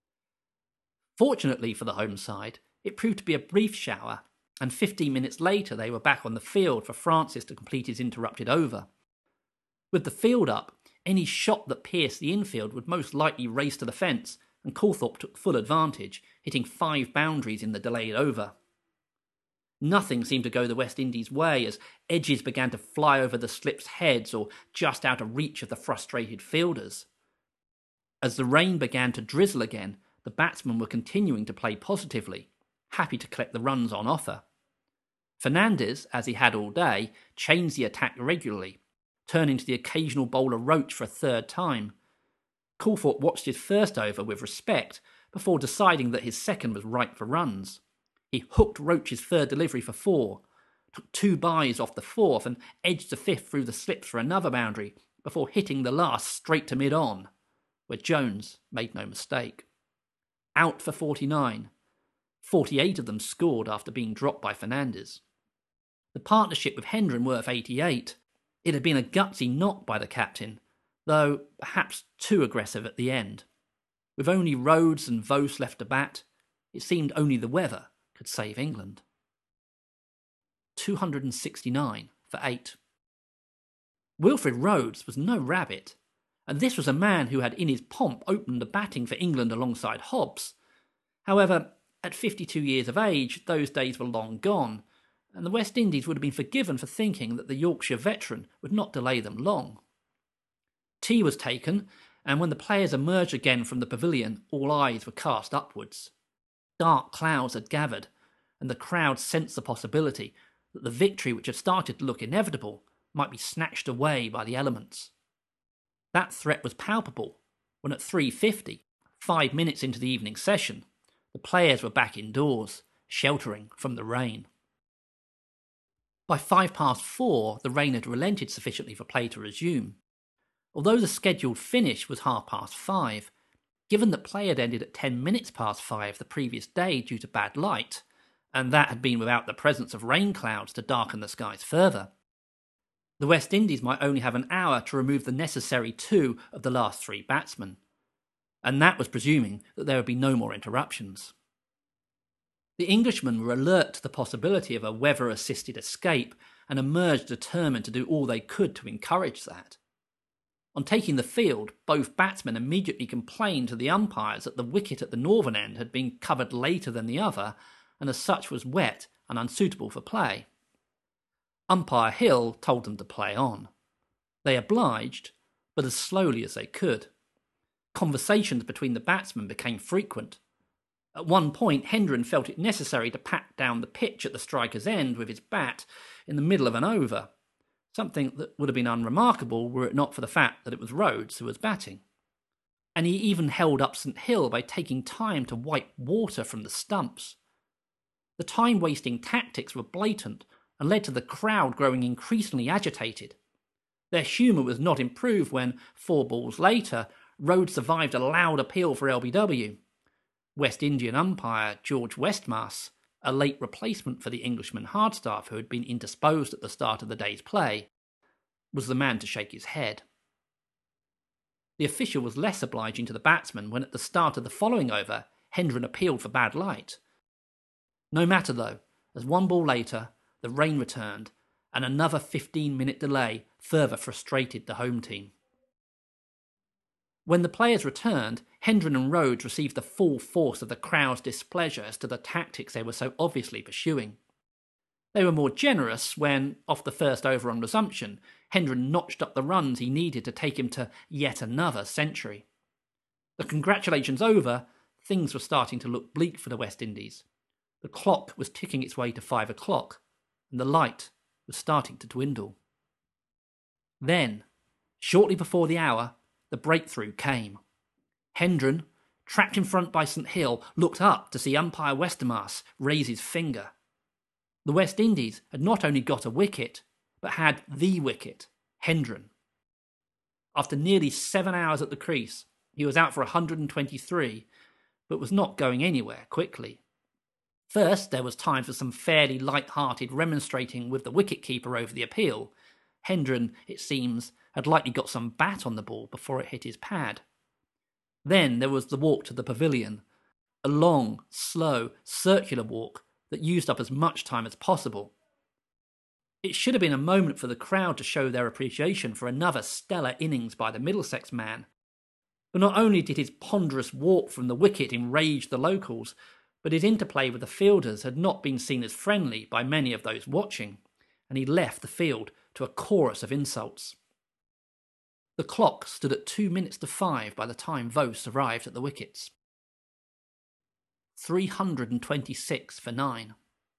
Fortunately for the home side, it proved to be a brief shower, and fifteen minutes later they were back on the field for Francis to complete his interrupted over. With the field up, any shot that pierced the infield would most likely race to the fence, and Calthorpe took full advantage, hitting five boundaries in the delayed over. Nothing seemed to go the West Indies' way as edges began to fly over the slips' heads or just out of reach of the frustrated fielders. As the rain began to drizzle again, the batsmen were continuing to play positively, happy to collect the runs on offer. Fernandez, as he had all day, changed the attack regularly, turning to the occasional bowler Roach for a third time. Calthorpe watched his first over with respect before deciding that his second was ripe for runs. He hooked Roach's third delivery for four, took two byes off the fourth and edged the fifth through the slips for another boundary before hitting the last straight to mid-on, where Jones made no mistake. Out for forty-nine. forty-eight of them scored after being dropped by Fernandez. The partnership with Hendren worth eighty-eight. It had been a gutsy knock by the captain, though perhaps too aggressive at the end. With only Rhodes and Vos left to bat, it seemed only the weather could save England. two hundred sixty-nine for eight. Wilfred Rhodes was no rabbit, and this was a man who had in his pomp opened the batting for England alongside Hobbs. However, at fifty-two years of age, those days were long gone, and the West Indies would have been forgiven for thinking that the Yorkshire veteran would not delay them long. Tea was taken, and when the players emerged again from the pavilion, all eyes were cast upwards. Dark clouds had gathered, and the crowd sensed the possibility that the victory which had started to look inevitable might be snatched away by the elements. That threat was palpable when at three fifty, five minutes into the evening session, the players were back indoors, sheltering from the rain. By five past four, the rain had relented sufficiently for play to resume. Although the scheduled finish was half past five, given that play had ended at ten minutes past five the previous day due to bad light, and that had been without the presence of rain clouds to darken the skies further, the West Indies might only have an hour to remove the necessary two of the last three batsmen, and that was presuming that there would be no more interruptions. The Englishmen were alert to the possibility of a weather-assisted escape and emerged determined to do all they could to encourage that. On taking the field, both batsmen immediately complained to the umpires that the wicket at the northern end had been covered later than the other, and as such was wet and unsuitable for play. Umpire Hill told them to play on. They obliged, but as slowly as they could. Conversations between the batsmen became frequent. At one point, Hendren felt it necessary to pat down the pitch at the striker's end with his bat in the middle of an over, something that would have been unremarkable were it not for the fact that it was Rhodes who was batting. And he even held up St Hill by taking time to wipe water from the stumps. The time-wasting tactics were blatant, and led to the crowd growing increasingly agitated. Their humour was not improved when, four balls later, Rhodes survived a loud appeal for L B W. West Indian umpire George Westmass, a late replacement for the Englishman Hardstaff who had been indisposed at the start of the day's play, was the man to shake his head. The official was less obliging to the batsman when at the start of the following over, Hendren appealed for bad light. No matter though, as one ball later, the rain returned, and another fifteen-minute delay further frustrated the home team. When the players returned, Hendren and Rhodes received the full force of the crowd's displeasure as to the tactics they were so obviously pursuing. They were more generous when, off the first over on resumption, Hendren notched up the runs he needed to take him to yet another century. The congratulations over, things were starting to look bleak for the West Indies. The clock was ticking its way to five o'clock, and the light was starting to dwindle. Then, shortly before the hour, the breakthrough came. Hendren, trapped in front by St Hill, looked up to see umpire Westermaas raise his finger. The West Indies had not only got a wicket, but had the wicket, Hendren. After nearly seven hours at the crease, he was out for one hundred twenty-three, but was not going anywhere quickly. First, there was time for some fairly light-hearted remonstrating with the wicket-keeper over the appeal. Hendren, it seems, had likely got some bat on the ball before it hit his pad. Then there was the walk to the pavilion, a long, slow, circular walk that used up as much time as possible. It should have been a moment for the crowd to show their appreciation for another stellar innings by the Middlesex man. But not only did his ponderous walk from the wicket enrage the locals, but his interplay with the fielders had not been seen as friendly by many of those watching, and he left the field to a chorus of insults. The clock stood at two minutes to five by the time Vos arrived at the wickets. three hundred twenty-six for nine.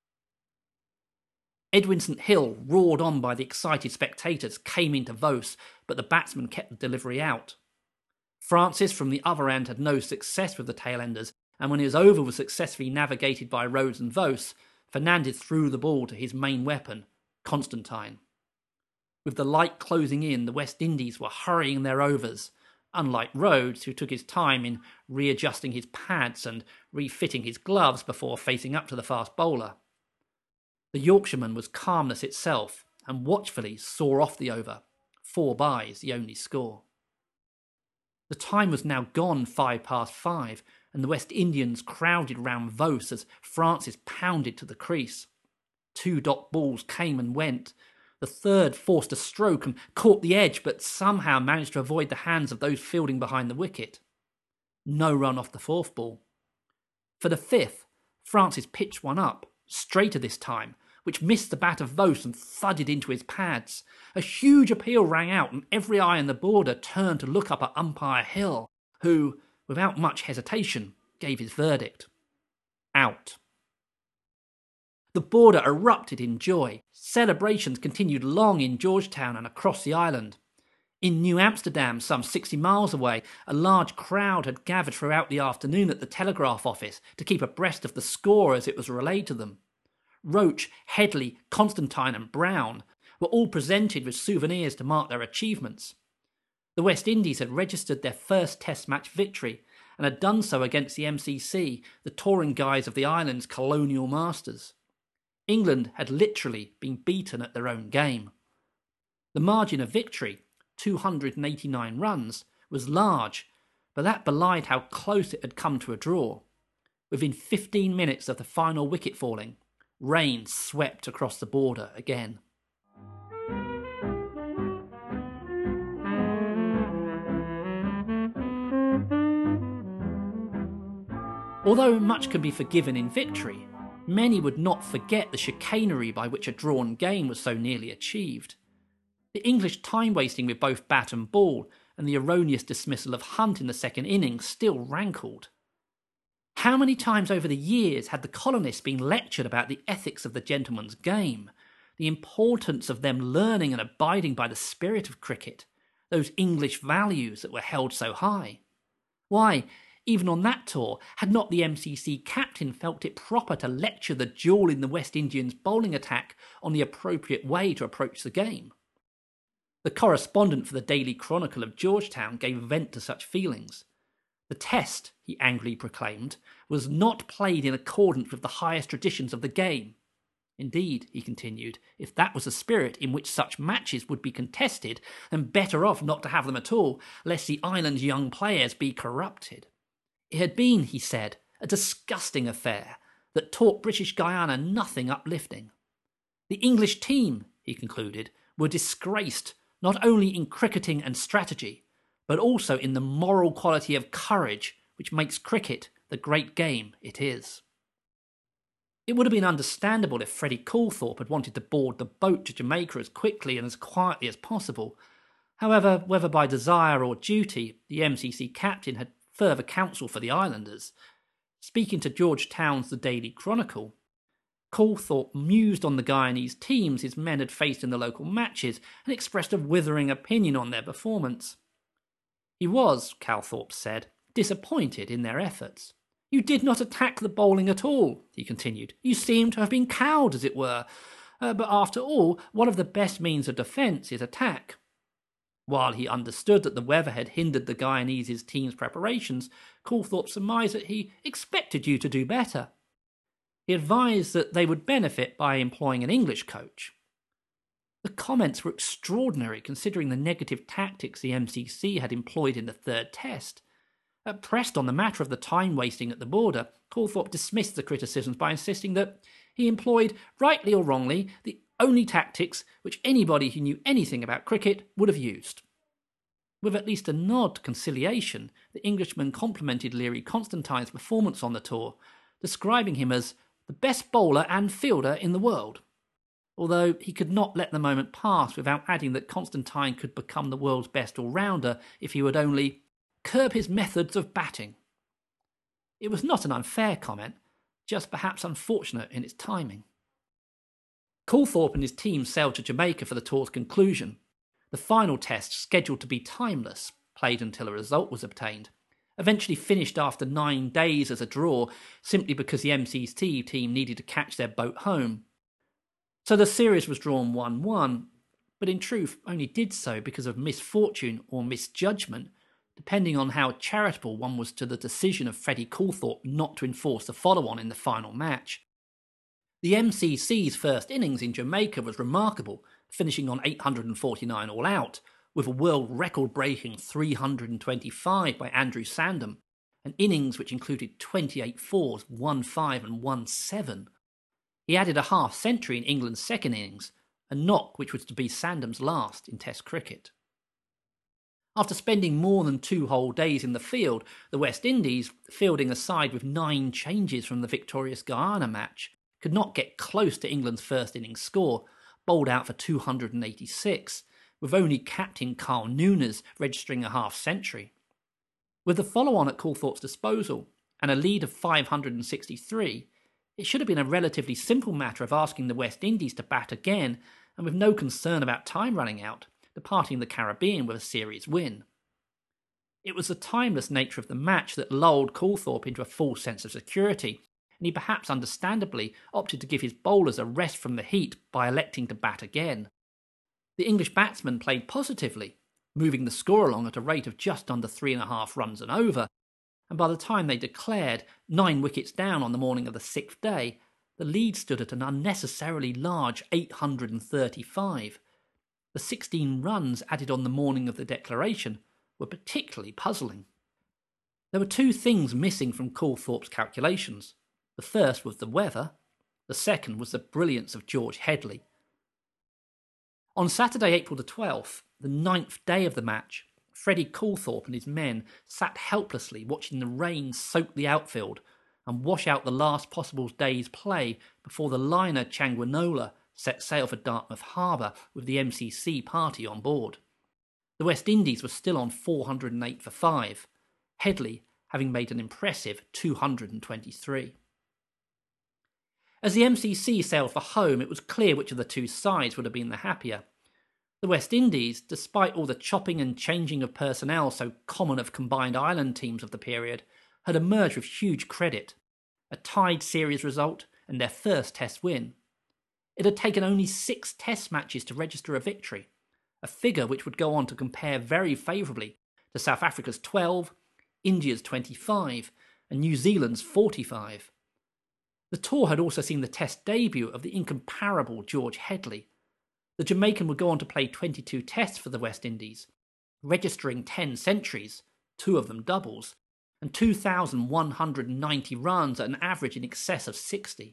Edwin St Hill, roared on by the excited spectators, came into Vos, but the batsman kept the delivery out. Francis from the other end had no success with the tail-enders, and when his over was successfully navigated by Rhodes and Vos, Fernandez threw the ball to his main weapon, Constantine. With the light closing in, the West Indies were hurrying their overs, unlike Rhodes, who took his time in readjusting his pads and refitting his gloves before facing up to the fast bowler. The Yorkshireman was calmness itself and watchfully saw off the over, four byes the only score. The time was now gone five past five, and the West Indians crowded round Vos as Francis pounded to the crease. Two dot balls came and went. The third forced a stroke and caught the edge, but somehow managed to avoid the hands of those fielding behind the wicket. No run off the fourth ball. For the fifth, Francis pitched one up, straighter this time, which missed the bat of Vos and thudded into his pads. A huge appeal rang out, and every eye in the border turned to look up at umpire Hill, who, without much hesitation, gave his verdict. Out. The border erupted in joy. Celebrations continued long in Georgetown and across the island. In New Amsterdam, some sixty miles away, a large crowd had gathered throughout the afternoon at the telegraph office to keep abreast of the score as it was relayed to them. Roach, Headley, Constantine and Brown were all presented with souvenirs to mark their achievements. The West Indies had registered their first Test match victory and had done so against the M C C, the touring guise of the island's colonial masters. England had literally been beaten at their own game. The margin of victory, two hundred eighty-nine runs, was large, but that belied how close it had come to a draw. Within fifteen minutes of the final wicket falling, rain swept across the border again. Although much can be forgiven in victory, many would not forget the chicanery by which a drawn game was so nearly achieved. The English time-wasting with both bat and ball and the erroneous dismissal of Hunt in the second innings still rankled. How many times over the years had the colonists been lectured about the ethics of the gentleman's game, the importance of them learning and abiding by the spirit of cricket, those English values that were held so high? Why, even on that tour, had not the M C C captain felt it proper to lecture the jewel in the West Indians' bowling attack on the appropriate way to approach the game. The correspondent for the Daily Chronicle of Georgetown gave vent to such feelings. The test, he angrily proclaimed, was not played in accordance with the highest traditions of the game. Indeed, he continued, if that was the spirit in which such matches would be contested, then better off not to have them at all, lest the island's young players be corrupted. It had been, he said, a disgusting affair that taught British Guiana nothing uplifting. The English team, he concluded, were disgraced not only in cricketing and strategy, but also in the moral quality of courage which makes cricket the great game it is. It would have been understandable if Freddie Coulthorpe had wanted to board the boat to Jamaica as quickly and as quietly as possible. However, whether by desire or duty, the M C C captain had further counsel for the islanders. Speaking to Georgetown's The Daily Chronicle, Coulthorpe mused on the Guyanese teams his men had faced in the local matches and expressed a withering opinion on their performance. He was, Calthorpe said, disappointed in their efforts. You did not attack the bowling at all, he continued. You seem to have been cowed, as it were. Uh, but after all, one of the best means of defence is attack. While he understood that the weather had hindered the Guyanese team's preparations, Coulthorpe surmised that he expected you to do better. He advised that they would benefit by employing an English coach. The comments were extraordinary considering the negative tactics the M C C had employed in the third test. Uh, pressed on the matter of the time wasting at the border, Coulthorpe dismissed the criticisms by insisting that he employed, rightly or wrongly, the only tactics which anybody who knew anything about cricket would have used. With at least a nod to conciliation, the Englishman complimented Leary Constantine's performance on the tour, describing him as the best bowler and fielder in the world, although he could not let the moment pass without adding that Constantine could become the world's best all-rounder if he would only curb his methods of batting. It was not an unfair comment, just perhaps unfortunate in its timing. Coulthorpe and his team sailed to Jamaica for the tour's conclusion. The final test, scheduled to be timeless, played until a result was obtained, eventually finished after nine days as a draw, simply because the M C C team needed to catch their boat home. So the series was drawn one one, but in truth only did so because of misfortune or misjudgment, depending on how charitable one was to the decision of Freddie Coulthorpe not to enforce the follow-on in the final match. The M C C's first innings in Jamaica was remarkable, finishing on eight hundred forty-nine all out, with a world record-breaking three hundred twenty-five by Andrew Sandham, an innings which included twenty-eight fours, one five and one seven. He added a half-century in England's second innings, a knock which was to be Sandham's last in Test cricket. After spending more than two whole days in the field, the West Indies, fielding a side with nine changes from the victorious Guyana match, could not get close to England's first innings score, bowled out for two hundred eighty-six, with only captain Carl Nunes registering a half-century. With the follow-on at Coulthorpe's disposal, and a lead of five hundred sixty-three, it should have been a relatively simple matter of asking the West Indies to bat again, and with no concern about time running out, departing the Caribbean with a series win. It was the timeless nature of the match that lulled Coulthorpe into a false sense of security, and he perhaps understandably opted to give his bowlers a rest from the heat by electing to bat again. The English batsmen played positively, moving the score along at a rate of just under three and a half runs and over, and by the time they declared, nine wickets down on the morning of the sixth day, the lead stood at an unnecessarily large eight hundred thirty-five. The sixteen runs added on the morning of the declaration were particularly puzzling. There were two things missing from Coulthorpe's calculations. The first was the weather, the second was the brilliance of George Headley. On Saturday, April the twelfth, the ninth day of the match, Freddie Coulthorpe and his men sat helplessly watching the rain soak the outfield and wash out the last possible day's play before the liner Changuinola set sail for Dartmouth Harbour with the M C C party on board. The West Indies were still on four hundred eight for five, Headley having made an impressive two hundred twenty-three. As the M C C sailed for home, it was clear which of the two sides would have been the happier. The West Indies, despite all the chopping and changing of personnel so common of combined island teams of the period, had emerged with huge credit, a tied series result and their first Test win. It had taken only six Test matches to register a victory, a figure which would go on to compare very favourably to South Africa's twelve, India's twenty-five, and New Zealand's forty-five. The tour had also seen the Test debut of the incomparable George Headley. The Jamaican would go on to play twenty-two Tests for the West Indies, registering ten centuries, two of them doubles, and two thousand one hundred ninety runs at an average in excess of sixty.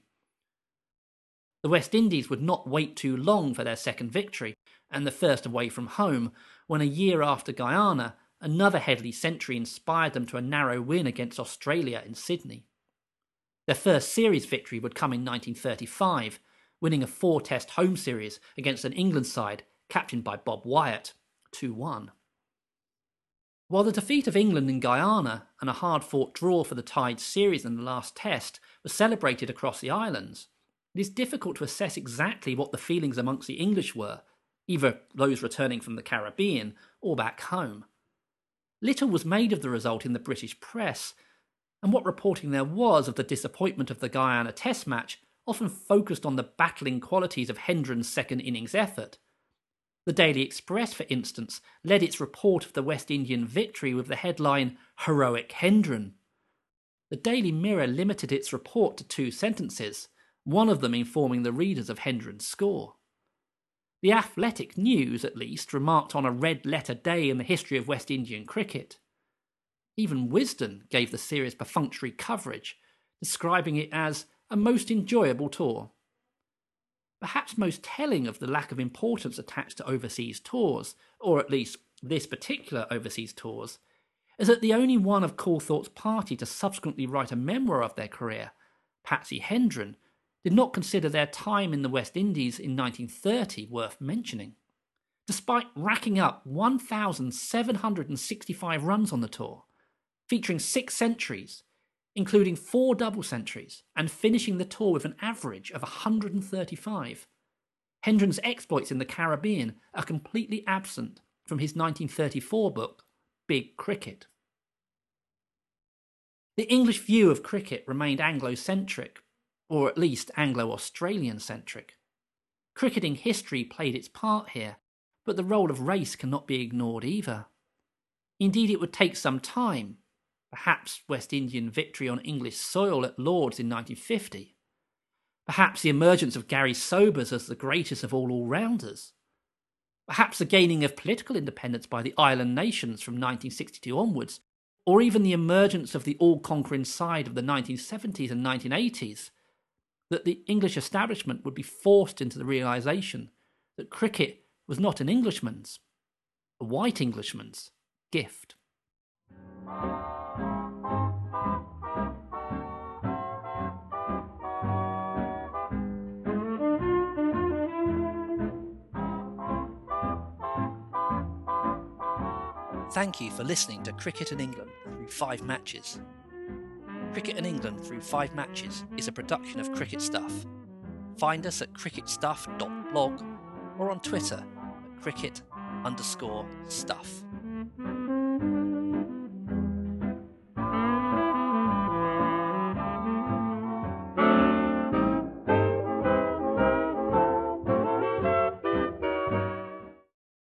The West Indies would not wait too long for their second victory, and the first away from home, when a year after Guyana, another Headley century inspired them to a narrow win against Australia in Sydney. Their first series victory would come in nineteen thirty-five, winning a four-test home series against an England side captained by Bob Wyatt, two one. While the defeat of England in Guyana and a hard-fought draw for the tied series in the last Test was celebrated across the islands, it is difficult to assess exactly what the feelings amongst the English were, either those returning from the Caribbean or back home. Little was made of the result in the British press, and what reporting there was of the disappointment of the Guyana Test match often focused on the battling qualities of Hendren's second innings effort. The Daily Express, for instance, led its report of the West Indian victory with the headline, "Heroic Hendren." The Daily Mirror limited its report to two sentences, one of them informing the readers of Hendren's score. The Athletic News, at least, remarked on a red-letter day in the history of West Indian cricket. Even Wisden gave the series perfunctory coverage, describing it as a most enjoyable tour. Perhaps most telling of the lack of importance attached to overseas tours, or at least this particular overseas tours, is that the only one of Coulthorpe's party to subsequently write a memoir of their career, Patsy Hendren, did not consider their time in the West Indies in nineteen thirty worth mentioning. Despite racking up one thousand seven hundred sixty-five runs on the tour, featuring six centuries, including four double centuries, and finishing the tour with an average of one hundred thirty-five. Hendren's exploits in the Caribbean are completely absent from his nineteen thirty-four book, Big Cricket. The English view of cricket remained Anglo-centric, or at least Anglo-Australian-centric. Cricketing history played its part here, but the role of race cannot be ignored either. Indeed, it would take some time, perhaps West Indian victory on English soil at Lord's in nineteen fifty, perhaps the emergence of Gary Sobers as the greatest of all all-rounders, perhaps the gaining of political independence by the island nations from nineteen sixty-two onwards, or even the emergence of the all-conquering side of the nineteen seventies and nineteen eighties, that the English establishment would be forced into the realisation that cricket was not an Englishman's, a white Englishman's, gift. Thank you for listening to Cricket in England through five matches. Cricket in England through five matches is a production of Cricket Stuff. Find us at cricket stuff dot blog or on Twitter at cricket underscore stuff.